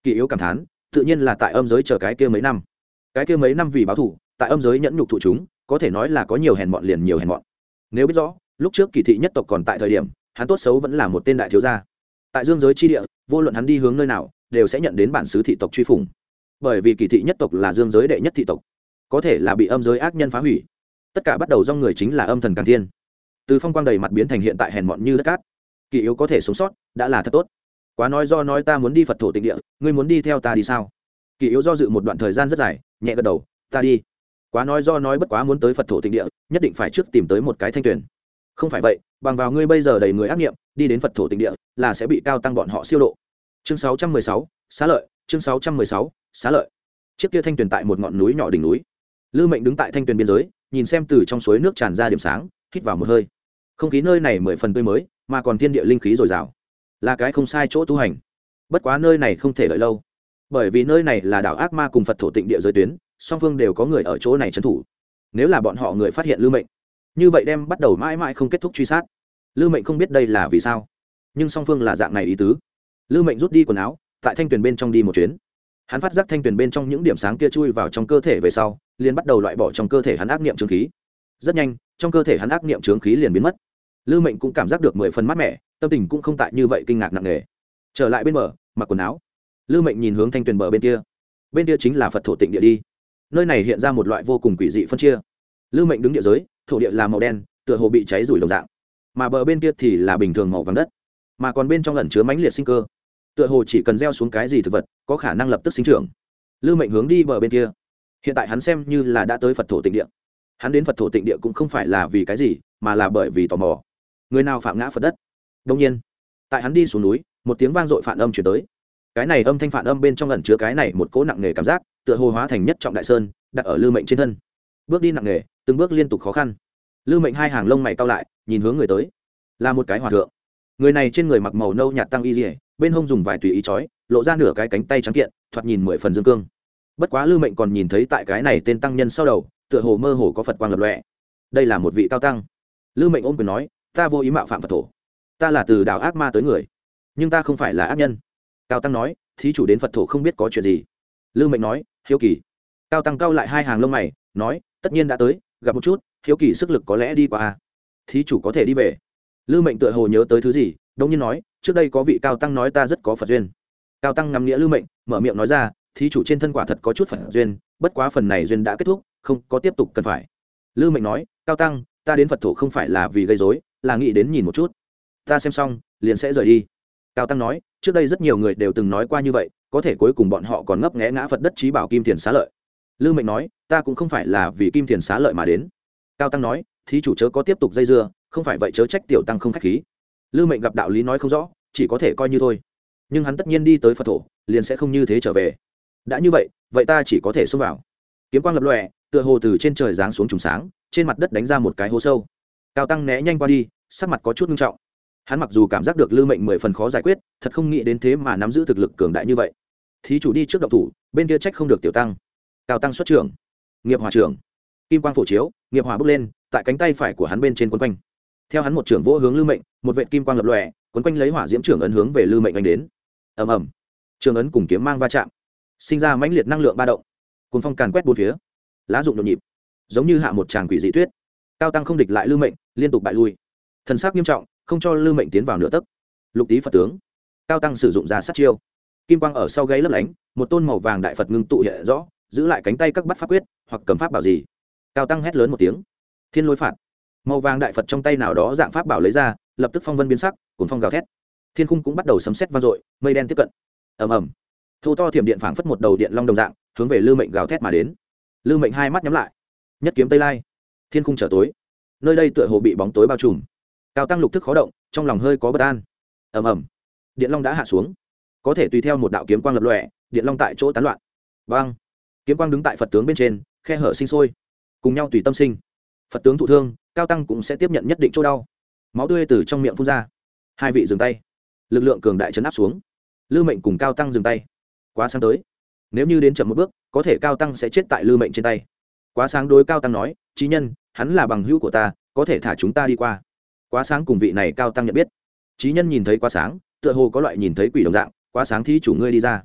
Speaker 1: Kỷ Yếu cảm thán, tự nhiên là tại âm giới chờ cái kia mấy năm. Cái kia mấy năm vì báo thù, tại âm giới nhẫn nhục thụ chúng, có thể nói là có nhiều hèn mọn liền nhiều hèn mọn. Nếu biết rõ, lúc trước Kỳ thị nhất tộc còn tại thời điểm, hắn tốt xấu vẫn là một tên đại thiếu gia. Tại dương giới chi địa, vô luận hắn đi hướng nơi nào, đều sẽ nhận đến bản xứ thị tộc truy phủng. Bởi vì Kỳ thị nhất tộc là dương giới đệ nhất thị tộc, có thể là bị âm giới ác nhân phá hủy. Tất cả bắt đầu do người chính là âm thần Càn Thiên. Từ phong quang đầy mặt biến thành hiện tại hèn mọn như đất cát. Kỳ Yếu có thể sống sót, đã là thật tốt. Quá nói do nói ta muốn đi Phật thổ tịnh địa, ngươi muốn đi theo ta đi sao? Kỳ Yếu do dự một đoạn thời gian rất dài, nhẹ gật đầu, ta đi. Quá nói do nói bất quá muốn tới Phật thổ tịnh địa, nhất định phải trước tìm tới một cái thanh tuyển. Không phải vậy, bằng vào ngươi bây giờ đầy người ác niệm, đi đến Phật thổ tịnh địa, là sẽ bị cao tăng bọn họ siêu độ. Chương sáu trăm mười sáu, xá lợi, chương sáu trăm mười sáu, xá lợi. Chiếc kia thanh tuyển tại một ngọn núi nhỏ đỉnh núi. Lư Mệnh đứng tại thanh tuyển biên giới, nhìn xem từ trong suối nước tràn ra điểm sáng, hít vào một hơi. Không khí nơi này mười phần tươi mới, mà còn thiên địa linh khí dồi dào, là cái không sai chỗ tu hành. Bất quá nơi này không thể đợi lâu, bởi vì nơi này là đảo ác ma cùng Phật thổ tịnh địa giới tuyến, song phương đều có người ở chỗ này trấn thủ. Nếu là bọn họ người phát hiện Lư Mệnh, như vậy đem bắt đầu mãi mãi không kết thúc truy sát. Lư Mệnh không biết đây là vì sao, nhưng song phương là dạng này ý tứ. Lư Mệnh rút đi quần áo, tại thanh tuyển bên trong đi một chuyến. Hắn phát giác thanh tuyển bên trong những điểm sáng kia chui vào trong cơ thể về sau, liền bắt đầu loại bỏ trong cơ thể hắn ác niệm chướng khí. Rất nhanh, trong cơ thể hắn ác niệm chướng khí liền biến mất. Lư Mệnh cũng cảm giác được mười phần mát mẻ, tâm tình cũng không tại như vậy kinh ngạc nặng nề. Trở lại bên bờ, mặc quần áo. Lư Mệnh nhìn hướng thanh tuyền bờ bên kia. Bên kia chính là Phật thổ tịnh địa đi. Nơi này hiện ra một loại vô cùng quỷ dị phân chia. Lư Mệnh đứng địa giới, thổ địa là màu đen, tựa hồ bị cháy rủi đồng dạng. Mà bờ bên kia thì là bình thường màu vàng đất. Mà còn bên trong ẩn chứa mãnh liệt sinh cơ. Tựa hồ chỉ cần gieo xuống cái gì thực vật, có khả năng lập tức sinh trưởng. Lư Mệnh hướng đi bờ bên kia. Hiện tại hắn xem như là đã tới Phật thổ tịnh địa. Hắn đến Phật thổ tịnh địa cũng không phải là vì cái gì, mà là bởi vì tò mò. Người nào phạm ngã Phật đất? Đương nhiên, tại hắn đi xuống núi, một tiếng vang dội phản âm truyền tới. Cái này âm thanh phản âm bên trong ẩn chứa cái này một cỗ nặng nề cảm giác, tựa hồ hóa thành nhất trọng đại sơn, đặt ở Lư Mệnh trên thân. Bước đi nặng nề, từng bước liên tục khó khăn. Lư Mệnh hai hàng lông mày cau lại, nhìn hướng người tới, là một cái hòa thượng. Người này trên người mặc màu nâu nhạt tăng y liễu, bên hông dùng vài tùy ý chói, lộ ra nửa cái cánh tay trắng kiện, thoạt nhìn mười phần dương cương. Bất quá Lư Mệnh còn nhìn thấy tại cái này tên tăng nhân sau đầu, tựa hồ mơ hồ có Phật quang lập lòe. Đây là một vị cao tăng. Lư Mệnh ôm quyền nói, ta vô ý mạo phạm Phật thổ, ta là từ đảo ác ma tới người, nhưng ta không phải là ác nhân. Cao tăng nói, thí chủ đến Phật thổ không biết có chuyện gì. Lư Mệnh nói, hiếu kỳ. Cao tăng cau lại hai hàng lông mày, nói, tất nhiên đã tới, gặp một chút, hiếu kỳ sức lực có lẽ đi qua a. Thí chủ có thể đi về. Lư Mệnh tựa hồ nhớ tới thứ gì, đông nhiên nói, trước đây có vị cao tăng nói ta rất có Phật duyên. Cao tăng ngắm nghĩa Lư Mệnh, mở miệng nói ra, thí chủ trên thân quả thật có chút Phật duyên, bất quá phần này duyên đã kết thúc, không có tiếp tục cần phải. Lư Mệnh nói, cao tăng, ta đến Phật thổ không phải là vì gây rối, là nghĩ đến nhìn một chút, ta xem xong liền sẽ rời đi. Cao tăng nói, trước đây rất nhiều người đều từng nói qua như vậy, có thể cuối cùng bọn họ còn ngấp nghé ngã Phật đất trí bảo kim tiền xá lợi. Lư Mệnh nói, ta cũng không phải là vì kim tiền xá lợi mà đến. Cao tăng nói, thí chủ chớ có tiếp tục dây dưa, không phải vậy chớ trách tiểu tăng không khách khí. Lư Mệnh gặp đạo lý nói không rõ, chỉ có thể coi như thôi, nhưng hắn tất nhiên đi tới Phật thổ, liền sẽ không như thế trở về. Đã như vậy, vậy ta chỉ có thể xông vào. Kiếm quang lập lòe, tựa hồ từ trên trời giáng xuống trùng sáng, trên mặt đất đánh ra một cái hố sâu. Cao tăng né nhanh qua đi, sắc mặt có chút nghiêm trọng. Hắn mặc dù cảm giác được Lư Mệnh mười phần khó giải quyết, thật không nghĩ đến thế mà nắm giữ thực lực cường đại như vậy. Thí chủ đi trước động thủ, bên kia trách không được tiểu tăng. Cao tăng xuất trưởng, nghiệp hỏa trưởng, kim quang phổ chiếu, nghiệp hỏa bốc lên, tại cánh tay phải của hắn bên trên quấn quanh. Theo hắn một trưởng vỗ hướng Lư Mệnh, một vệt kim quang lập lòe, quấn quanh lấy hỏa diễm trưởng ấn hướng về Lư Mệnh anh đến. Ầm ầm, trưởng ấn cùng kiếm mang va chạm, sinh ra mãnh liệt năng lượng ba động, cuồng phong càn quét bốn phía, lá rụng nhộn nhịp, giống như hạ một tràng quỷ dị tuyết. Cao tăng không địch lại Lư Mệnh, liên tục bại lui, thần sắc nghiêm trọng, không cho Lư Mệnh tiến vào nửa tấc. Lục tý Phật tướng, cao tăng sử dụng ra sát chiêu, kim quang ở sau gáy lấp lánh, một tôn màu vàng đại Phật ngưng tụ hiện rõ, giữ lại cánh tay các bắt pháp quyết hoặc cầm pháp bảo gì. Cao tăng hét lớn một tiếng, thiên lôi phạt. Màu vàng đại Phật trong tay nào đó dạng pháp bảo lấy ra, lập tức phong vân biến sắc, cuồng phong gào thét, thiên khung cũng bắt đầu sấm sét vang dội, mây đen tiếp cận. Ầm ầm, thô to thiểm điện phảng phất một đầu điện long đồng dạng, hướng về Lư Mệnh gào thét mà đến. Lư Mệnh hai mắt nhắm lại, nhất kiếm tây lai, thiên khung trở tối, nơi đây tựa hồ bị bóng tối bao trùm. Cao tăng lục thức khó động, trong lòng hơi có bất an. Ầm ầm, điện long đã hạ xuống, có thể tùy theo một đạo kiếm quang lập lòe, điện long tại chỗ tán loạn. Bang, kiếm quang đứng tại Phật tướng bên trên, khe hở sinh sôi, cùng nhau tùy tâm sinh. Phật tướng thụ thương, cao tăng cũng sẽ tiếp nhận nhất định chỗ đau, máu tươi từ trong miệng phun ra. Hai vị dừng tay, lực lượng cường đại chấn áp xuống. Lư Mệnh cùng cao tăng dừng tay. Quá sáng tới, nếu như đến chậm một bước, có thể cao tăng sẽ chết tại Lư Mệnh trên tay. Quá sáng đối cao tăng nói, chí nhân, hắn là bằng hữu của ta, có thể thả chúng ta đi qua. Quá sáng cùng vị này cao tăng nhận biết. Chí nhân nhìn thấy quá sáng, tựa hồ có loại nhìn thấy quỷ đồng dạng. Quá sáng thí chủ ngươi đi ra.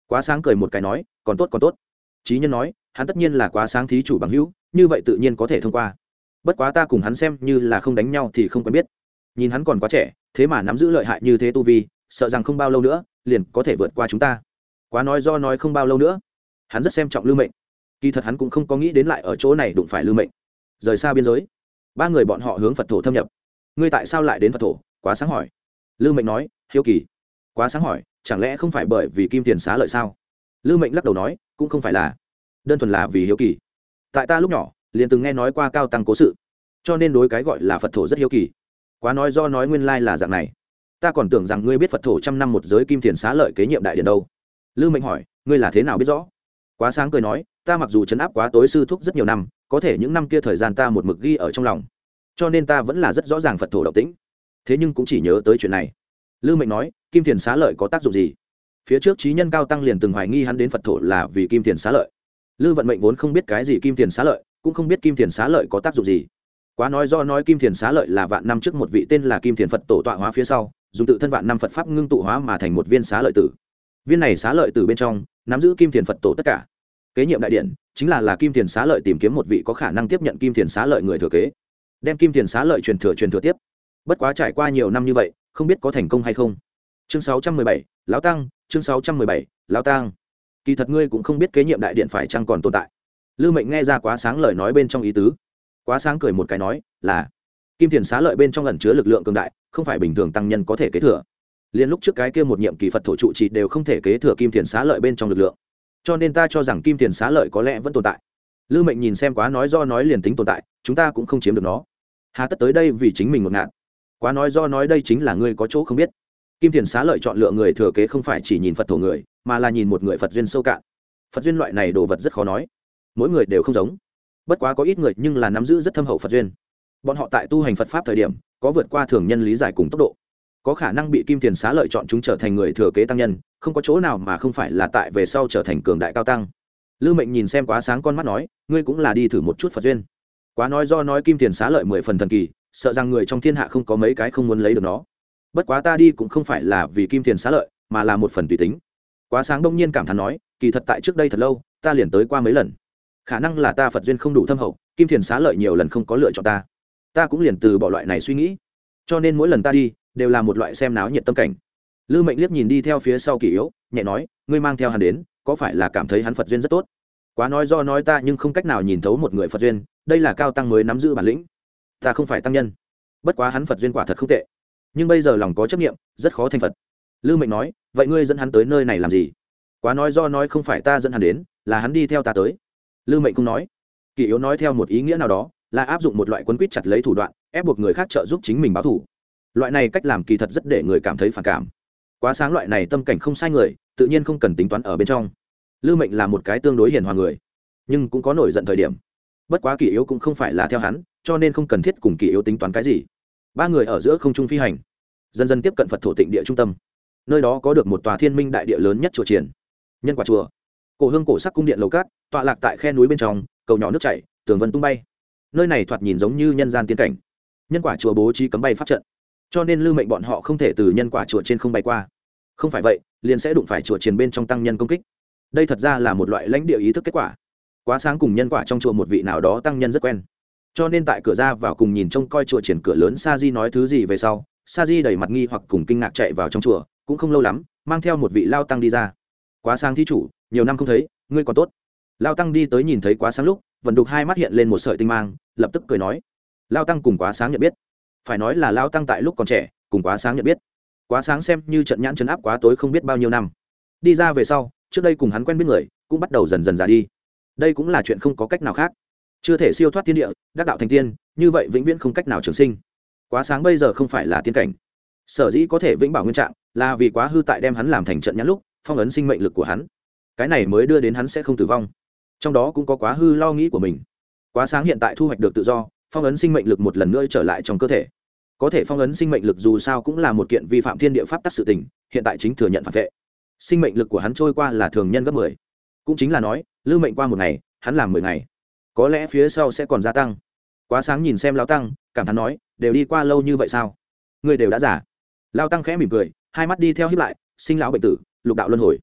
Speaker 1: Quá Sáng cười một cái nói, còn tốt còn tốt. Chí Nhân nói, hắn tất nhiên là Quá Sáng thí chủ bằng hữu, như vậy tự nhiên có thể thông qua. Bất quá ta cùng hắn xem như là không đánh nhau thì không quen biết. Nhìn hắn còn quá trẻ, thế mà nắm giữ lợi hại như thế tu vi, sợ rằng không bao lâu nữa liền có thể vượt qua chúng ta. Quá nói do nói không bao lâu nữa. Hắn rất xem trọng Lưu Mệnh. Kỳ thật hắn cũng không có nghĩ đến lại ở chỗ này đụng phải Lưu Mệnh. Rời xa biên giới, ba người bọn họ hướng Phật thổ thâm nhập. Ngươi tại sao lại đến Phật thổ? Quá Sáng hỏi. Lưu Mệnh nói, hiếu kỳ. Quá Sáng hỏi, chẳng lẽ không phải bởi vì kim tiền xá lợi sao? Lưu Mệnh lắc đầu nói, cũng không phải là, đơn thuần là vì hiếu kỳ. Tại ta lúc nhỏ liền từng nghe nói qua cao tăng cố sự, cho nên đối cái gọi là Phật thổ rất hiếu kỳ. Quá nói do nói nguyên lai là dạng này, ta còn tưởng rằng ngươi biết Phật thổ trăm năm một giới kim tiền xá lợi kế nhiệm đại điện đâu. Lưu Mệnh hỏi, ngươi là thế nào biết rõ? Quá Sáng cười nói, ta mặc dù trấn áp Quá tối sư thúc rất nhiều năm, có thể những năm kia thời gian ta một mực ghi ở trong lòng, cho nên ta vẫn là rất rõ ràng Phật thổ động tĩnh, thế nhưng cũng chỉ nhớ tới chuyện này. Lưu Mệnh nói, kim tiền xá lợi có tác dụng gì? Phía trước Chí Nhân cao tăng liền từng hoài nghi hắn đến Phật thổ là vì kim tiền xá lợi. Lưu Vận Mệnh vốn không biết cái gì kim tiền xá lợi, cũng không biết kim tiền xá lợi có tác dụng gì. Quá nói do nói kim tiền xá lợi là vạn năm trước một vị tên là kim tiền Phật tổ tọa hóa phía sau, dùng tự thân vạn năm Phật pháp ngưng tụ hóa mà thành một viên xá lợi tử. Viên này xá lợi tử bên trong nắm giữ kim tiền Phật tổ tất cả. Kế nhiệm đại điện chính là là kim tiền xá lợi tìm kiếm một vị có khả năng tiếp nhận kim tiền xá lợi người thừa kế, đem kim tiền xá lợi truyền thừa truyền thừa tiếp. Bất quá trải qua nhiều năm như vậy, không biết có thành công hay không. Chương sáu trăm mười bảy, lão tăng. Chương sáu trăm mười bảy, lão tăng. Kỳ thật ngươi cũng không biết kế nhiệm đại điện phải chăng còn tồn tại. Lưu Mệnh nghe ra Quá Sáng lời nói bên trong ý tứ. Quá Sáng cười một cái nói, là kim tiền xá lợi bên trong ẩn chứa lực lượng cường đại, không phải bình thường tăng nhân có thể kế thừa. Liên lúc trước cái kia một nhiệm kỳ Phật thổ trụ trì đều không thể kế thừa kim tiền xá lợi bên trong lực lượng, cho nên ta cho rằng kim tiền xá lợi có lẽ vẫn tồn tại. Lưu Mệnh nhìn xem Quá nói do nói liền tính tồn tại, chúng ta cũng không chiếm được nó, hà tất tới đây vì chính mình một ngạn. Quá nói do nói đây chính là ngươi có chỗ không biết, kim tiền xá lợi chọn lựa người thừa kế không phải chỉ nhìn Phật thổ người, mà là nhìn một người Phật duyên sâu cạn. Phật duyên loại này đồ vật rất khó nói, mỗi người đều không giống. Bất quá có ít người nhưng là nắm giữ rất thâm hậu Phật duyên, bọn họ tại tu hành Phật pháp thời điểm có vượt qua thường nhân lý giải cùng tốc độ, có khả năng bị kim tiền xá lợi chọn chúng trở thành người thừa kế tăng nhân, không có chỗ nào mà không phải là tại về sau trở thành cường đại cao tăng. Lưu Mệnh nhìn xem Quá Sáng con mắt nói, ngươi cũng là đi thử một chút Phật duyên. Quá nói do nói kim tiền xá lợi mười phần thần kỳ, sợ rằng người trong thiên hạ không có mấy cái không muốn lấy được nó. Bất quá ta đi cũng không phải là vì kim tiền xá lợi, mà là một phần tùy tính. Quá Sáng đông nhiên cảm thán nói, kỳ thật tại trước đây thật lâu ta liền tới qua mấy lần, khả năng là ta Phật duyên không đủ thâm hậu, kim tiền xá lợi nhiều lần không có lựa chọn ta, ta cũng liền từ bỏ loại này suy nghĩ, cho nên mỗi lần ta đi đều là một loại xem náo nhiệt tâm cảnh. Lưu Mệnh liếc nhìn đi theo phía sau Kỷ Yếu, nhẹ nói, ngươi mang theo hắn đến có phải là cảm thấy hắn Phật duyên rất tốt? Quá nói do nói ta nhưng không cách nào nhìn thấu một người Phật duyên, đây là cao tăng mới nắm giữ bản lĩnh, ta không phải tăng nhân. Bất quá hắn Phật duyên quả thật không tệ, nhưng bây giờ lòng có chấp niệm, rất khó thành Phật. Lưu Mệnh nói, vậy ngươi dẫn hắn tới nơi này làm gì? Quá nói do nói không phải ta dẫn hắn đến, là hắn đi theo ta tới. Lưu Mệnh không nói. Kỷ Yếu nói theo một ý nghĩa nào đó là áp dụng một loại quấn quýt chặt lấy thủ đoạn, ép buộc người khác trợ giúp chính mình báo thù. Loại này cách làm kỳ thật rất để người cảm thấy phản cảm. Quá Sáng loại này tâm cảnh không sai người, tự nhiên không cần tính toán ở bên trong. Lưu Mệnh là một cái tương đối hiền hòa người, nhưng cũng có nổi giận thời điểm. Bất quá Kỷ Yếu cũng không phải là theo hắn, cho nên không cần thiết cùng Kỷ Yếu tính toán cái gì. Ba người ở giữa không trung phi hành, dần dần tiếp cận Phật thổ tịnh địa trung tâm. Nơi đó có được một tòa thiên minh đại địa lớn nhất chùa triển, Nhân Quả chùa. Cổ hương cổ sắc cung điện lầu cát tọa lạc tại khe núi bên trong, cầu nhỏ nước chảy, tường vân tung bay. Nơi này thoạt nhìn giống như nhân gian tiên cảnh. Nhân Quả chùa bố trí cấm bay pháp trận, cho nên Lưu Mệnh bọn họ không thể từ Nhân Quả chùa trên không bay qua, không phải vậy liền sẽ đụng phải chùa triển bên trong tăng nhân công kích. Đây thật ra là một loại lãnh địa ý thức kết quả. Quá Sáng cùng Nhân Quả trong chùa một vị nào đó tăng nhân rất quen, cho nên tại cửa ra vào cùng nhìn trông coi chùa triển cửa lớn Sa Di nói thứ gì về sau, Sa Di đầy mặt nghi hoặc cùng kinh ngạc chạy vào trong chùa, cũng không lâu lắm mang theo một vị lao tăng đi ra. Quá Sáng thí chủ, nhiều năm không thấy, ngươi còn tốt? Lao tăng đi tới nhìn thấy Quá Sáng lúc vẫn đục hai mắt hiện lên một sợi tinh mang, lập tức cười nói. Lao tăng cùng Quá Sáng nhận biết, phải nói là Lao tăng tại lúc còn trẻ cùng Quá Sáng nhận biết. Quá Sáng xem như trận nhãn trấn áp Quá tối không biết bao nhiêu năm, đi ra về sau trước đây cùng hắn quen biết người cũng bắt đầu dần dần già đi. Đây cũng là chuyện không có cách nào khác, chưa thể siêu thoát thiên địa đắc đạo thành tiên, như vậy vĩnh viễn không cách nào trường sinh. Quá Sáng bây giờ không phải là tiên cảnh, sở dĩ có thể vĩnh bảo nguyên trạng là vì Quá hư tại đem hắn làm thành trận nhãn lúc phong ấn sinh mệnh lực của hắn, cái này mới đưa đến hắn sẽ không tử vong. Trong đó cũng có Quá hư lo nghĩ của mình. Quá Sáng hiện tại thu hoạch được tự do, phong ấn sinh mệnh lực một lần nữa trở lại trong cơ thể. Có thể phong ấn sinh mệnh lực dù sao cũng là một kiện vi phạm thiên địa pháp tắc sự tình, hiện tại chính thừa nhận phản vệ. Sinh mệnh lực của hắn trôi qua là thường nhân gấp mười, cũng chính là nói Lưu Mệnh qua một ngày hắn làm mười ngày, có lẽ phía sau sẽ còn gia tăng. Quá Sáng nhìn xem Lão tăng, cảm thán nói, đều đi qua lâu như vậy sao? Người đều đã giả. Lão tăng khẽ mỉm cười, hai mắt đi theo híp lại, sinh lão bệnh tử, lục đạo luân hồi.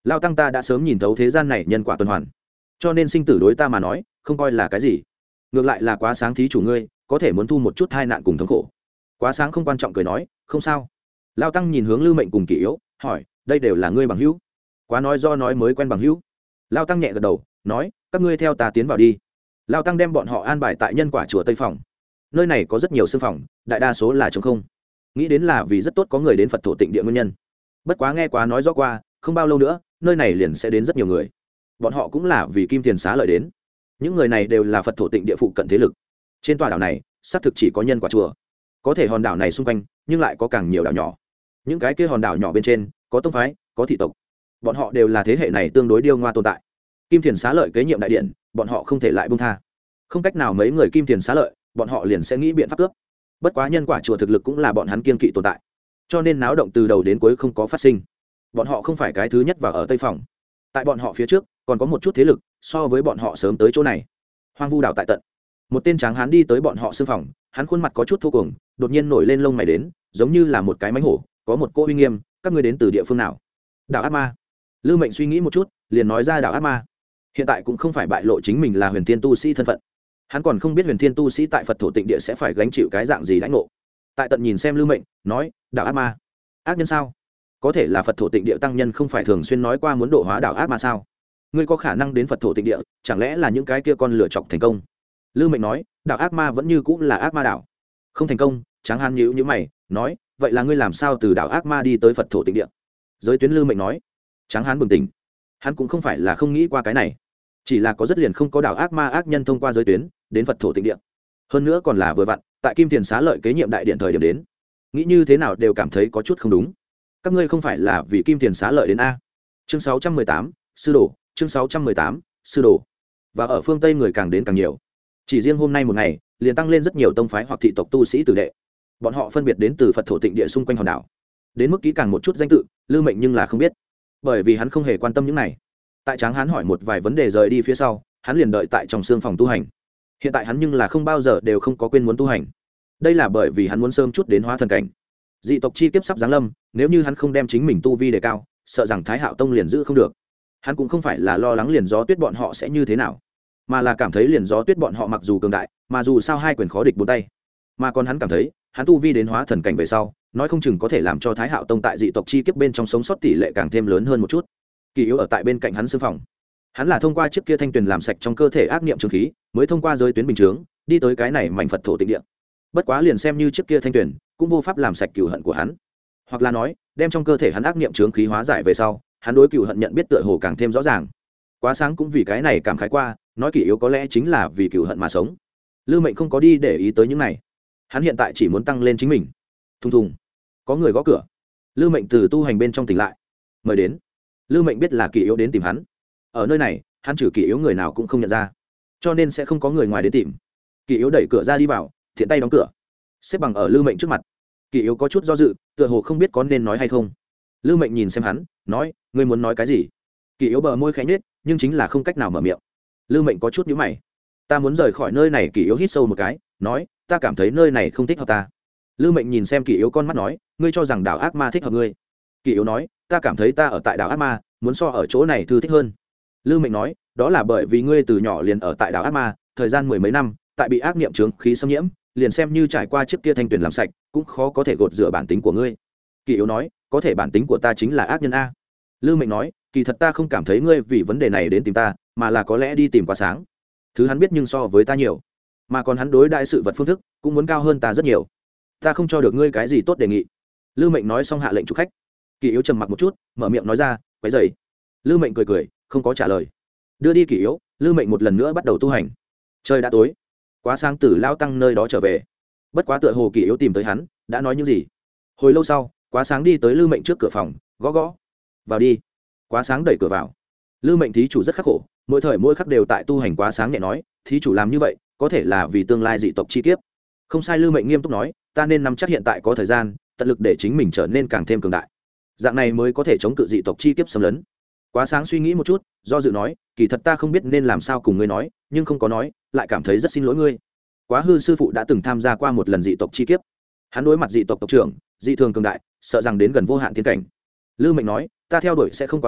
Speaker 1: Lao tăng ta đã sớm nhìn thấu thế gian này nhân quả tuần hoàn, cho nên sinh tử đối ta mà nói không coi là cái gì. Ngược lại là Quá Sáng thí chủ ngươi có thể muốn thu một chút tai nạn cùng thống khổ. Quá Sáng không quan trọng cười nói, không sao. Lao tăng nhìn hướng Lưu Mệnh cùng Kỷ Yếu, hỏi, đây đều là ngươi bằng hữu? Quá nói do nói mới quen bằng hữu. Lao tăng nhẹ gật đầu, nói, các ngươi theo ta tiến vào đi. Lao tăng đem bọn họ an bài tại nhân quả chùa Tây Phòng. Nơi này có rất nhiều sư phòng, đại đa số là trống không. Nghĩ đến là vì rất tốt có người đến Phật thổ tịnh địa nguyên nhân. Bất quá nghe Quá nói rõ qua, không bao lâu nữa nơi này liền sẽ đến rất nhiều người. Bọn họ cũng là vì kim tiền xá lợi đến. Những người này đều là Phật thổ tịnh địa phụ cận thế lực. Trên tòa đảo này xác thực chỉ có nhân quả chùa, có thể hòn đảo này xung quanh nhưng lại có càng nhiều đảo nhỏ. Những cái kia hòn đảo nhỏ bên trên có tông phái, có thị tộc, bọn họ đều là thế hệ này tương đối điêu ngoa tồn tại. Kim tiền xá lợi kế nhiệm đại điện, bọn họ không thể lại buông tha. Không cách nào mấy người kim tiền xá lợi, bọn họ liền sẽ nghĩ biện pháp cướp. Bất quá nhân quả chùa thực lực cũng là bọn hắn kiên kỵ tồn tại, cho nên náo động từ đầu đến cuối không có phát sinh. Bọn họ không phải cái thứ nhất vào ở Tây Phòng, tại bọn họ phía trước còn có một chút thế lực so với bọn họ sớm tới chỗ này. Hoang vu đảo tại tận, một tên tráng hán đi tới bọn họ sư phòng, hắn khuôn mặt có chút thô cuồng, đột nhiên nổi lên lông mày đến, giống như là một cái mánh hổ, có một cô uy nghiêm. Các ngươi đến từ địa phương nào? Đảo Ác Ma. Lưu Mệnh suy nghĩ một chút, liền nói ra đảo Ác Ma. Hiện tại cũng không phải bại lộ chính mình là huyền thiên tu sĩ thân phận, hắn còn không biết huyền thiên tu sĩ tại Phật thổ tịnh địa sẽ phải gánh chịu cái dạng gì đãi ngộ. Tại tận nhìn xem Lưu Mệnh, nói, đảo Ác Ma, ác nhân sao? Có thể là Phật thổ tịnh địa tăng nhân không phải thường xuyên nói qua muốn độ hóa đảo Ác Ma sao? Ngươi có khả năng đến Phật thổ tịnh địa, chẳng lẽ là những cái kia con lựa chọc thành công? Lưu Mệnh nói, đảo Ác Ma vẫn như cũng là ác ma đảo, không thành công. Tráng hán nhíu nhíu mày, nói, vậy là ngươi làm sao từ đảo Ác Ma đi tới Phật thổ tịnh địa? Giới tuyến. Lưu Mệnh nói. Tráng hán bừng tỉnh, hắn cũng không phải là không nghĩ qua cái này, chỉ là có rất liền không có đảo Ác Ma ác nhân thông qua giới tuyến đến Phật thổ tịnh địa, hơn nữa còn là vừa vặn tại kim tiền xá lợi kế nhiệm đại điện thời điểm đến. Nghĩ như thế nào đều cảm thấy có chút không đúng. Các ngươi không phải là vì kim tiền xá lợi đến a? Chương sáu trăm mười tám, sư đồ. Chương sáu trăm mười tám, sư đồ. Và ở phương Tây người càng đến càng nhiều, chỉ riêng hôm nay một ngày liền tăng lên rất nhiều tông phái hoặc thị tộc tu sĩ tử đệ. Bọn họ phân biệt đến từ Phật thổ tịnh địa xung quanh hòn đảo. Đến mức kỹ càng một chút danh tự, Lưu Mệnh nhưng là không biết, bởi vì hắn không hề quan tâm những này. Tại Tráng hán hỏi một vài vấn đề rời đi phía sau, hắn liền đợi tại trong xương phòng tu hành. Hiện tại hắn nhưng là không bao giờ đều không có quên muốn tu hành. Đây là bởi vì hắn muốn sớm chút đến hóa thần cảnh. Dị tộc chi kiếp sắp giáng lâm, nếu như hắn không đem chính mình tu vi đề cao, sợ rằng Thái Hạo Tông liền giữ không được. Hắn cũng không phải là lo lắng liền gió tuyết bọn họ sẽ như thế nào, mà là cảm thấy liền gió tuyết bọn họ mặc dù cường đại, mà dù sao hai quyền khó địch bốn tay, mà còn hắn cảm thấy hắn tu vi đến hóa thần cảnh về sau, nói không chừng có thể làm cho Thái Hạo Tông tại dị tộc chi kiếp bên trong sống sót tỷ lệ càng thêm lớn hơn một chút. Kỳ Yếu ở tại bên cạnh hắn sư phòng, hắn là thông qua chiếc kia thanh tuyền làm sạch trong cơ thể ác niệm trường khí, mới thông qua giới tuyến bình chướng đi tới cái này mảnh Phật thổ tịnh địa. Bất quá liền xem như chiếc kia thanh tuyền cũng vô pháp làm sạch cừu hận của hắn, hoặc là nói đem trong cơ thể hắn ác niệm chướng khí hóa giải về sau, hắn đối cừu hận nhận biết tựa hồ càng thêm rõ ràng. Quá Sáng cũng vì cái này cảm khái qua, nói Kỳ Yếu có lẽ chính là vì cừu hận mà sống. Lưu Mệnh không có đi để ý tới những này, hắn hiện tại chỉ muốn tăng lên chính mình. Thùng thùng, có người gõ cửa. Lưu Mệnh từ tu hành bên trong tỉnh lại, mời đến. Lưu Mệnh biết là Kỳ Yếu đến tìm hắn. Ở nơi này hắn trừ Kỳ Yếu người nào cũng không nhận ra, cho nên sẽ không có người ngoài đến tìm. Kỳ Yếu đẩy cửa ra đi vào, thiện tay đóng cửa, xếp bằng ở Lưu Mệnh trước mặt. Kỳ Yếu có chút do dự, tựa hồ không biết có nên nói hay không. Lưu Mệnh nhìn xem hắn, nói, ngươi muốn nói cái gì? Kỳ Yếu bờ môi khẽ nhếch, nhưng chính là không cách nào mở miệng. Lưu Mệnh có chút nhíu mày. Ta muốn rời khỏi nơi này. Kỳ Yếu hít sâu một cái, nói, ta cảm thấy nơi này không thích hợp ta. Lưu Mệnh nhìn xem Kỳ Yếu con mắt, nói, ngươi cho rằng đảo Ác Ma thích hợp ngươi? Kỳ Yếu nói, ta cảm thấy ta ở tại đảo Ác Ma muốn so ở chỗ này thư thích hơn. Lưu Mệnh nói, đó là bởi vì ngươi từ nhỏ liền ở tại đảo Ác Ma, thời gian mười mấy năm, tại bị ác niệm chướng khí xâm nhiễm, liền xem như trải qua chiếc kia thanh tuyền làm sạch, cũng khó có thể gột rửa bản tính của ngươi. Kỳ Yếu nói, có thể bản tính của ta chính là ác nhân a. Lưu Mệnh nói, kỳ thật ta không cảm thấy ngươi vì vấn đề này đến tìm ta, mà là có lẽ đi tìm Quá Sáng. Thứ hắn biết nhưng so với ta nhiều, mà còn hắn đối đại sự vật phương thức cũng muốn cao hơn ta rất nhiều. Ta không cho được ngươi cái gì tốt đề nghị. Lưu Mệnh nói xong hạ lệnh chủ khách. Kỳ Yếu trầm mặc một chút, mở miệng nói ra, quấy rầy. Lưu Mệnh cười cười, không có trả lời. Đưa đi Kỳ Yếu, Lưu Mệnh một lần nữa bắt đầu tu hành. Trời đã tối, Quá Sáng từ lao tăng nơi đó trở về. Bất quá tựa hồ Kỳ Yếu tìm tới hắn, đã nói những gì. Hồi lâu sau, Quá Sáng đi tới Lưu Mệnh trước cửa phòng, gõ gõ. Vào đi. Quá Sáng đẩy cửa vào. Lưu Mệnh thí chủ rất khắc khổ, mỗi thời mỗi khắc đều tại tu hành. Quá Sáng nhẹ nói, thí chủ làm như vậy có thể là vì tương lai dị tộc chi kiếp. Không sai. Lưu Mệnh nghiêm túc nói, ta nên nắm chắc hiện tại có thời gian, tận lực để chính mình trở nên càng thêm cường đại, dạng này mới có thể chống cự dị tộc chi kiếp xâm lấn. Quá Sáng suy nghĩ một chút, do dự nói, kỳ thật ta không biết nên làm sao cùng ngươi nói, nhưng không có nói, lại cảm thấy rất xin lỗi ngươi. Quá Hư sư phụ đã từng tham gia qua một lần dị tộc chi kiếp, hắn đối mặt dị tộc tộc trưởng dị thường cường đại, sợ rằng đến gần vô hạn tiến cảnh. Lưu Mệnh nói, ta theo đuổi sẽ không quá cao,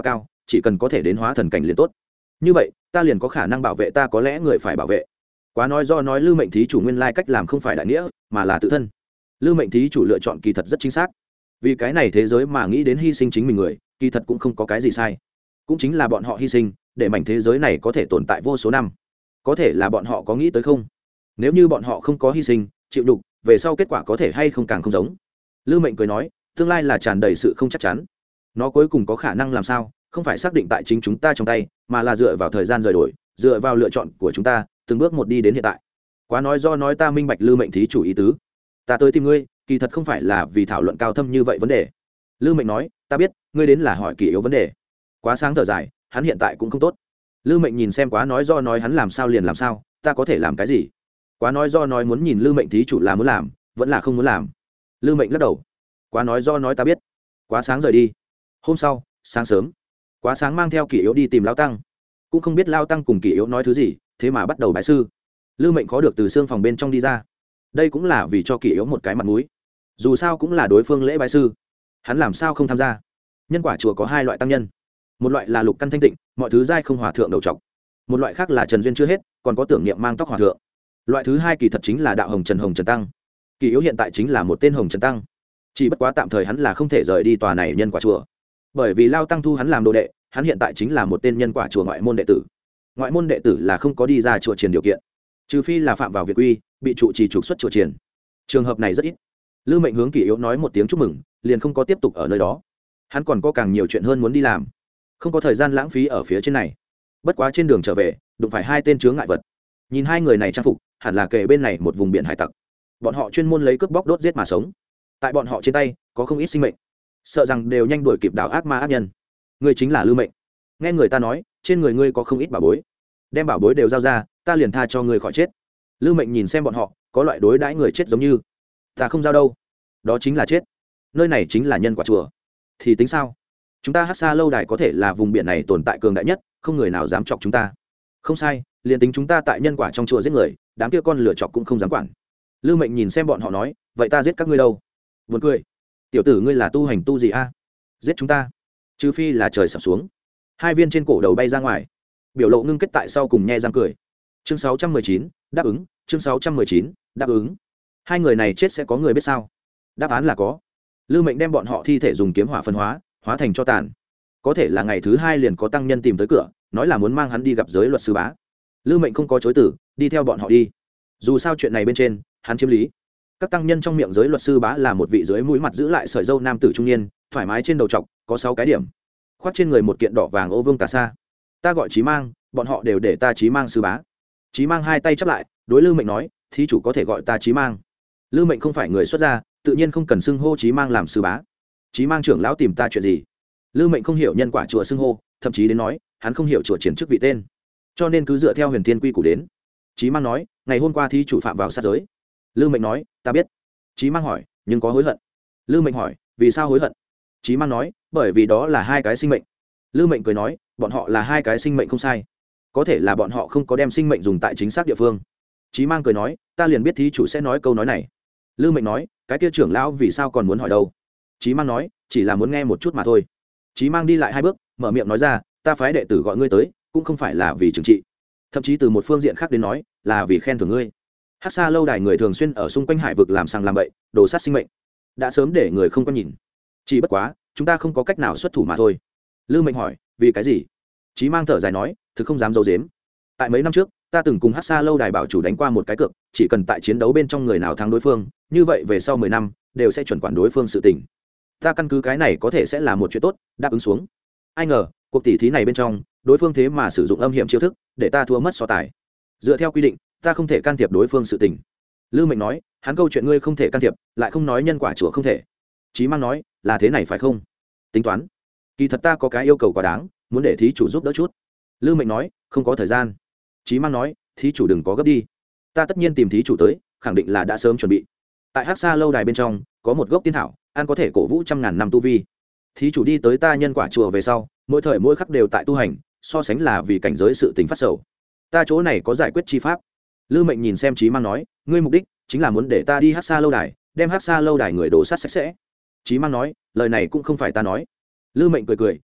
Speaker 1: chỉ cần có thể đến hóa thần cảnh liền tốt. Như vậy ta liền có khả năng bảo vệ ta có lẽ người phải bảo vệ. Quá nói do nói Lư Mệnh thí chủ nguyên lai cách làm không phải đại nghĩa mà là tự thân. Lư Mệnh thí chủ lựa chọn kỳ thật rất chính xác, vì cái này thế giới mà nghĩ đến hy sinh chính mình người kỳ thật cũng không có cái gì sai. Cũng chính là bọn họ hy sinh để mảnh thế giới này có thể tồn tại vô số năm. Có thể là bọn họ có nghĩ tới không, nếu như bọn họ không có hy sinh chịu đục, về sau kết quả có thể hay không càng không giống. Lư Mệnh cười nói, tương lai là tràn đầy sự không chắc chắn, nó cuối cùng có khả năng làm sao không phải xác định tại chính chúng ta trong tay, mà là dựa vào thời gian rời đổi, dựa vào lựa chọn của chúng ta từng bước một đi đến hiện tại. Quá nói do nói ta minh bạch Lư Mệnh thí chủ ý tứ, ta tới tìm ngươi kỳ thật không phải là vì thảo luận cao thâm như vậy vấn đề. Lư Mệnh nói, ta biết ngươi đến là hỏi Kỷ Yếu vấn đề. Quá sáng thở dài, hắn hiện tại cũng không tốt. Lư Mệnh nhìn xem Quá nói do nói hắn làm sao liền làm sao, ta có thể làm cái gì? Quá nói do nói muốn nhìn Lư Mệnh thí chủ là muốn làm vẫn là không muốn làm. Lư Mệnh lắc đầu. Quá nói do nói ta biết. Quá sáng rời đi. Hôm sau sáng sớm, Quá sáng mang theo Kỷ Yếu đi tìm Lao Tăng, cũng không biết Lao Tăng cùng Kỷ Yếu nói thứ gì, thế mà bắt đầu bái sư. Lư Mệnh khó được từ xương phòng bên trong đi ra, đây cũng là vì cho Kỷ Yếu một cái mặt mũi, dù sao cũng là đối phương lễ bái sư, hắn làm sao không tham gia. Nhân quả chùa có hai loại tăng nhân, một loại là lục căn thanh tịnh mọi thứ giai không hòa thượng đầu trọc, một loại khác là trần duyên chưa hết còn có tưởng niệm mang tóc hòa thượng. Loại thứ hai kỳ thật chính là đạo hồng trần hồng trần tăng. Kỷ Yếu hiện tại chính là một tên hồng trần tăng, chỉ bất quá tạm thời hắn là không thể rời đi tòa này nhân quả chùa, bởi vì Lao Tăng thu hắn làm đồ đệ, hắn hiện tại chính là một tên nhân quả chùa ngoại môn đệ tử. Ngoại môn đệ tử là không có đi ra chùa triển điều kiện, trừ phi là phạm vào việc quy bị trụ trì trục xuất chùa triển, trường hợp này rất ít. Lư Mệnh hướng Kỷ Yếu nói một tiếng chúc mừng, liền không có tiếp tục ở nơi đó. Hắn còn có càng nhiều chuyện hơn muốn đi làm, không có thời gian lãng phí ở phía trên này. Bất quá trên đường trở về đụng phải hai tên chướng ngại vật, nhìn hai người này trang phục hẳn là kề bên này một vùng biển hải tặc, bọn họ chuyên môn lấy cướp bóc đốt giết mà sống, tại bọn họ trên tay có không ít sinh mệnh, sợ rằng đều nhanh đuổi kịp đảo ác ma ác nhân. Ngươi chính là Lư Mệnh, nghe người ta nói trên người ngươi có không ít bảo bối, đem bảo bối đều giao ra ta liền tha cho ngươi khỏi chết. Lư Mệnh nhìn xem bọn họ có loại đối đãi người chết giống như, ta không giao đâu, đó chính là chết, nơi này chính là nhân quả chùa thì tính sao? Chúng ta Hắc Sa lâu đài có thể là vùng biển này tồn tại cường đại nhất, không người nào dám chọc chúng ta. Không sai, liền tính chúng ta tại nhân quả trong chùa giết người, đám kia con lửa chọc cũng không dám quản. Lư Mệnh nhìn xem bọn họ nói, vậy ta giết các ngươi đâu? Buồn cười, tiểu tử ngươi là tu hành tu gì a? Giết chúng ta trừ phi là trời sập xuống. Hai viên trên cổ đầu bay ra ngoài, biểu lộ ngưng kết tại sau cùng nhe răng cười. Chương sáu trăm mười chín, đáp ứng. Chương sáu trăm mười chín, đáp ứng. Hai người này chết sẽ có người biết sao? Đáp án là có. Lư Mệnh đem bọn họ thi thể dùng kiếm hỏa phân hóa, hóa thành cho tàn. Có thể là ngày thứ hai liền có tăng nhân tìm tới cửa, nói là muốn mang hắn đi gặp giới luật sư bá. Lư Mệnh không có chối từ, đi theo bọn họ đi. Dù sao chuyện này bên trên hắn chiếm lý. Các tăng nhân trong miệng giới luật sư bá là một vị dưới mũi mặt giữ lại sợi râu nam tử trung niên, thoải mái trên đầu trọc, có sáu cái điểm, khoác trên người một kiện đỏ vàng ô vương cà sa. Ta gọi Chí Mang, bọn họ đều để ta Chí Mang sư bá. Chí Mang hai tay chắp lại, đối Lư Mệnh nói, thí chủ có thể gọi ta Chí Mang. Lư Mệnh không phải người xuất gia, tự nhiên không cần xưng hô Chí Mang làm sư bá. Chí Mang trưởng lão tìm ta chuyện gì? Lư Mệnh không hiểu nhân quả chùa xưng hô, thậm chí đến nói hắn không hiểu chùa triển chức vị tên, cho nên cứ dựa theo huyền thiên quy củ đến. Chí Mang nói, ngày hôm qua thí chủ phạm vào sát giới. Lư Mệnh nói, ta biết. Chí Mang hỏi, nhưng có hối hận? Lư Mệnh hỏi, vì sao hối hận? Chí Mang nói, bởi vì đó là hai cái sinh mệnh. Lư Mệnh cười nói, bọn họ là hai cái sinh mệnh không sai, có thể là bọn họ không có đem sinh mệnh dùng tại chính xác địa phương. Chí Mang cười nói, ta liền biết thí chủ sẽ nói câu nói này. Lư Mệnh nói, cái kia trưởng lão vì sao còn muốn hỏi đâu? Chí Mang nói, chỉ là muốn nghe một chút mà thôi. Chí Mang đi lại hai bước, mở miệng nói ra, ta phái đệ tử gọi ngươi tới cũng không phải là vì trừng trị, thậm chí từ một phương diện khác đến nói là vì khen thưởng ngươi. Hắc Sa lâu đài người thường xuyên ở xung quanh hải vực làm sàng làm bậy, đồ sát sinh mệnh, đã sớm để người không có nhìn, chỉ bất quá chúng ta không có cách nào xuất thủ mà thôi. Lư Mệnh hỏi, vì cái gì? Chí Mang thở dài nói, thực không dám giấu giếm, tại mấy năm trước ta từng cùng Hắc Sa lâu đài bảo chủ đánh qua một cái cược, chỉ cần tại chiến đấu bên trong người nào thắng đối phương, như vậy về sau mười năm đều sẽ chuẩn quản đối phương sự tình. Ta căn cứ cái này có thể sẽ là một chuyện tốt, đáp ứng xuống. Ai ngờ cuộc tỷ thí này bên trong đối phương thế mà sử dụng âm hiểm chiêu thức để ta thua mất so tài. Dựa theo quy định ta không thể can thiệp đối phương sự tình. Lư Mệnh nói, hắn câu chuyện ngươi không thể can thiệp, lại không nói nhân quả chùa không thể. Chí Mang nói, là thế này phải không? Tính toán, kỳ thật ta có cái yêu cầu quá đáng, muốn để thí chủ giúp đỡ chút. Lư Mệnh nói, không có thời gian. Chí Mang nói, thí chủ đừng có gấp đi, ta tất nhiên tìm thí chủ tới, khẳng định là đã sớm chuẩn bị. Tại Hắc Sa lâu đài bên trong có một gốc tiên thảo, ăn có thể cổ vũ trăm ngàn năm tu vi. Thí chủ đi tới ta nhân quả chùa về sau, mỗi thời mỗi khắc đều tại tu hành, so sánh là vì cảnh giới sự tình phát sầu. Ta chỗ này có giải quyết chi pháp. Lư Mệnh nhìn xem Chí Mang nói, ngươi mục đích chính là muốn để ta đi Hắc Sa lâu đài, đem Hắc Sa lâu đài người đổ sát sạch sẽ. Chí Mang nói, lời này cũng không phải ta nói. Lư Mệnh cười cười nói,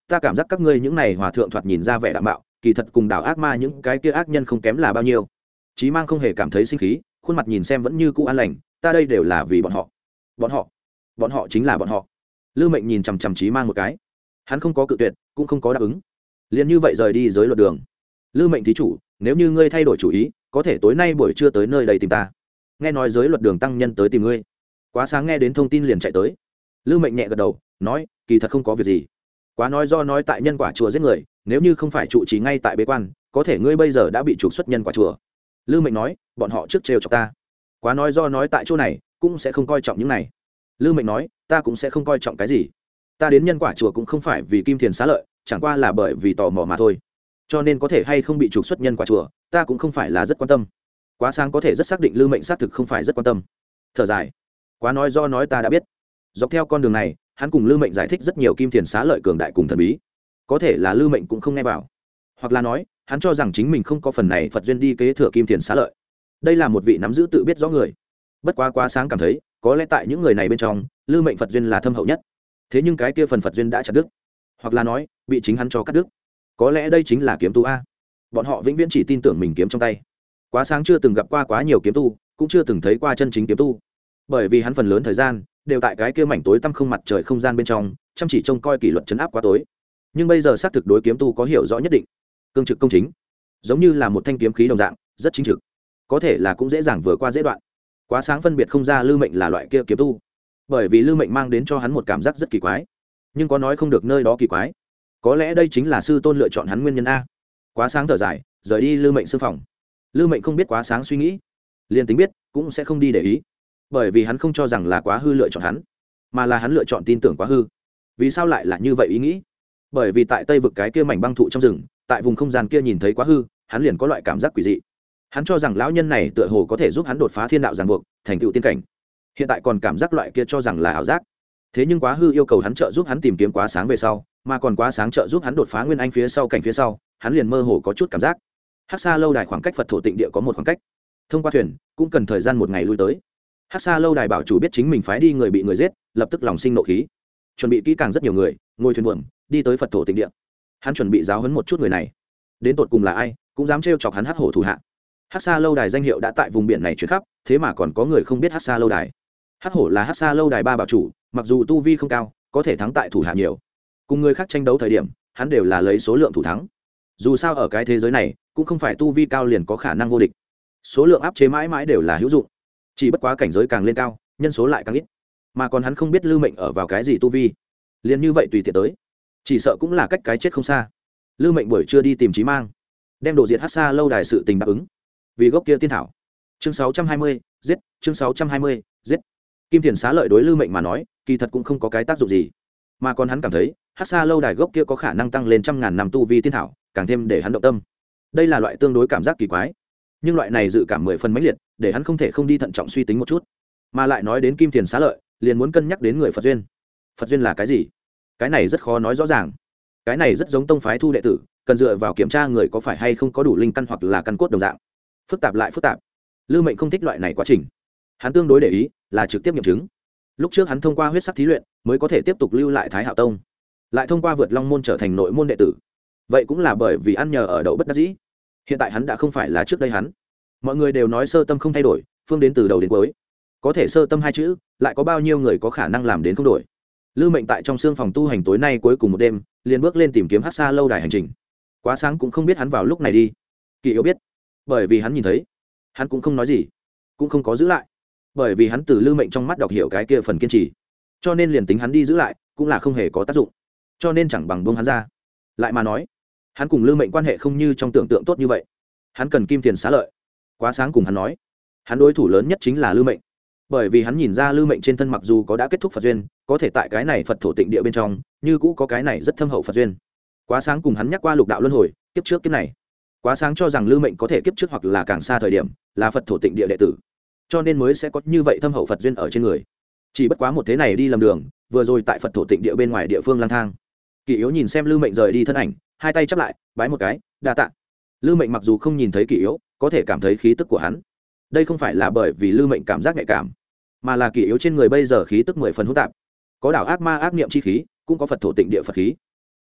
Speaker 1: ta cảm giác các ngươi những này hòa thượng thoạt nhìn ra vẻ đạm bạo, kỳ thật cùng đảo ác ma những cái kia ác nhân không kém là bao nhiêu. Chí Mang không hề cảm thấy sinh khí, khuôn mặt nhìn xem vẫn như cũ an lành, ta đây đều là vì bọn họ. Bọn họ? Bọn họ chính là bọn họ. Lư Mệnh nhìn chằm chằm Chí Mang một cái. Hắn không có cự tuyệt, cũng không có đáp ứng. Liền như vậy rời đi giới luật đường. Lư Mệnh thí chủ, nếu như ngươi thay đổi chủ ý, có thể tối nay buổi trưa tới nơi đây tìm ta. Nghe nói giới luật đường tăng nhân tới tìm ngươi. Quá Sáng nghe đến thông tin liền chạy tới. Lư Mệnh nhẹ gật đầu, nói, kỳ thật không có việc gì. Quá nói do nói tại nhân quả chùa giết người, nếu như không phải trụ trì ngay tại bế quan, có thể ngươi bây giờ đã bị trục xuất nhân quả chùa. Lư Mệnh nói, bọn họ trước trêu chọc ta. Quá nói do nói tại chỗ này cũng sẽ không coi trọng những này. Lư Mệnh nói, ta cũng sẽ không coi trọng cái gì. Ta đến nhân quả chùa cũng không phải vì kim tiền xá lợi, chẳng qua là bởi vì tò mò mà thôi. Cho nên có thể hay không bị trục xuất nhân quả chùa, ta cũng không phải là rất quan tâm. Quá Sáng có thể rất xác định Lư Mệnh xác thực không phải rất quan tâm. Thở dài, Quá nói do nói ta đã biết. Dọc theo con đường này, hắn cùng Lư Mệnh giải thích rất nhiều kim tiền xá lợi cường đại cùng thần bí. Có thể là Lư Mệnh cũng không nghe vào, hoặc là nói hắn cho rằng chính mình không có phần này Phật duyên đi kế thừa kim tiền xá lợi. Đây là một vị nắm giữ tự biết rõ người. Bất quá Quá Sáng cảm thấy có lẽ tại những người này bên trong, Lư Mệnh Phật duyên là thâm hậu nhất. Thế nhưng cái kia phần Phật duyên đã chặt đứt, hoặc là nói bị chính hắn cho cắt đứt. Có lẽ đây chính là kiếm tu a. Bọn họ vĩnh viễn chỉ tin tưởng mình kiếm trong tay. Quá Sáng chưa từng gặp qua quá nhiều kiếm tu, cũng chưa từng thấy qua chân chính kiếm tu, bởi vì hắn phần lớn thời gian đều tại cái kia mảnh tối tăm không mặt trời không gian bên trong, chăm chỉ trông coi kỷ luật chấn áp quá tối. Nhưng bây giờ xác thực đối kiếm tu có hiểu rõ nhất định, cương trực công chính, giống như là một thanh kiếm khí đồng dạng, rất chính trực. Có thể là cũng dễ dàng vừa qua dễ đoạn. Quá Sáng phân biệt không ra Lư Mệnh là loại kia kiếm tu, bởi vì Lư Mệnh mang đến cho hắn một cảm giác rất kỳ quái, nhưng có nói không được nơi đó kỳ quái. Có lẽ đây chính là sư tôn lựa chọn hắn nguyên nhân a. Quá Sáng thở dài, rời đi Lư Mệnh sư phòng. Lư Mệnh không biết Quá Sáng suy nghĩ, liền tính biết cũng sẽ không đi để ý, bởi vì hắn không cho rằng là Quá Hư lựa chọn hắn, mà là hắn lựa chọn tin tưởng Quá Hư. Vì sao lại là như vậy ý nghĩ? Bởi vì tại Tây vực cái kia mảnh băng thụ trong rừng, tại vùng không gian kia nhìn thấy Quá Hư, hắn liền có loại cảm giác quỷ dị. Hắn cho rằng lão nhân này tựa hồ có thể giúp hắn đột phá thiên đạo ràng buộc, thành tựu tiên cảnh. Hiện tại còn cảm giác loại kia cho rằng là ảo giác. Thế nhưng Quá Hư yêu cầu hắn trợ giúp hắn tìm kiếm Quá Sáng về sau, mà còn Quá Sáng trợ giúp hắn đột phá nguyên anh phía sau cảnh phía sau, hắn liền mơ hồ có chút cảm giác. Hắc Sa lâu đài khoảng cách Phật thổ tịnh địa có một khoảng cách, thông qua thuyền cũng cần thời gian một ngày lui tới. Hắc Sa lâu đài bảo chủ biết chính mình phái đi người bị người giết, lập tức lòng sinh nộ khí, chuẩn bị kỹ càng rất nhiều người, ngồi thuyền buồm đi tới Phật thổ tịnh địa. Hắn chuẩn bị giáo huấn một chút người này, đến tột cùng là ai cũng dám trêu chọc hắn Hắc hổ thủ hạ. Hắc Sa lâu đài danh hiệu đã tại vùng biển này truyền khắp, thế mà còn có người không biết Hắc Sa lâu đài. Hắc hổ là Hắc Sa lâu đài ba bảo chủ, mặc dù tu vi không cao, có thể thắng tại thủ hạ nhiều. Cùng người khác tranh đấu thời điểm, hắn đều là lấy số lượng thủ thắng. Dù sao ở cái thế giới này, cũng không phải tu vi cao liền có khả năng vô địch. Số lượng áp chế mãi mãi đều là hữu dụng. Chỉ bất quá cảnh giới càng lên cao, nhân số lại càng ít. Mà còn hắn không biết Lư Mệnh ở vào cái gì tu vi, liền như vậy tùy tiện tới, chỉ sợ cũng là cách cái chết không xa. Lư Mệnh buổi trưa đi tìm Chí Mang, đem đồ diệt Hắc Sa lâu đài sự tình đáp ứng. Vì gốc kia tiên thảo. Chương sáu trăm hai mươi, giết, chương sáu trăm hai mươi, giết. Kim Tiền xá lợi đối Lư Mệnh mà nói, kỳ thật cũng không có cái tác dụng gì. Mà còn hắn cảm thấy, Hắc Sa lâu đài gốc kia có khả năng tăng lên trăm ngàn năm tu vi tiên thảo, càng thêm để hắn động tâm. Đây là loại tương đối cảm giác kỳ quái, nhưng loại này dự cảm mười phần mãnh liệt, để hắn không thể không đi thận trọng suy tính một chút. Mà lại nói đến Kim Tiền xá lợi, liền muốn cân nhắc đến người Phật duyên. Phật duyên là cái gì? Cái này rất khó nói rõ ràng. Cái này rất giống tông phái thu đệ tử, cần dựa vào kiểm tra người có phải hay không có đủ linh căn hoặc là căn cốt đồng dạng. Phức tạp lại phức tạp. Lư Mệnh không thích loại này quá trình. Hắn tương đối để ý là trực tiếp nghiệm chứng. Lúc trước hắn thông qua huyết sắc thí luyện mới có thể tiếp tục lưu lại Thái Hạo Tông, lại thông qua vượt long môn trở thành nội môn đệ tử. Vậy cũng là bởi vì ăn nhờ ở đậu bất đắc dĩ. Hiện tại hắn đã không phải là trước đây hắn. Mọi người đều nói sơ tâm không thay đổi, phương đến từ đầu đến cuối. Có thể sơ tâm hai chữ, lại có bao nhiêu người có khả năng làm đến không đổi. Lư Mệnh tại trong xương phòng tu hành tối nay cuối cùng một đêm, liền bước lên tìm kiếm Hắc Sa lâu đài hành trình. Quá Sáng cũng không biết hắn vào lúc này đi. Kỳ Yếu biết, bởi vì hắn nhìn thấy, hắn cũng không nói gì, cũng không có giữ lại, bởi vì hắn từ Lư Mệnh trong mắt đọc hiểu cái kia phần kiên trì, cho nên liền tính hắn đi giữ lại, cũng là không hề có tác dụng, cho nên chẳng bằng buông hắn ra. Lại mà nói, hắn cùng Lư Mệnh quan hệ không như trong tưởng tượng tốt như vậy, hắn cần Kim Tiền xá lợi. Quá Sáng cùng hắn nói, hắn đối thủ lớn nhất chính là Lư Mệnh, bởi vì hắn nhìn ra Lư Mệnh trên thân mặc dù có đã kết thúc Phật duyên, có thể tại cái này Phật thổ tịnh địa bên trong, như cũ có cái này rất thâm hậu Phật duyên. Quá Sáng cùng hắn nhắc qua lục đạo luân hồi, kiếp trước kiếp này. Quá Sáng cho rằng Lư Mệnh có thể kiếp trước hoặc là càng xa thời điểm, là Phật thổ tịnh địa đệ tử, cho nên mới sẽ có như vậy thâm hậu Phật duyên ở trên người. Chỉ bất quá một thế này đi lầm đường, vừa rồi tại Phật thổ tịnh địa bên ngoài địa phương lang thang. Kỷ Yếu nhìn xem Lư Mệnh rời đi thân ảnh, hai tay chắp lại, bái một cái, đa tạ. Lư Mệnh mặc dù không nhìn thấy Kỷ Yếu, có thể cảm thấy khí tức của hắn. Đây không phải là bởi vì Lư Mệnh cảm giác nhạy cảm, mà là Kỷ Yếu trên người bây giờ khí tức mười phần hỗn tạp, có đảo ác ma ác niệm chi khí, cũng có Phật thổ tịnh địa Phật khí.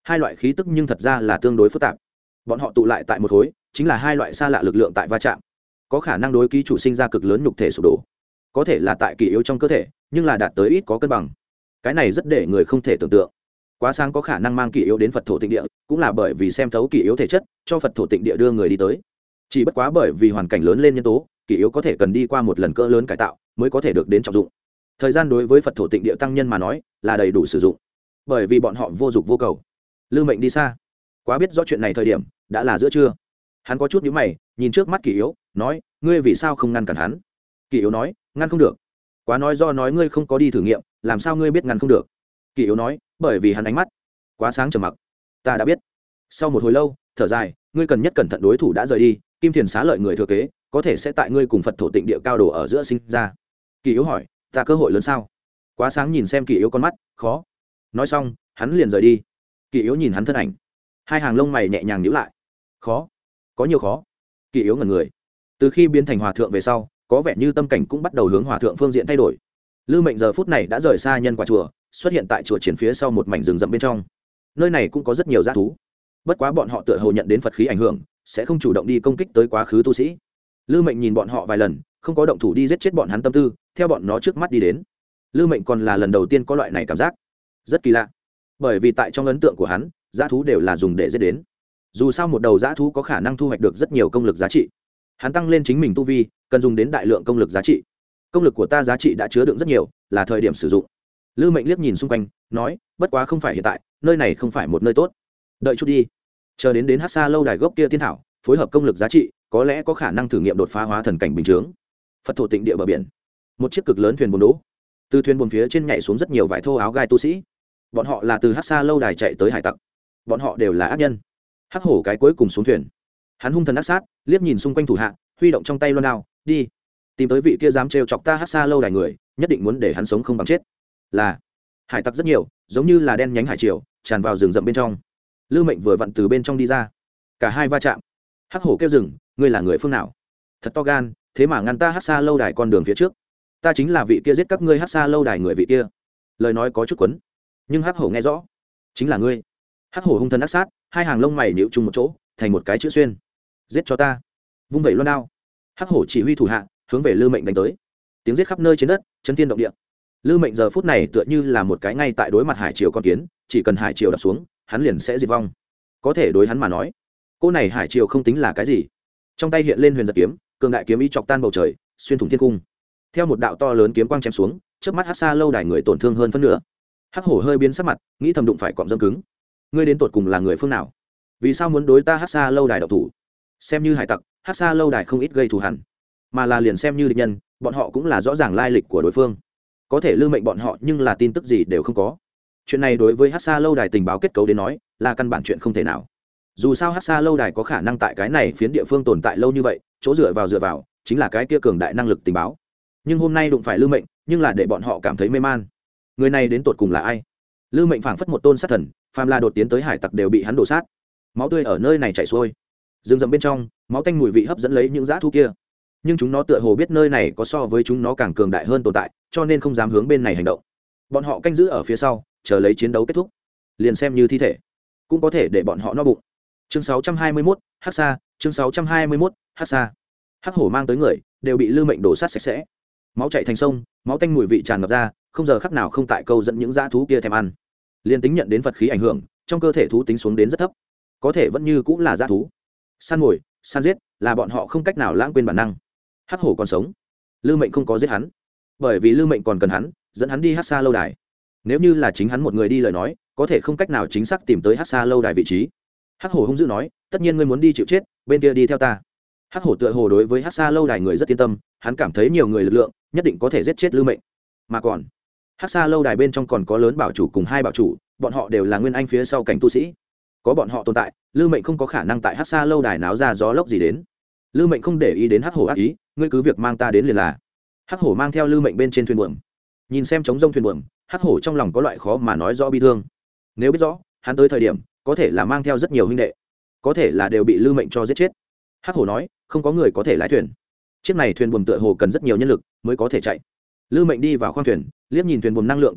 Speaker 1: hai loại khí tức nhưng thật ra là tương đối phức tạp. Bọn họ tụ lại tại một khối, chính là hai loại xa lạ lực lượng tại va chạm, có khả năng đối ký chủ sinh ra cực lớn nhục thể sụp đổ, có thể là tại kỳ yếu trong cơ thể nhưng là đạt tới ít có cân bằng. Cái này rất để người không thể tưởng tượng. Quá sáng có khả năng mang kỳ yếu đến Phật thổ tịnh địa, cũng là bởi vì xem thấu kỳ yếu thể chất, cho Phật thổ tịnh địa đưa người đi tới. Chỉ bất quá bởi vì hoàn cảnh lớn lên nhân tố, kỳ yếu có thể cần đi qua một lần cỡ lớn cải tạo mới có thể được đến trọng dụng. Thời gian đối với Phật thổ tịnh địa tăng nhân mà nói là đầy đủ sử dụng, bởi vì bọn họ vô dụng vô cầu. Lư Mệnh đi xa, quá biết rõ chuyện này thời điểm đã là giữa trưa. Hắn có chút nhíu mày, nhìn trước mắt kỳ yếu, nói: ngươi vì sao không ngăn cản hắn? Kỳ yếu nói: ngăn không được. Quá nói do nói ngươi không có đi thử nghiệm, làm sao ngươi biết ngăn không được? Kỳ yếu nói: bởi vì hắn ánh mắt. Quá sáng trầm mặc. Ta đã biết. Sau một hồi lâu, thở dài: ngươi cần nhất cẩn thận, đối thủ đã rời đi, Kim Thiền xá lợi người thừa kế có thể sẽ tại ngươi cùng Phật thổ tịnh địa cao đồ ở giữa sinh ra. Kỳ yếu hỏi: ta cơ hội lớn sao? Quá sáng nhìn xem kỳ yếu con mắt, khó. Nói xong, hắn liền rời đi. Kỳ yếu nhìn hắn thân ảnh, hai hàng lông mày nhẹ nhàng nhíu lại. Khó? Có nhiều khó? Kỳ yếu ngẩn người. Từ khi biến thành hòa thượng về sau, có vẻ như tâm cảnh cũng bắt đầu hướng hòa thượng phương diện thay đổi. Lư Mệnh giờ phút này đã rời xa nhân quả chùa, xuất hiện tại chùa triển phía sau một mảnh rừng rậm bên trong. Nơi này cũng có rất nhiều dã thú, bất quá bọn họ tựa hồ nhận đến Phật khí ảnh hưởng, sẽ không chủ động đi công kích tới quá khứ tu sĩ. Lư Mệnh nhìn bọn họ vài lần, không có động thủ đi giết chết bọn hắn tâm tư, theo bọn nó trước mắt đi đến. Lư Mệnh còn là lần đầu tiên có loại này cảm giác, rất kỳ lạ. Bởi vì tại trong ấn tượng của hắn, dã thú đều là dùng để giết đến. Dù sao một đầu dã thú có khả năng thu hoạch được rất nhiều công lực giá trị. Hắn tăng lên chính mình tu vi, cần dùng đến đại lượng công lực giá trị. Công lực của ta giá trị đã chứa đựng rất nhiều, là thời điểm sử dụng. Lư Mệnh liếc nhìn xung quanh, nói: bất quá không phải hiện tại, nơi này không phải một nơi tốt. Đợi chút đi, chờ đến đến Hắc Sa lâu đài gốc kia tiên thảo, phối hợp công lực giá trị, có lẽ có khả năng thử nghiệm đột phá hóa thần cảnh bình thường. Phật thổ tịnh địa bờ biển, một chiếc cực lớn thuyền buồm đỗ, từ thuyền buồm phía trên nhảy xuống rất nhiều vải thô áo gai tu sĩ. Bọn họ là từ Hắc Sa lâu đài chạy tới hải tặc, bọn họ đều là ác nhân. Hắc hổ cái cuối cùng xuống thuyền, hắn hung thần ác sát, liếc nhìn xung quanh thủ hạ, huy động trong tay loan đao, đi tìm tới vị kia dám trêu chọc ta Hắc Sa lâu đài người, nhất định muốn để hắn sống không bằng chết. Là hải tặc rất nhiều, giống như là đen nhánh hải triều tràn vào rừng rậm bên trong. Lư Mệnh vừa vặn từ bên trong đi ra, cả hai va chạm. Hắc hổ kêu rừng: ngươi là người phương nào? Thật to gan, thế mà ngăn ta Hắc Sa lâu đài con đường phía trước. Ta chính là vị kia giết các ngươi Hắc Sa lâu đài người vị kia. Lời nói có chút quấn, nhưng Hắc hổ nghe rõ, chính là ngươi. Hắc hổ hung thần ác sát, hai hàng lông mày nhíu chung một chỗ, thành một cái chữ xuyên. Giết cho ta. Vung vẩy loan đao, Hắc hổ chỉ huy thủ hạ hướng về Lư Mệnh đánh tới. Tiếng giết khắp nơi trên đất, chấn thiên động địa. Lư Mệnh giờ phút này tựa như là một cái ngay tại đối mặt hải triều con kiến, chỉ cần hải triều đập xuống, hắn liền sẽ diệt vong. Có thể đối hắn mà nói, cô này hải triều không tính là cái gì. Trong tay hiện lên huyền giật kiếm, cường đại kiếm ý chọc tan bầu trời, xuyên thủng thiên cung. Theo một đạo to lớn kiếm quang chém xuống, trước mắt Hắc Sa lâu đài người tổn thương hơn phân nửa. Hắc hổ hơi biến sắc mặt, nghĩ thầm đụng phải cọm dâm cứng. Ngươi đến tột cùng là người phương nào? Vì sao muốn đối ta Hắc Sa lâu đài độc thủ? Xem như hải tặc, Hắc Sa lâu đài không ít gây thù hằn, mà là liền xem như địch nhân, bọn họ cũng là rõ ràng lai lịch của đối phương. Có thể Lư Mệnh bọn họ nhưng là tin tức gì đều không có. Chuyện này đối với Hắc Sa lâu đài tình báo kết cấu đến nói là căn bản chuyện không thể nào. Dù sao Hắc Sa lâu đài có khả năng tại cái này phiến địa phương tồn tại lâu như vậy, chỗ dựa vào dựa vào chính là cái kia cường đại năng lực tình báo. Nhưng hôm nay đụng phải Lư Mệnh, nhưng là để bọn họ cảm thấy mê man. Người này đến tột cùng là ai? Lư Mệnh phảng phất một tôn sát thần, phàm là đột tiến tới hải tặc đều bị hắn đổ sát. Máu tươi ở nơi này chảy xuôi, rừng rậm bên trong, máu tanh mùi vị hấp dẫn lấy những dã thú kia. Nhưng chúng nó tựa hồ biết nơi này có so với chúng nó càng cường đại hơn tồn tại, cho nên không dám hướng bên này hành động. Bọn họ canh giữ ở phía sau, chờ lấy chiến đấu kết thúc, liền xem như thi thể cũng có thể để bọn họ no bụng. Chương sáu trăm hai mươi mốt, Hắc Sa. Chương sáu trăm hai mươi mốt, Hắc Sa. Hắc hổ mang tới người đều bị Lư Mệnh đổ sát sạch sẽ, máu chảy thành sông, máu tanh mùi vị tràn ngập ra, không giờ khắc nào không tại câu dẫn những dã thú kia thèm ăn. Liên tính nhận đến Phật khí ảnh hưởng, trong cơ thể thú tính xuống đến rất thấp, có thể vẫn như cũng là dã thú. Săn mồi, săn giết là bọn họ không cách nào lãng quên bản năng. Hắc hổ còn sống, Lư Mệnh không có giết hắn, bởi vì Lư Mệnh còn cần hắn, dẫn hắn đi Hắc Sa lâu đài. Nếu như là chính hắn một người đi lời nói, có thể không cách nào chính xác tìm tới Hắc Sa lâu đài vị trí. Hắc hổ hung dữ nói: tất nhiên ngươi muốn đi chịu chết, bên kia đi theo ta. Hắc hổ tựa hồ đối với Hắc Sa lâu đài người rất yên tâm, hắn cảm thấy nhiều người lực lượng nhất định có thể giết chết Lư Mệnh. Mà còn Hắc Sa lâu đài bên trong còn có lớn bảo chủ cùng hai bảo chủ, bọn họ đều là nguyên anh phía sau cảnh tu sĩ. Có bọn họ tồn tại, Lư Mệnh không có khả năng tại Hắc Sa lâu đài náo ra gió lốc gì đến. Lư Mệnh không để ý đến Hắc hổ ác ý, ngươi cứ việc mang ta đến liền là. Hắc hổ mang theo Lư Mệnh bên trên thuyền buồm, nhìn xem trống rông thuyền buồm, Hắc hổ trong lòng có loại khó mà nói rõ bi thương. Nếu biết rõ hắn tới thời điểm có thể là mang theo rất nhiều huynh đệ, có thể là đều bị Lư Mệnh cho giết chết. Hắc hổ nói: không có người có thể lái thuyền, chiếc này thuyền buồm tựa hồ cần rất nhiều nhân lực mới có thể chạy. Lư Mệnh đi vào khoang thuyền, liếc nhìn thuyền buồm năng lượng cốt lõi,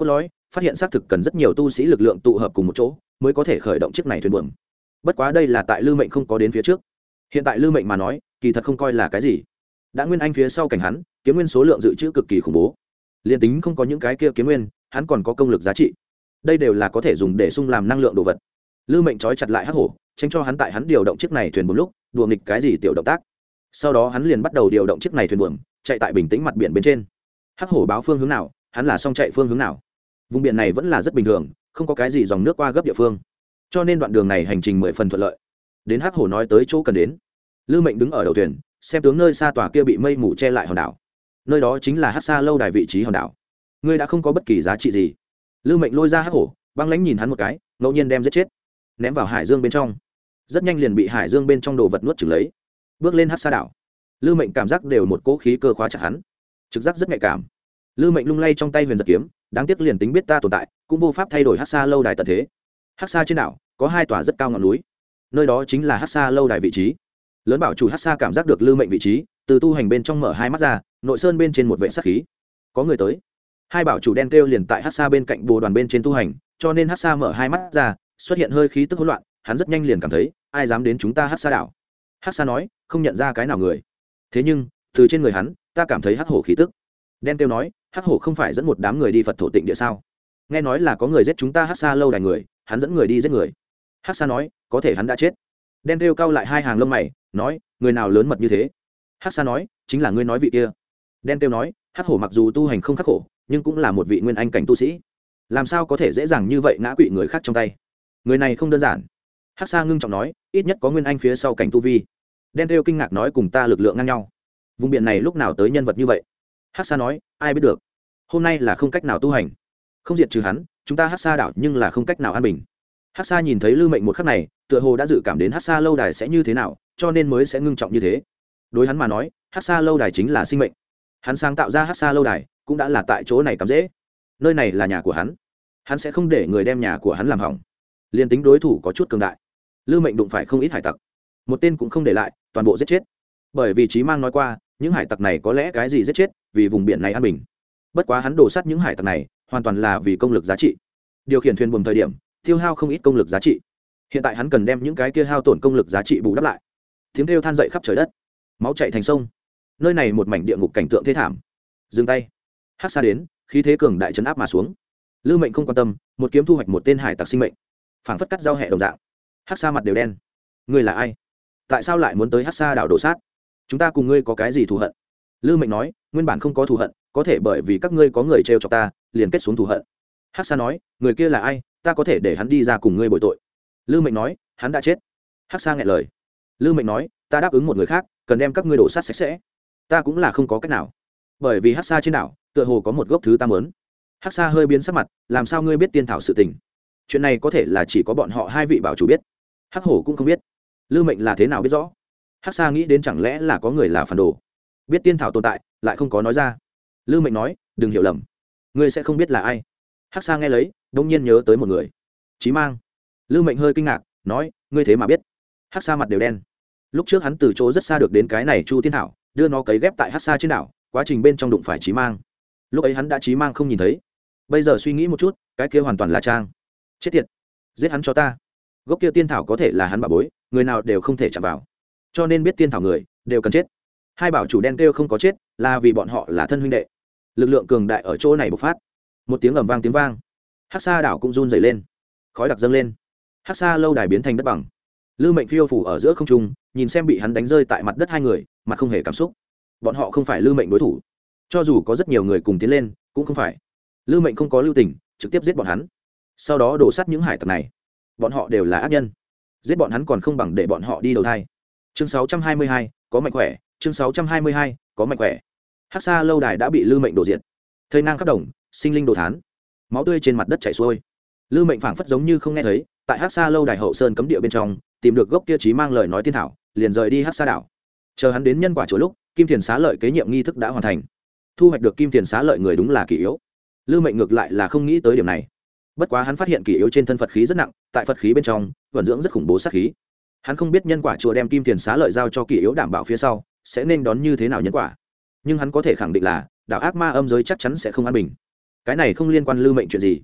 Speaker 1: phát hiện xác thực cần rất nhiều tu sĩ lực lượng tụ hợp cùng một chỗ mới có thể khởi động chiếc này thuyền buồm. Bất quá đây là tại Lư Mệnh không có đến phía trước. Hiện tại Lư Mệnh mà nói kỳ thật không coi là cái gì. Đã nguyên anh phía sau cảnh hắn kiếm nguyên số lượng dự trữ cực kỳ khủng bố, liền tính không có những cái kia kiếm nguyên hắn còn có công lực giá trị, đây đều là có thể dùng để sung làm năng lượng đồ vật. Lư Mệnh trói chặt lại Hắc Hổ, tránh cho hắn tại hắn điều động chiếc này thuyền buồm lúc đùa nghịch cái gì tiểu động tác. Sau đó hắn liền bắt đầu điều động chiếc này thuyền buồm chạy tại bình tĩnh mặt biển bên trên. Hắc Hổ báo phương hướng nào hắn là xong chạy phương hướng nào. Vùng biển này vẫn là rất bình thường, không có cái gì dòng nước qua gấp địa phương, cho nên đoạn đường này hành trình mười phần thuận lợi. Đến Hắc Hổ nói tới chỗ cần đến, Lư Mệnh đứng ở đầu thuyền xem tướng nơi xa tòa kia bị mây mù che lại hòn đảo. Nơi đó chính là Hắc Sa lâu đài vị trí hòn đảo. Ngươi đã không có bất kỳ giá trị gì. Lư Mệnh lôi ra Hắc Hổ, băng lãnh nhìn hắn một cái, ngẫu nhiên đem giết chết, ném vào hải dương bên trong. Rất nhanh liền bị hải dương bên trong đồ vật nuốt chửng lấy. Bước lên Hắc Sa đảo, Lư Mệnh cảm giác đều một cỗ khí cơ khóa chặt hắn, trực giác rất nhạy cảm. Lư Mệnh lung lay trong tay huyền giật kiếm, đáng tiếc liền tính biết ta tồn tại cũng vô pháp thay đổi Hắc Sa lâu đài tận thế. Hắc Sa trên đảo có hai tòa rất cao ngọn núi, nơi đó chính là Hắc Sa lâu đài vị trí. Lớn bảo chủ Hắc Sa cảm giác được Lư Mệnh vị trí, từ tu hành bên trong mở hai mắt ra, nội sơn bên trên một vệ sát khí. Có người tới. Hai bảo chủ đen kêu liền tại Hắc Sa bên cạnh bồ đoàn bên trên tu hành, cho nên Hắc Sa mở hai mắt ra, xuất hiện hơi khí tức hỗn loạn, hắn rất nhanh liền cảm thấy, ai dám đến chúng ta Hắc Sa đảo. Hắc Sa nói, không nhận ra cái nào người. Thế nhưng, từ trên người hắn, ta cảm thấy Hắc Hổ khí tức. Đen kêu nói, Hắc Hổ không phải dẫn một đám người đi Phật thổ tịnh địa sao? Nghe nói là có người giết chúng ta Hắc Sa lâu đài người, hắn dẫn người đi giết người. Hắc Sa nói, có thể hắn đã chết. Đen kêu cau lại hai hàng lông mày, nói, người nào lớn mật như thế? Hắc Sa nói, chính là ngươi nói vị kia. Đen kêu nói, Hắc Hổ mặc dù tu hành không khắc khổ, nhưng cũng là một vị nguyên anh cảnh tu sĩ, làm sao có thể dễ dàng như vậy ngã quỵ người khác trong tay? Người này không đơn giản. Hắc Sa ngưng trọng nói, ít nhất có nguyên anh phía sau cảnh tu vi. Đen kêu kinh ngạc nói, cùng ta lực lượng ngang nhau. Vùng biển này lúc nào tới nhân vật như vậy? Hắc Sa nói, ai biết được. Hôm nay là không cách nào tu hành, không diệt trừ hắn, chúng ta Hắc Sa đảo nhưng là không cách nào an bình. Hắc Sa nhìn thấy Lư Mệnh một khắc này, tựa hồ đã dự cảm đến Hắc Sa lâu đài sẽ như thế nào, cho nên mới sẽ ngưng trọng như thế. Đối hắn mà nói, Hắc Sa lâu đài chính là sinh mệnh. Hắn sáng tạo ra Hắc Sa lâu đài, cũng đã là tại chỗ này cắm dễ. Nơi này là nhà của hắn, hắn sẽ không để người đem nhà của hắn làm hỏng. Liên tính đối thủ có chút cường đại, Lư Mệnh đụng phải không ít hải tặc, một tên cũng không để lại, toàn bộ giết chết. Bởi vì Chí Mang nói qua, những hải tặc này có lẽ cái gì giết chết, vì vùng biển này an bình. Bất quá hắn đổ sát những hải tặc này, hoàn toàn là vì công lực giá trị. Điều khiển thuyền buồm thời điểm, tiêu hao không ít công lực giá trị. Hiện tại hắn cần đem những cái kia hao tổn công lực giá trị bù đắp lại. Tiếng kêu than dậy khắp trời đất, máu chảy thành sông. Nơi này một mảnh địa ngục cảnh tượng thê thảm. Dừng tay. Hắc Sa đến, khí thế cường đại trấn áp mà xuống. Lư Mệnh không quan tâm, một kiếm thu hoạch một tên hải tặc sinh mệnh, phảng phất cắt rau hẹ đồng dạng. Hắc Sa mặt đều đen. Ngươi là ai? Tại sao lại muốn tới Hắc Sa đảo đổ sát? Chúng ta cùng ngươi có cái gì thù hận? Lư Mệnh nói, nguyên bản không có thù hận, có thể bởi vì các ngươi có người trêu chọc ta, liền kết xuống thù hận. Hắc Sa nói, người kia là ai, ta có thể để hắn đi ra cùng ngươi bồi tội. Lư Mệnh nói, hắn đã chết. Hắc Sa nghẹn lời. Lư Mệnh nói, ta đáp ứng một người khác, cần đem các ngươi đổ sát sạch sẽ. Ta cũng là không có cách nào, bởi vì Hắc Sa trên đảo tựa hồ có một gốc thứ ta mớn. Hắc Sa hơi biến sắc mặt, làm sao ngươi biết tiên thảo sự tình? Chuyện này có thể là chỉ có bọn họ hai vị bảo chủ biết, Hắc Hổ cũng không biết. Lư Mệnh là thế nào biết rõ? Hắc Sa nghĩ đến chẳng lẽ là có người là phản đồ, biết tiên thảo tồn tại lại không có nói ra. Lư Mệnh nói, đừng hiểu lầm, ngươi sẽ không biết là ai. Hắc Sa nghe lấy, đông nhiên nhớ tới một người, Chí Mang. Lư Mệnh hơi kinh ngạc, nói, ngươi thế mà biết? Hắc Sa mặt đều đen. Lúc trước hắn từ chỗ rất xa được đến cái này Chu Tiên thảo, đưa nó cấy ghép tại Hắc Sa trên đảo, quá trình bên trong đụng phải Chí Mang. Lúc ấy hắn đã Chí Mang không nhìn thấy, bây giờ suy nghĩ một chút, cái kia hoàn toàn là trang. Chết tiệt, giết hắn cho ta. Gốc kia tiên thảo có thể là hắn bảo bối, người nào đều không thể chạm vào, cho nên biết tiên thảo người đều cần chết. Hai bảo chủ đen kêu không có chết, là vì bọn họ là thân huynh đệ. Lực lượng cường đại ở chỗ này bộc phát, một tiếng ầm vang tiếng vang, Hắc Sa đảo cũng run rẩy lên, khói đặc dâng lên. Hắc Sa lâu đài biến thành đất bằng. Lư Mệnh phiêu phủ ở giữa không trung, nhìn xem bị hắn đánh rơi tại mặt đất hai người, mặt không hề cảm xúc. Bọn họ không phải Lư Mệnh đối thủ, cho dù có rất nhiều người cùng tiến lên, cũng không phải. Lư Mệnh không có lưu tình, trực tiếp giết bọn hắn, sau đó đổ sát những hải tặc này. Bọn họ đều là ác nhân, giết bọn hắn còn không bằng để bọn họ đi đầu thai. Chương sáu trăm hai mươi hai, có mạnh khỏe. Chương sáu trăm hai mươi hai, có mạnh khỏe. Hắc Sa lâu đài đã bị Lư Mệnh đổ diệt, thây nang khắp đồng, sinh linh đồ thán, máu tươi trên mặt đất chảy xuôi. Lư Mệnh phảng phất giống như không nghe thấy, tại Hắc Sa lâu đài hậu sơn cấm địa bên trong tìm được gốc kia Chí Mang lời nói tiên thảo, liền rời đi Hắc Sa đảo. Chờ hắn đến nhân quả chỗ lúc, Kim Tiền Xá Lợi kế nhiệm nghi thức đã hoàn thành. Thu hoạch được Kim Tiền Xá Lợi người đúng là Kỷ Yếu. Lư Mệnh ngược lại là không nghĩ tới điểm này. Bất quá hắn phát hiện Kỷ Yếu trên thân Phật khí rất nặng, tại Phật khí bên trong vận dưỡng rất khủng bố sát khí. Hắn không biết nhân quả chùa đem Kim Tiền Xá Lợi giao cho Kỷ Yếu đảm bảo phía sau sẽ nên đón như thế nào nhân quả, nhưng hắn có thể khẳng định là đạo ác ma âm giới chắc chắn sẽ không an bình. Cái này không liên quan Lư Mệnh chuyện gì.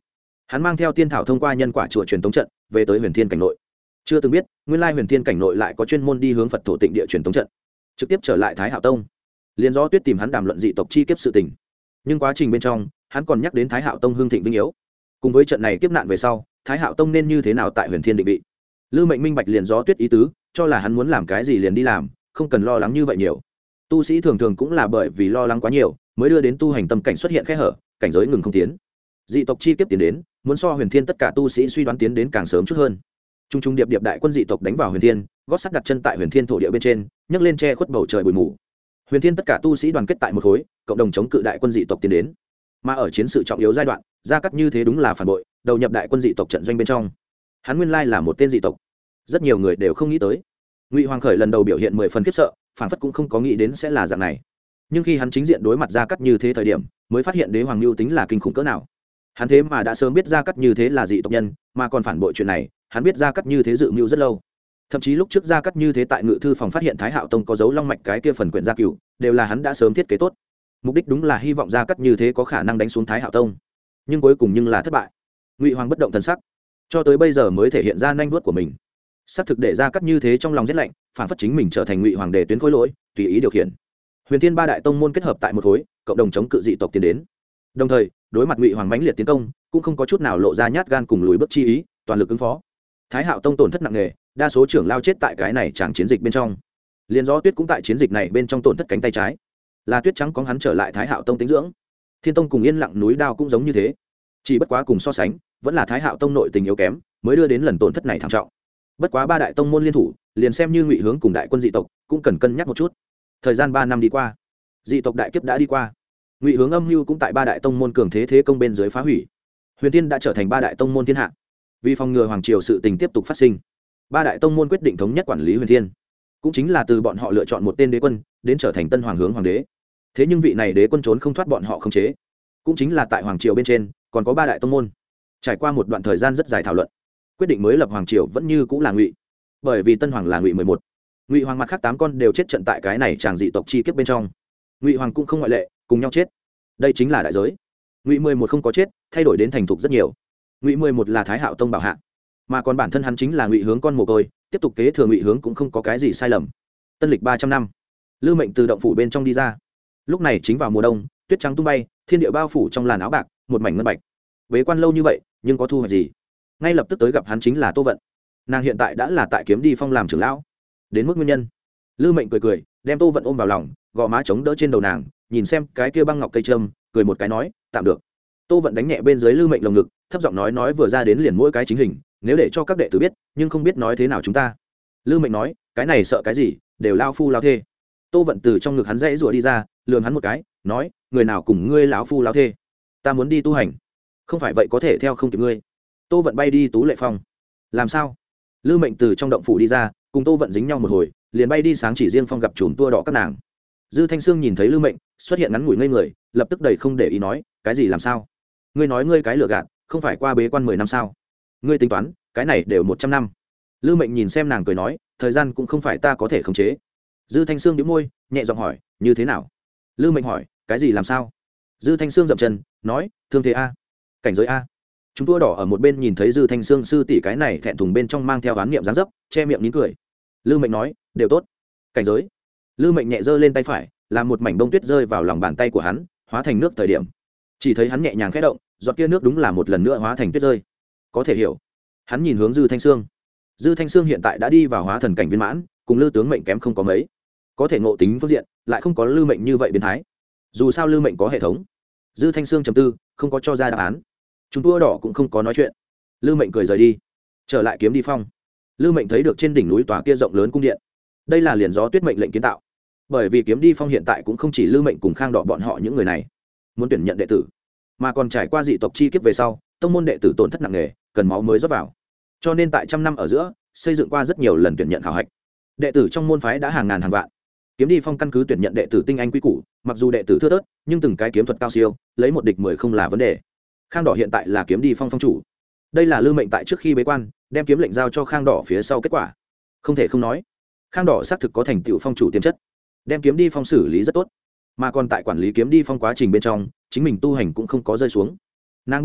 Speaker 1: hắn mang theo tiên thảo thông qua nhân quả chùa truyền tống trận về tới huyền thiên cảnh nội. Chưa từng biết nguyên lai huyền thiên cảnh nội lại có chuyên môn đi hướng Phật thổ tịnh địa truyền tống trận, trực tiếp trở lại Thái Hạo Tông. Liên Do Tuyết tìm hắn đàm luận dị tộc chi kiếp sự tình, nhưng quá trình bên trong hắn còn nhắc đến Thái Hạo Tông hưng thịnh vinh yếu, cùng với trận này kiếp nạn về sau Thái Hạo Tông nên như thế nào tại huyền thiên định vị. Lư Mệnh minh bạch Liền Do Tuyết ý tứ, cho là hắn muốn làm cái gì liền đi làm, không cần lo lắng như vậy nhiều. Tu sĩ thường thường cũng là bởi vì lo lắng quá nhiều mới đưa đến tu hành tâm cảnh xuất hiện kẽ hở, cảnh giới ngừng không tiến. Dị tộc chi kiếp tiến đến, muốn so huyền thiên tất cả tu sĩ suy đoán tiến đến càng sớm chút hơn. Trung trung điệp điệp đại quân dị tộc đánh vào huyền thiên, gót sắt đặt chân tại huyền thiên thổ địa bên trên, nhấc lên che khuất bầu trời bụi mù. Huyền thiên tất cả tu sĩ đoàn kết tại một khối, cộng đồng chống cự đại quân dị tộc tiến đến. Mà ở chiến sự trọng yếu giai đoạn, Gia Cát như thế đúng là phản bội, đầu nhập đại quân dị tộc trận doanh bên trong. Hắn nguyên lai là một tên dị tộc, rất nhiều người đều không nghĩ tới. Ngụy Hoàng Khởi lần đầu biểu hiện mười phần khiếp sợ, phản phất cũng không có nghĩ đến sẽ là dạng này. Nhưng khi hắn chính diện đối mặt Gia Cát như thế thời điểm, mới phát hiện đế hoàng lưu tính là kinh khủng cỡ nào. Hắn thế mà đã sớm biết Gia Cát như thế là dị tộc nhân, mà còn phản bội chuyện này, hắn biết Gia Cát như thế dự mưu rất lâu. Thậm chí lúc trước Gia Cát như thế tại ngự thư phòng phát hiện Thái Hạo Tông có dấu long mạch cái kia phần quyển gia cửu, đều là hắn đã sớm thiết kế tốt. Mục đích đúng là hy vọng Gia Cát như thế có khả năng đánh xuống Thái Hạo Tông. Nhưng cuối cùng nhưng là thất bại. Ngụy Hoàng bất động thần sắc, cho tới bây giờ mới thể hiện ra nhanh vuốt của mình. Xác thực để Gia Cát như thế trong lòng rét lạnh, phản phất chính mình trở thành Ngụy Hoàng đề tuyến khối lỗi, tùy ý điều khiển. Huyền Thiên ba đại tông môn kết hợp tại một khối, cộng đồng chống cự dị tộc tiến đến. Đồng thời, đối mặt Ngụy Hoàng mãnh liệt tiến công, cũng không có chút nào lộ ra nhát gan cùng lùi bước chi ý, toàn lực ứng phó. Thái Hạo Tông tổn thất nặng nề, đa số trưởng lao chết tại cái này chẳng chiến dịch bên trong. Liên Do Tuyết cũng tại chiến dịch này bên trong tổn thất cánh tay trái. Là Tuyết Trắng có hắn trở lại Thái Hạo Tông tĩnh dưỡng. Thiên Tông cùng Yên Lặng núi Đao cũng giống như thế. Chỉ bất quá cùng so sánh, vẫn là Thái Hạo Tông nội tình yếu kém, mới đưa đến lần tổn thất này thảm trọng. Bất quá ba đại tông môn liên thủ, liền xem như Ngụy Hướng cùng đại quân dị tộc, cũng cần cân nhắc một chút. Thời gian ba năm đi qua, dị tộc đại kiếp đã đi qua. Ngụy Hướng âm mưu cũng tại ba đại tông môn cường thế thế công bên dưới phá hủy. Huyền Thiên đã trở thành ba đại tông môn thiên hạ. Vì phòng ngừa hoàng triều sự tình tiếp tục phát sinh, ba đại tông môn quyết định thống nhất quản lý Huyền Thiên, cũng chính là từ bọn họ lựa chọn một tên đế quân đến trở thành tân hoàng hướng hoàng đế. Thế nhưng vị này đế quân trốn không thoát bọn họ khống chế, cũng chính là tại hoàng triều bên trên còn có ba đại tông môn. Trải qua một đoạn thời gian rất dài thảo luận, quyết định mới lập hoàng triều vẫn như cũng là Ngụy, bởi vì tân hoàng là Ngụy mười một. Ngụy hoàng mặt khác tám con đều chết trận tại cái này tràng dị tộc chi kiếp bên trong, Ngụy hoàng cũng không ngoại lệ, cùng nhau chết. Đây chính là đại giới. Ngụy mười một không có chết, thay đổi đến thành thục rất nhiều. Ngụy mười một là Thái Hạo Tông bảo hạ, mà còn bản thân hắn chính là Ngụy Hướng con mồ côi, tiếp tục kế thừa Ngụy Hướng cũng không có cái gì sai lầm. Tân lịch ba trăm năm, Lư Mệnh từ động phủ bên trong đi ra. Lúc này chính vào mùa đông, tuyết trắng tung bay, thiên địa bao phủ trong làn áo bạc, một mảnh ngân bạch. Bế quan lâu như vậy, nhưng có thu hoạch gì? Ngay lập tức tới gặp hắn chính là Tô Vận. Nàng hiện tại đã là tại Kiếm Đi Phong làm trưởng lão. Đến mức nguyên nhân, Lư Mệnh cười cười, đem Tô Vận ôm vào lòng, gò má chống đỡ trên đầu nàng, nhìn xem cái kia băng ngọc cây trâm, cười một cái nói, tạm được. Tô Vận đánh nhẹ bên dưới Lư Mệnh lồng ngực, thấp giọng nói nói vừa ra đến liền mỗi cái chính hình, nếu để cho các đệ tử biết, nhưng không biết nói thế nào chúng ta. Lư Mệnh nói, cái này sợ cái gì, đều lao phu lao thê. Tô Vận từ trong ngực hắn dãy rủa đi ra, lườm hắn một cái, nói, người nào cùng ngươi lão phu lao thê? Ta muốn đi tu hành, không phải vậy có thể theo không kịp ngươi. Tô Vận bay đi Tú Lệ Phong. Làm sao? Lư Mệnh từ trong động phủ đi ra, cùng Tô Vận dính nhau một hồi, liền bay đi sáng chỉ riêng phong gặp chùm tua đỏ các nàng. Dư Thanh Sương nhìn thấy Lư Mệnh xuất hiện ngắn ngủi ngây người, lập tức đầy không để ý nói, cái gì làm sao? Ngươi nói ngươi cái lừa gạt, không phải qua bế quan mười năm sao? Ngươi tính toán, cái này đều một trăm năm. Lư Mệnh nhìn xem nàng cười nói, thời gian cũng không phải ta có thể khống chế. Dư Thanh Sương nhíu môi, nhẹ giọng hỏi, như thế nào? Lư Mệnh hỏi, cái gì làm sao? Dư Thanh Sương dậm chân, nói, thương thế a, cảnh giới a. Chúng tua đỏ ở một bên nhìn thấy Dư Thanh Sương sư tỷ cái này thẹn thùng bên trong mang theo oán niệm dáng dấp, che miệng nín cười. Lư Mệnh nói, đều tốt. Cảnh giới. Lư Mệnh nhẹ giơ lên tay phải, làm một mảnh bông tuyết rơi vào lòng bàn tay của hắn, hóa thành nước thời điểm. Chỉ thấy hắn nhẹ nhàng khẽ động, giọt kia nước đúng là một lần nữa hóa thành tuyết rơi. Có thể hiểu. Hắn nhìn hướng Dư Thanh Sương. Dư Thanh Sương hiện tại đã đi vào hóa thần cảnh viên mãn, cùng Lư tướng mệnh kém không có mấy. Có thể ngộ tính phương diện, lại không có Lư Mệnh như vậy biến thái. Dù sao Lư Mệnh có hệ thống. Dư Thanh Sương trầm tư, không có cho ra đáp án. Chúng tua đỏ cũng không có nói chuyện. Lư Mệnh cười rời đi, trở lại Kiếm Đi Phong. Lư Mệnh thấy được trên đỉnh núi tòa kia rộng lớn cung điện. Đây là liền gió tuyết mệnh lệnh kiến tạo. Bởi vì Kiếm Đi Phong hiện tại cũng không chỉ Lư Mệnh cùng Khang Đỏ bọn họ những người này muốn tuyển nhận đệ tử, mà còn trải qua dị tộc chi kiếp về sau, tông môn đệ tử tổn thất nặng nề, cần máu mới rót vào. Cho nên tại trăm năm ở giữa, xây dựng qua rất nhiều lần tuyển nhận khảo hạch. Đệ tử trong môn phái đã hàng ngàn hàng vạn. Kiếm Đi Phong căn cứ tuyển nhận đệ tử tinh anh quý củ, mặc dù đệ tử thưa thớt, nhưng từng cái kiếm thuật cao siêu, lấy một địch mười không là vấn đề. Khang Đỏ hiện tại là Kiếm Đi Phong phong chủ. Đây là Lư Mệnh tại trước khi bế quan, đem kiếm lệnh giao cho Khang Đỏ phía sau kết quả. Không thể không nói, Khang Đỏ xác thực có thành tựu phong chủ tiềm chất, đem Kiếm Đi Phong xử lý rất tốt. Mà còn tại quản lý Kiếm Đi Phong quá trình bên trong, chính mình tu hành cũng không có rơi xuống. Nàng bây giờ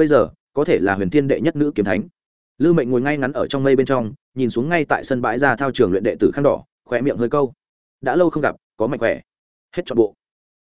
Speaker 1: có thể là huyền thiên đệ nhất nữ kiếm thánh. Lư Mệnh ngồi ngay ngắn ở trong mây bên trong, nhìn xuống ngay tại sân bãi ra thao trường luyện đệ tử khăn đỏ, khóe miệng hơi câu. Đã lâu không gặp, có mạnh khỏe. Hết trọn bộ.